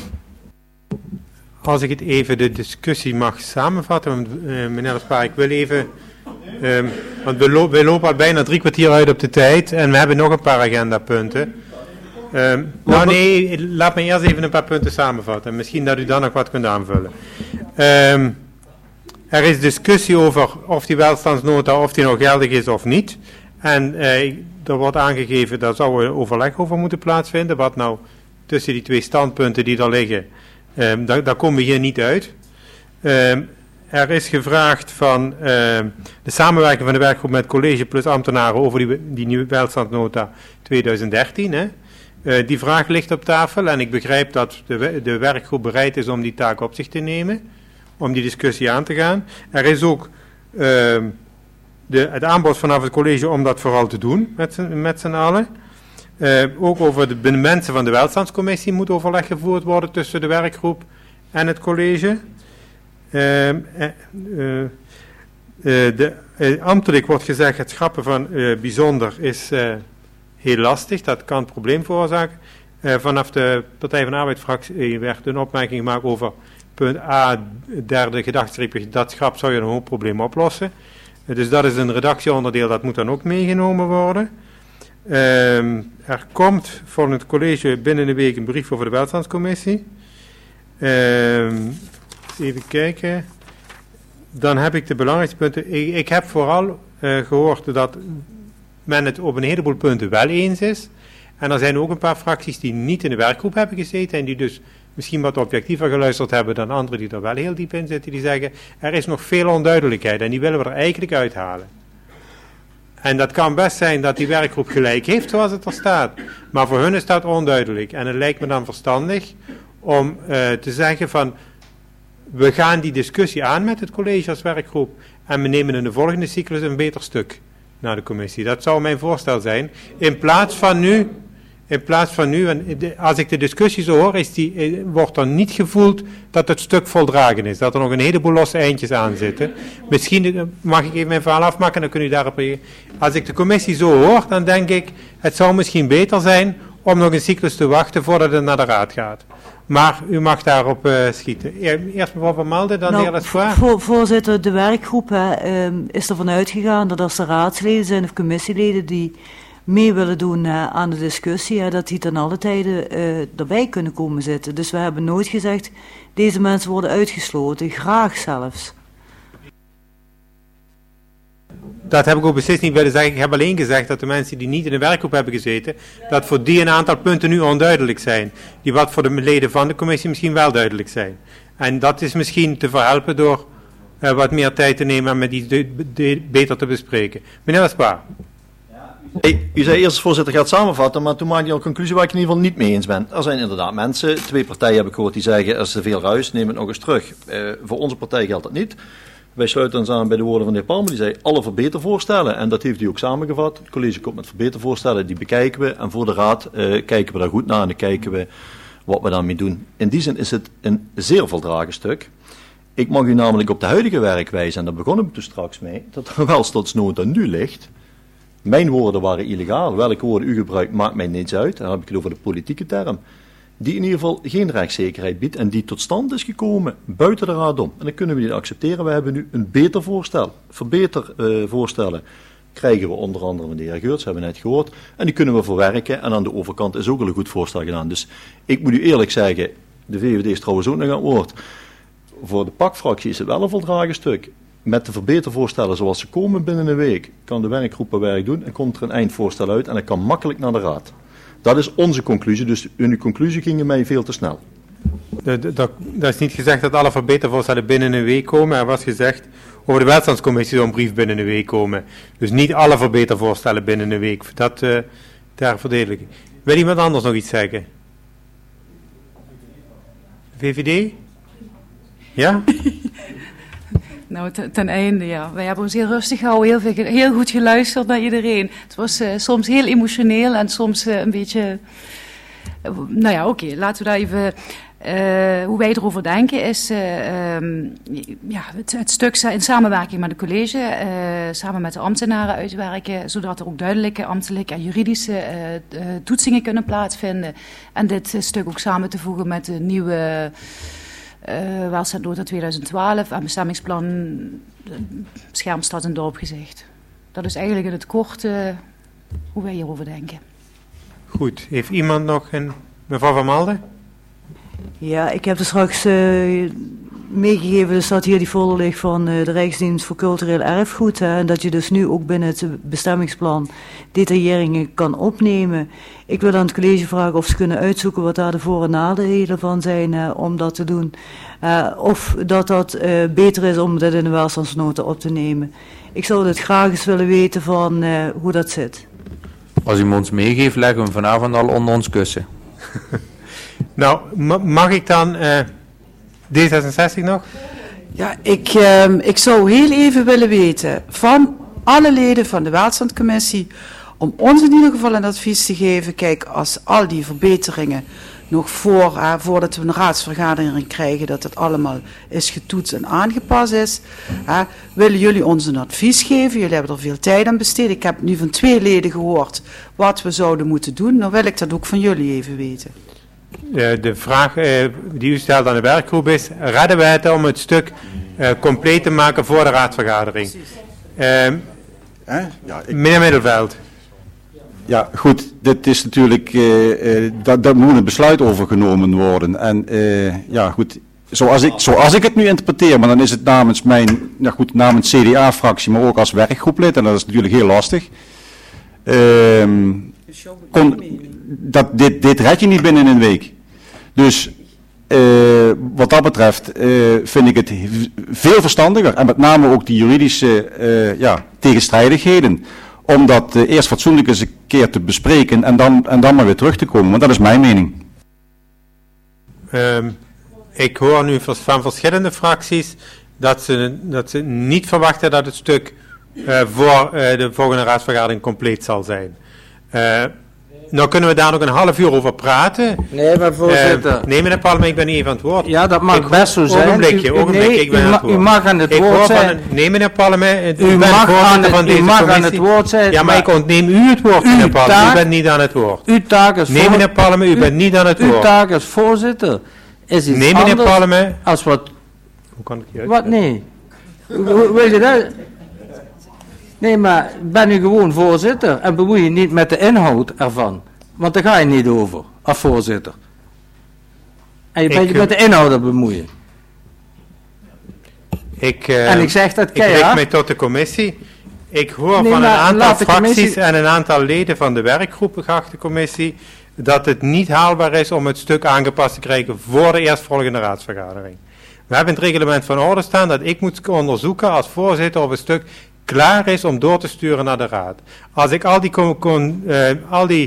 Als ik het even de discussie mag samenvatten, want, uh, meneer Lespa, ik wil even, um, want we, lo- we lopen al bijna drie kwartier uit op de tijd en we hebben nog een paar agendapunten. Um, nou nee, laat me eerst even een paar punten samenvatten. Misschien dat u dan nog wat kunt aanvullen. Um, er is discussie over of die welstandsnota, of die nog geldig is of niet. En uh, er wordt aangegeven, daar zou een overleg over moeten plaatsvinden. Wat nou tussen die twee standpunten die er liggen, um, daar, daar komen we hier niet uit. Um, er is gevraagd van uh, de samenwerking van de werkgroep met college plus ambtenaren over die, die nieuwe welstandsnota tweeduizend dertien. Hè. Uh, die vraag ligt op tafel en ik begrijp dat de, de werkgroep bereid is om die taak op zich te nemen, om die discussie aan te gaan. Er is ook uh, de, het aanbod vanaf het college om dat vooral te doen met z'n, met z'n allen. Uh, ook over de mensen van de welstandscommissie moet overleg gevoerd worden tussen de werkgroep en het college. Uh, uh, uh, uh, de, uh, ambtelijk wordt gezegd het schrappen van uh, bijzonder is uh, heel lastig, dat kan een probleem veroorzaken. Uh, vanaf de Partij van de Arbeid-fractie werd een opmerking gemaakt over punt A, derde gedachtstreepje, dat schrap zou je een hoop probleem oplossen. Uh, dus dat is een redactieonderdeel, dat moet dan ook meegenomen worden. Uh, er komt voor het college binnen een week een brief over de welstandscommissie. Uh, even kijken. Dan heb ik de belangrijkste punten. Ik, ik heb vooral uh, gehoord dat men het op een heleboel punten wel eens is. En er zijn ook een paar fracties die niet in de werkgroep hebben gezeten en die dus misschien wat objectiever geluisterd hebben dan anderen die er wel heel diep in zitten. Die zeggen, er is nog veel onduidelijkheid en die willen we er eigenlijk uithalen. En dat kan best zijn dat die werkgroep gelijk heeft zoals het er staat. Maar voor hun is dat onduidelijk. En het lijkt me dan verstandig om uh, te zeggen van, we gaan die discussie aan met het college als werkgroep en we nemen in de volgende cyclus een beter stuk naar de commissie. Dat zou mijn voorstel zijn. In plaats van nu, in plaats van nu, en als ik de discussie zo hoor, is die, wordt er niet gevoeld dat het stuk voldragen is. Dat er nog een heleboel losse eindjes aan zitten. Misschien mag ik even mijn verhaal afmaken, dan kun je daarop reageren. Als ik de commissie zo hoor, dan denk ik, het zou misschien beter zijn om nog een cyclus te wachten voordat het naar de raad gaat. Maar u mag daarop uh, schieten. Eerst mevrouw Van Malden, dan de heer Lespoir. Voor, voorzitter, de werkgroep hè, um, is ervan uitgegaan dat als er raadsleden zijn of commissieleden die mee willen doen uh, aan de discussie, hè, dat die ten alle tijden uh, erbij kunnen komen zitten. Dus we hebben nooit gezegd, deze mensen worden uitgesloten, graag zelfs. Dat heb ik ook beslist niet willen zeggen. Ik heb alleen gezegd dat de mensen die niet in de werkgroep hebben gezeten, dat voor die een aantal punten nu onduidelijk zijn. Die wat voor de leden van de commissie misschien wel duidelijk zijn. En dat is misschien te verhelpen door uh, wat meer tijd te nemen en met iets de, de, beter te bespreken. Meneer Lespoir. Hey, u zei eerst, voorzitter, gaat samenvatten, maar toen maakte je al een conclusie waar ik in ieder geval niet mee eens ben. Er zijn inderdaad mensen, twee partijen heb ik gehoord, die zeggen er is te veel ruis, neem het nog eens terug. Uh, voor onze partij geldt dat niet. wij sluiten ons aan bij de woorden van de heer Palmer. Die zei alle verbetervoorstellen. En dat heeft hij ook samengevat. Het college komt met verbetervoorstellen. Die bekijken we. En voor de raad uh, kijken we daar goed naar. En dan kijken we wat we daarmee doen. In die zin is het een zeer voldragen stuk. Ik mag u namelijk op de huidige werkwijze, en daar begonnen we toen straks mee, dat er welstandsnota nu ligt. Mijn woorden waren illegaal. Welke woorden u gebruikt maakt mij niets uit. Dan heb ik het over de politieke term. Die in ieder geval geen rechtszekerheid biedt en die tot stand is gekomen buiten de raad om. En dan kunnen we die accepteren. We hebben nu een beter voorstel. Verbeter uh, voorstellen krijgen we onder andere van de heer Geurts, hebben we net gehoord. En die kunnen we verwerken. En aan de overkant is ook al een goed voorstel gedaan. Dus ik moet u eerlijk zeggen, de V V D is trouwens ook nog aan het woord. Voor de pakfractie is het wel een voldragen stuk. Met de verbetervoorstellen zoals ze komen binnen een week, kan de werkgroep haar werk doen en komt er een eindvoorstel uit en dat kan makkelijk naar de raad. Dat is onze conclusie, dus in uw conclusie ging je mij veel te snel. Dat is niet gezegd dat alle verbetervoorstellen binnen een week komen. Er was gezegd over de welstandscommissie zou een brief binnen een week komen. Dus niet alle verbetervoorstellen binnen een week. Dat uh, ter verdediging. Wil iemand anders nog iets zeggen? V V D? Ja? Nou, ten, ten einde, ja. Wij hebben ons heel rustig gehouden, heel, veel, heel goed geluisterd naar iedereen. Het was uh, soms heel emotioneel en soms uh, een beetje... Uh, nou ja, oké, okay, laten we daar even... Uh, hoe wij erover denken is uh, um, ja, het, het stuk in samenwerking met het college, uh, samen met de ambtenaren uitwerken, zodat er ook duidelijke ambtelijke en juridische uh, uh, toetsingen kunnen plaatsvinden. En dit uh, stuk ook samen te voegen met de nieuwe... Uh, welstandsnota tweeduizend twaalf en bestemmingsplan uh, beschermd stad en dorp gezegd. Dat is eigenlijk in het kort uh, hoe wij hierover denken. Goed, heeft iemand nog een... Mevrouw Van Malden? Ja, ik heb er straks uh, meegegeven, dus dat hier die folder ligt van uh, de Rijksdienst voor Cultureel Erfgoed. Hè, en dat je dus nu ook binnen het bestemmingsplan detailleringen kan opnemen. Ik wil aan het college vragen of ze kunnen uitzoeken wat daar de voor- en nadelen van zijn uh, om dat te doen. Uh, of dat dat uh, beter is om dat in de welstandsnota op te nemen. Ik zou het graag eens willen weten van uh, hoe dat zit. Als u hem ons meegeeft, leggen we hem vanavond al onder ons kussen. Nou, mag ik dan uh, D zesenzestig nog? Ja, ik, uh, ik zou heel even willen weten van alle leden van de welstandscommissie, om ons in ieder geval een advies te geven. Kijk, als al die verbeteringen nog voor, uh, voordat we een raadsvergadering krijgen, dat het allemaal is getoetst en aangepast is, uh, willen jullie ons een advies geven? Jullie hebben er veel tijd aan besteed. Ik heb nu van twee leden gehoord wat we zouden moeten doen. Dan wil ik dat ook van jullie even weten. Uh, de vraag uh, die u stelt aan de werkgroep is, redden wij het om het stuk uh, compleet te maken voor de raadsvergadering? Uh, ja, ik... Meneer Middelveld. Ja, goed, dit is natuurlijk, uh, uh, dat, daar moet een besluit over genomen worden. En uh, ja, goed, zoals ik, zoals ik het nu interpreteer, maar dan is het namens mijn, ja goed, namens C D A-fractie, maar ook als werkgroeplid, en dat is natuurlijk heel lastig. Uh, kon, dat, dit, dit red je niet binnen een week. Dus uh, wat dat betreft uh, vind ik het veel verstandiger, en met name ook die juridische uh, ja, tegenstrijdigheden, om dat uh, eerst fatsoenlijk eens een keer te bespreken en dan, en dan maar weer terug te komen. Want dat is mijn mening. Um, ik hoor nu van verschillende fracties dat ze, dat ze niet verwachten dat het stuk uh, voor uh, de volgende raadsvergadering compleet zal zijn. Uh, nou kunnen we daar nog een half uur over praten. Nee, maar voorzitter. Uh, nee, meneer Palmer, ik ben niet even aan het woord. Ja, dat mag ik, best zo zijn. Ogenblikje, ogenblikje, nee, ik ben u, aan het woord. U mag aan het ik woord zijn. Een, nee, meneer Palmer, u, u bent mag voorzitter het, van deze u mag commissie. aan het woord zijn. Ja, maar, maar ik ontneem u het woord, meneer Palmer. U bent niet aan het woord. Uw taak is Nee, meneer Palmer, u, u bent niet aan het woord. Uw taak als voorzitter is iets nee, meneer anders Palmer. als wat... Hoe kan ik je Wat, nee. Wil je dat... Nee, maar ben u gewoon voorzitter en bemoei je niet met de inhoud ervan. Want daar ga je niet over, als voorzitter. En je bent je met de inhoud bemoeien. Ik, uh, en ik zeg dat keihard. Ik richt mij tot de commissie. Ik hoor nee, van een aantal fracties commissie... en een aantal leden van de werkgroep, geachte commissie, dat het niet haalbaar is om het stuk aangepast te krijgen voor de eerstvolgende raadsvergadering. We hebben in het reglement van orde staan dat ik moet onderzoeken als voorzitter of het stuk klaar is om door te sturen naar de raad. Als ik al die, con, con, uh, al die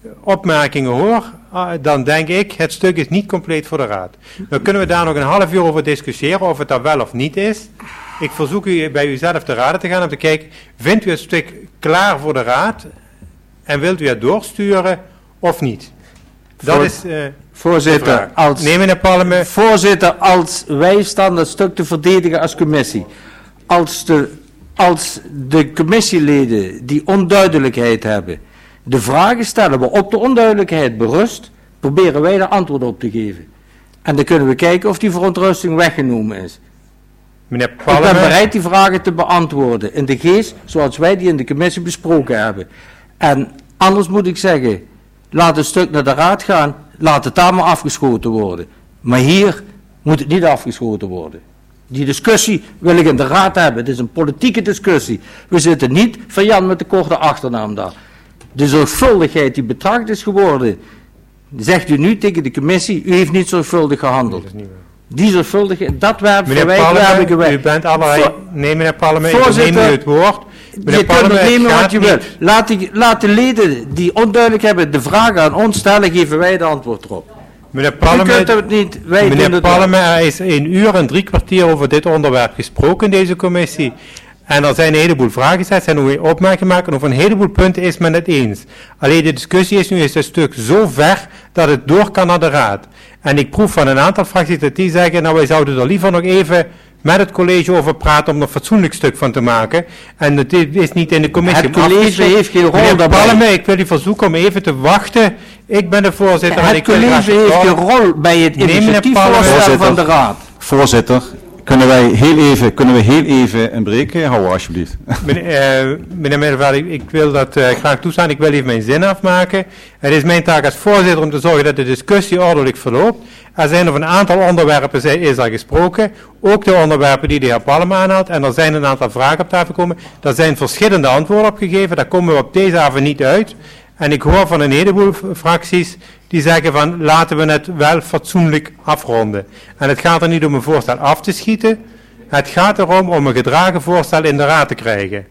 opmerkingen hoor, uh, dan denk ik, het stuk is niet compleet voor de raad. Dan kunnen we daar nog een half uur over discussiëren of het dat wel of niet is. Ik verzoek u bij uzelf te raden te gaan om te kijken, vindt u het stuk klaar voor de raad en wilt u het doorsturen of niet? Dat Voor, is uh, voorzitter, als, nee, meneer Palme. Voorzitter, als wij staan dat stuk te verdedigen als commissie, als de, als de commissieleden die onduidelijkheid hebben, de vragen stellen waarop de onduidelijkheid berust, proberen wij daar antwoord op te geven. En dan kunnen we kijken of die verontrusting weggenomen is. Meneer Palme. Ik ben bereid die vragen te beantwoorden in de geest zoals wij die in de commissie besproken hebben. En anders moet ik zeggen, laat het stuk naar de raad gaan, laat het daar maar afgeschoten worden. Maar hier moet het niet afgeschoten worden. Die discussie wil ik in de raad hebben. Het is een politieke discussie. We zitten niet van Jan met de korte achternaam daar. De zorgvuldigheid die betracht is geworden, zegt u nu tegen de commissie, u heeft niet zorgvuldig gehandeld. Die zorgvuldigheid, dat werp verwijt wij. U bent allerlei... Voor, nee, meneer Palme, ik neem u het woord. Meneer je Palme, kunt het nemen wat je niet. wil. Laat, die, laat de leden die onduidelijk hebben de vragen aan ons stellen, geven wij de antwoord erop. Meneer Palme, u kunt het niet, wij meneer doen het Palme, er is een uur en drie kwartier over dit onderwerp gesproken in deze commissie. En er zijn een heleboel vragen gezet, zijn ook opmerkingen gemaakt en over een heleboel punten is men het eens. Alleen de discussie is nu is het stuk zo ver dat het door kan naar de raad. En ik proef van een aantal fracties dat die zeggen, nou wij zouden er liever nog even met het college over praten om er een fatsoenlijk stuk van te maken. En het is niet in de commissie. Het college heeft geen rol meneer daarbij. Palme, ik wil u verzoeken om even te wachten. Ik ben de voorzitter. Het en ik college heeft geen rol bij het initiatiefvoorstel van de raad. Voorzitter, kunnen wij heel even, kunnen we heel even een break houden alsjeblieft? Meneer, uh, meneer Middelveld, ik, ik wil dat uh, graag toestaan. Ik wil even mijn zin afmaken. Het is mijn taak als voorzitter om te zorgen dat de discussie ordelijk verloopt. Er zijn over een aantal onderwerpen zijn, is al gesproken. Ook de onderwerpen die de heer Palme aanhaalt. En er zijn een aantal vragen op tafel gekomen. Er zijn verschillende antwoorden op gegeven. Daar komen we op deze avond niet uit. En ik hoor van een heleboel fracties die zeggen van laten we het wel fatsoenlijk afronden. En het gaat er niet om een voorstel af te schieten. Het gaat erom om een gedragen voorstel in de raad te krijgen.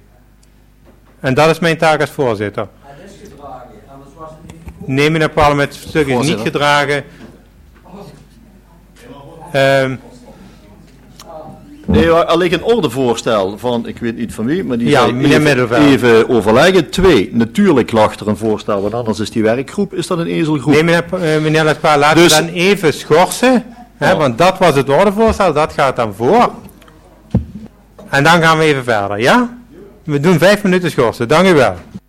En dat is mijn taak als voorzitter. Het is gedragen, anders was het niet. Nee, meneer Palme, het stuk is niet gedragen. Um, Nee, er ligt een ordevoorstel van, ik weet niet van wie, maar die ja, zei meneer even, even overleggen. Twee, natuurlijk lag er een voorstel, want anders is die werkgroep, is dat een ezelgroep? Nee, meneer, uh, meneer Lespa, laten dus, we dan even schorsen, hè, oh. want dat was het ordevoorstel, dat gaat dan voor. En dan gaan we even verder, ja? We doen vijf minuten schorsen, dank u wel.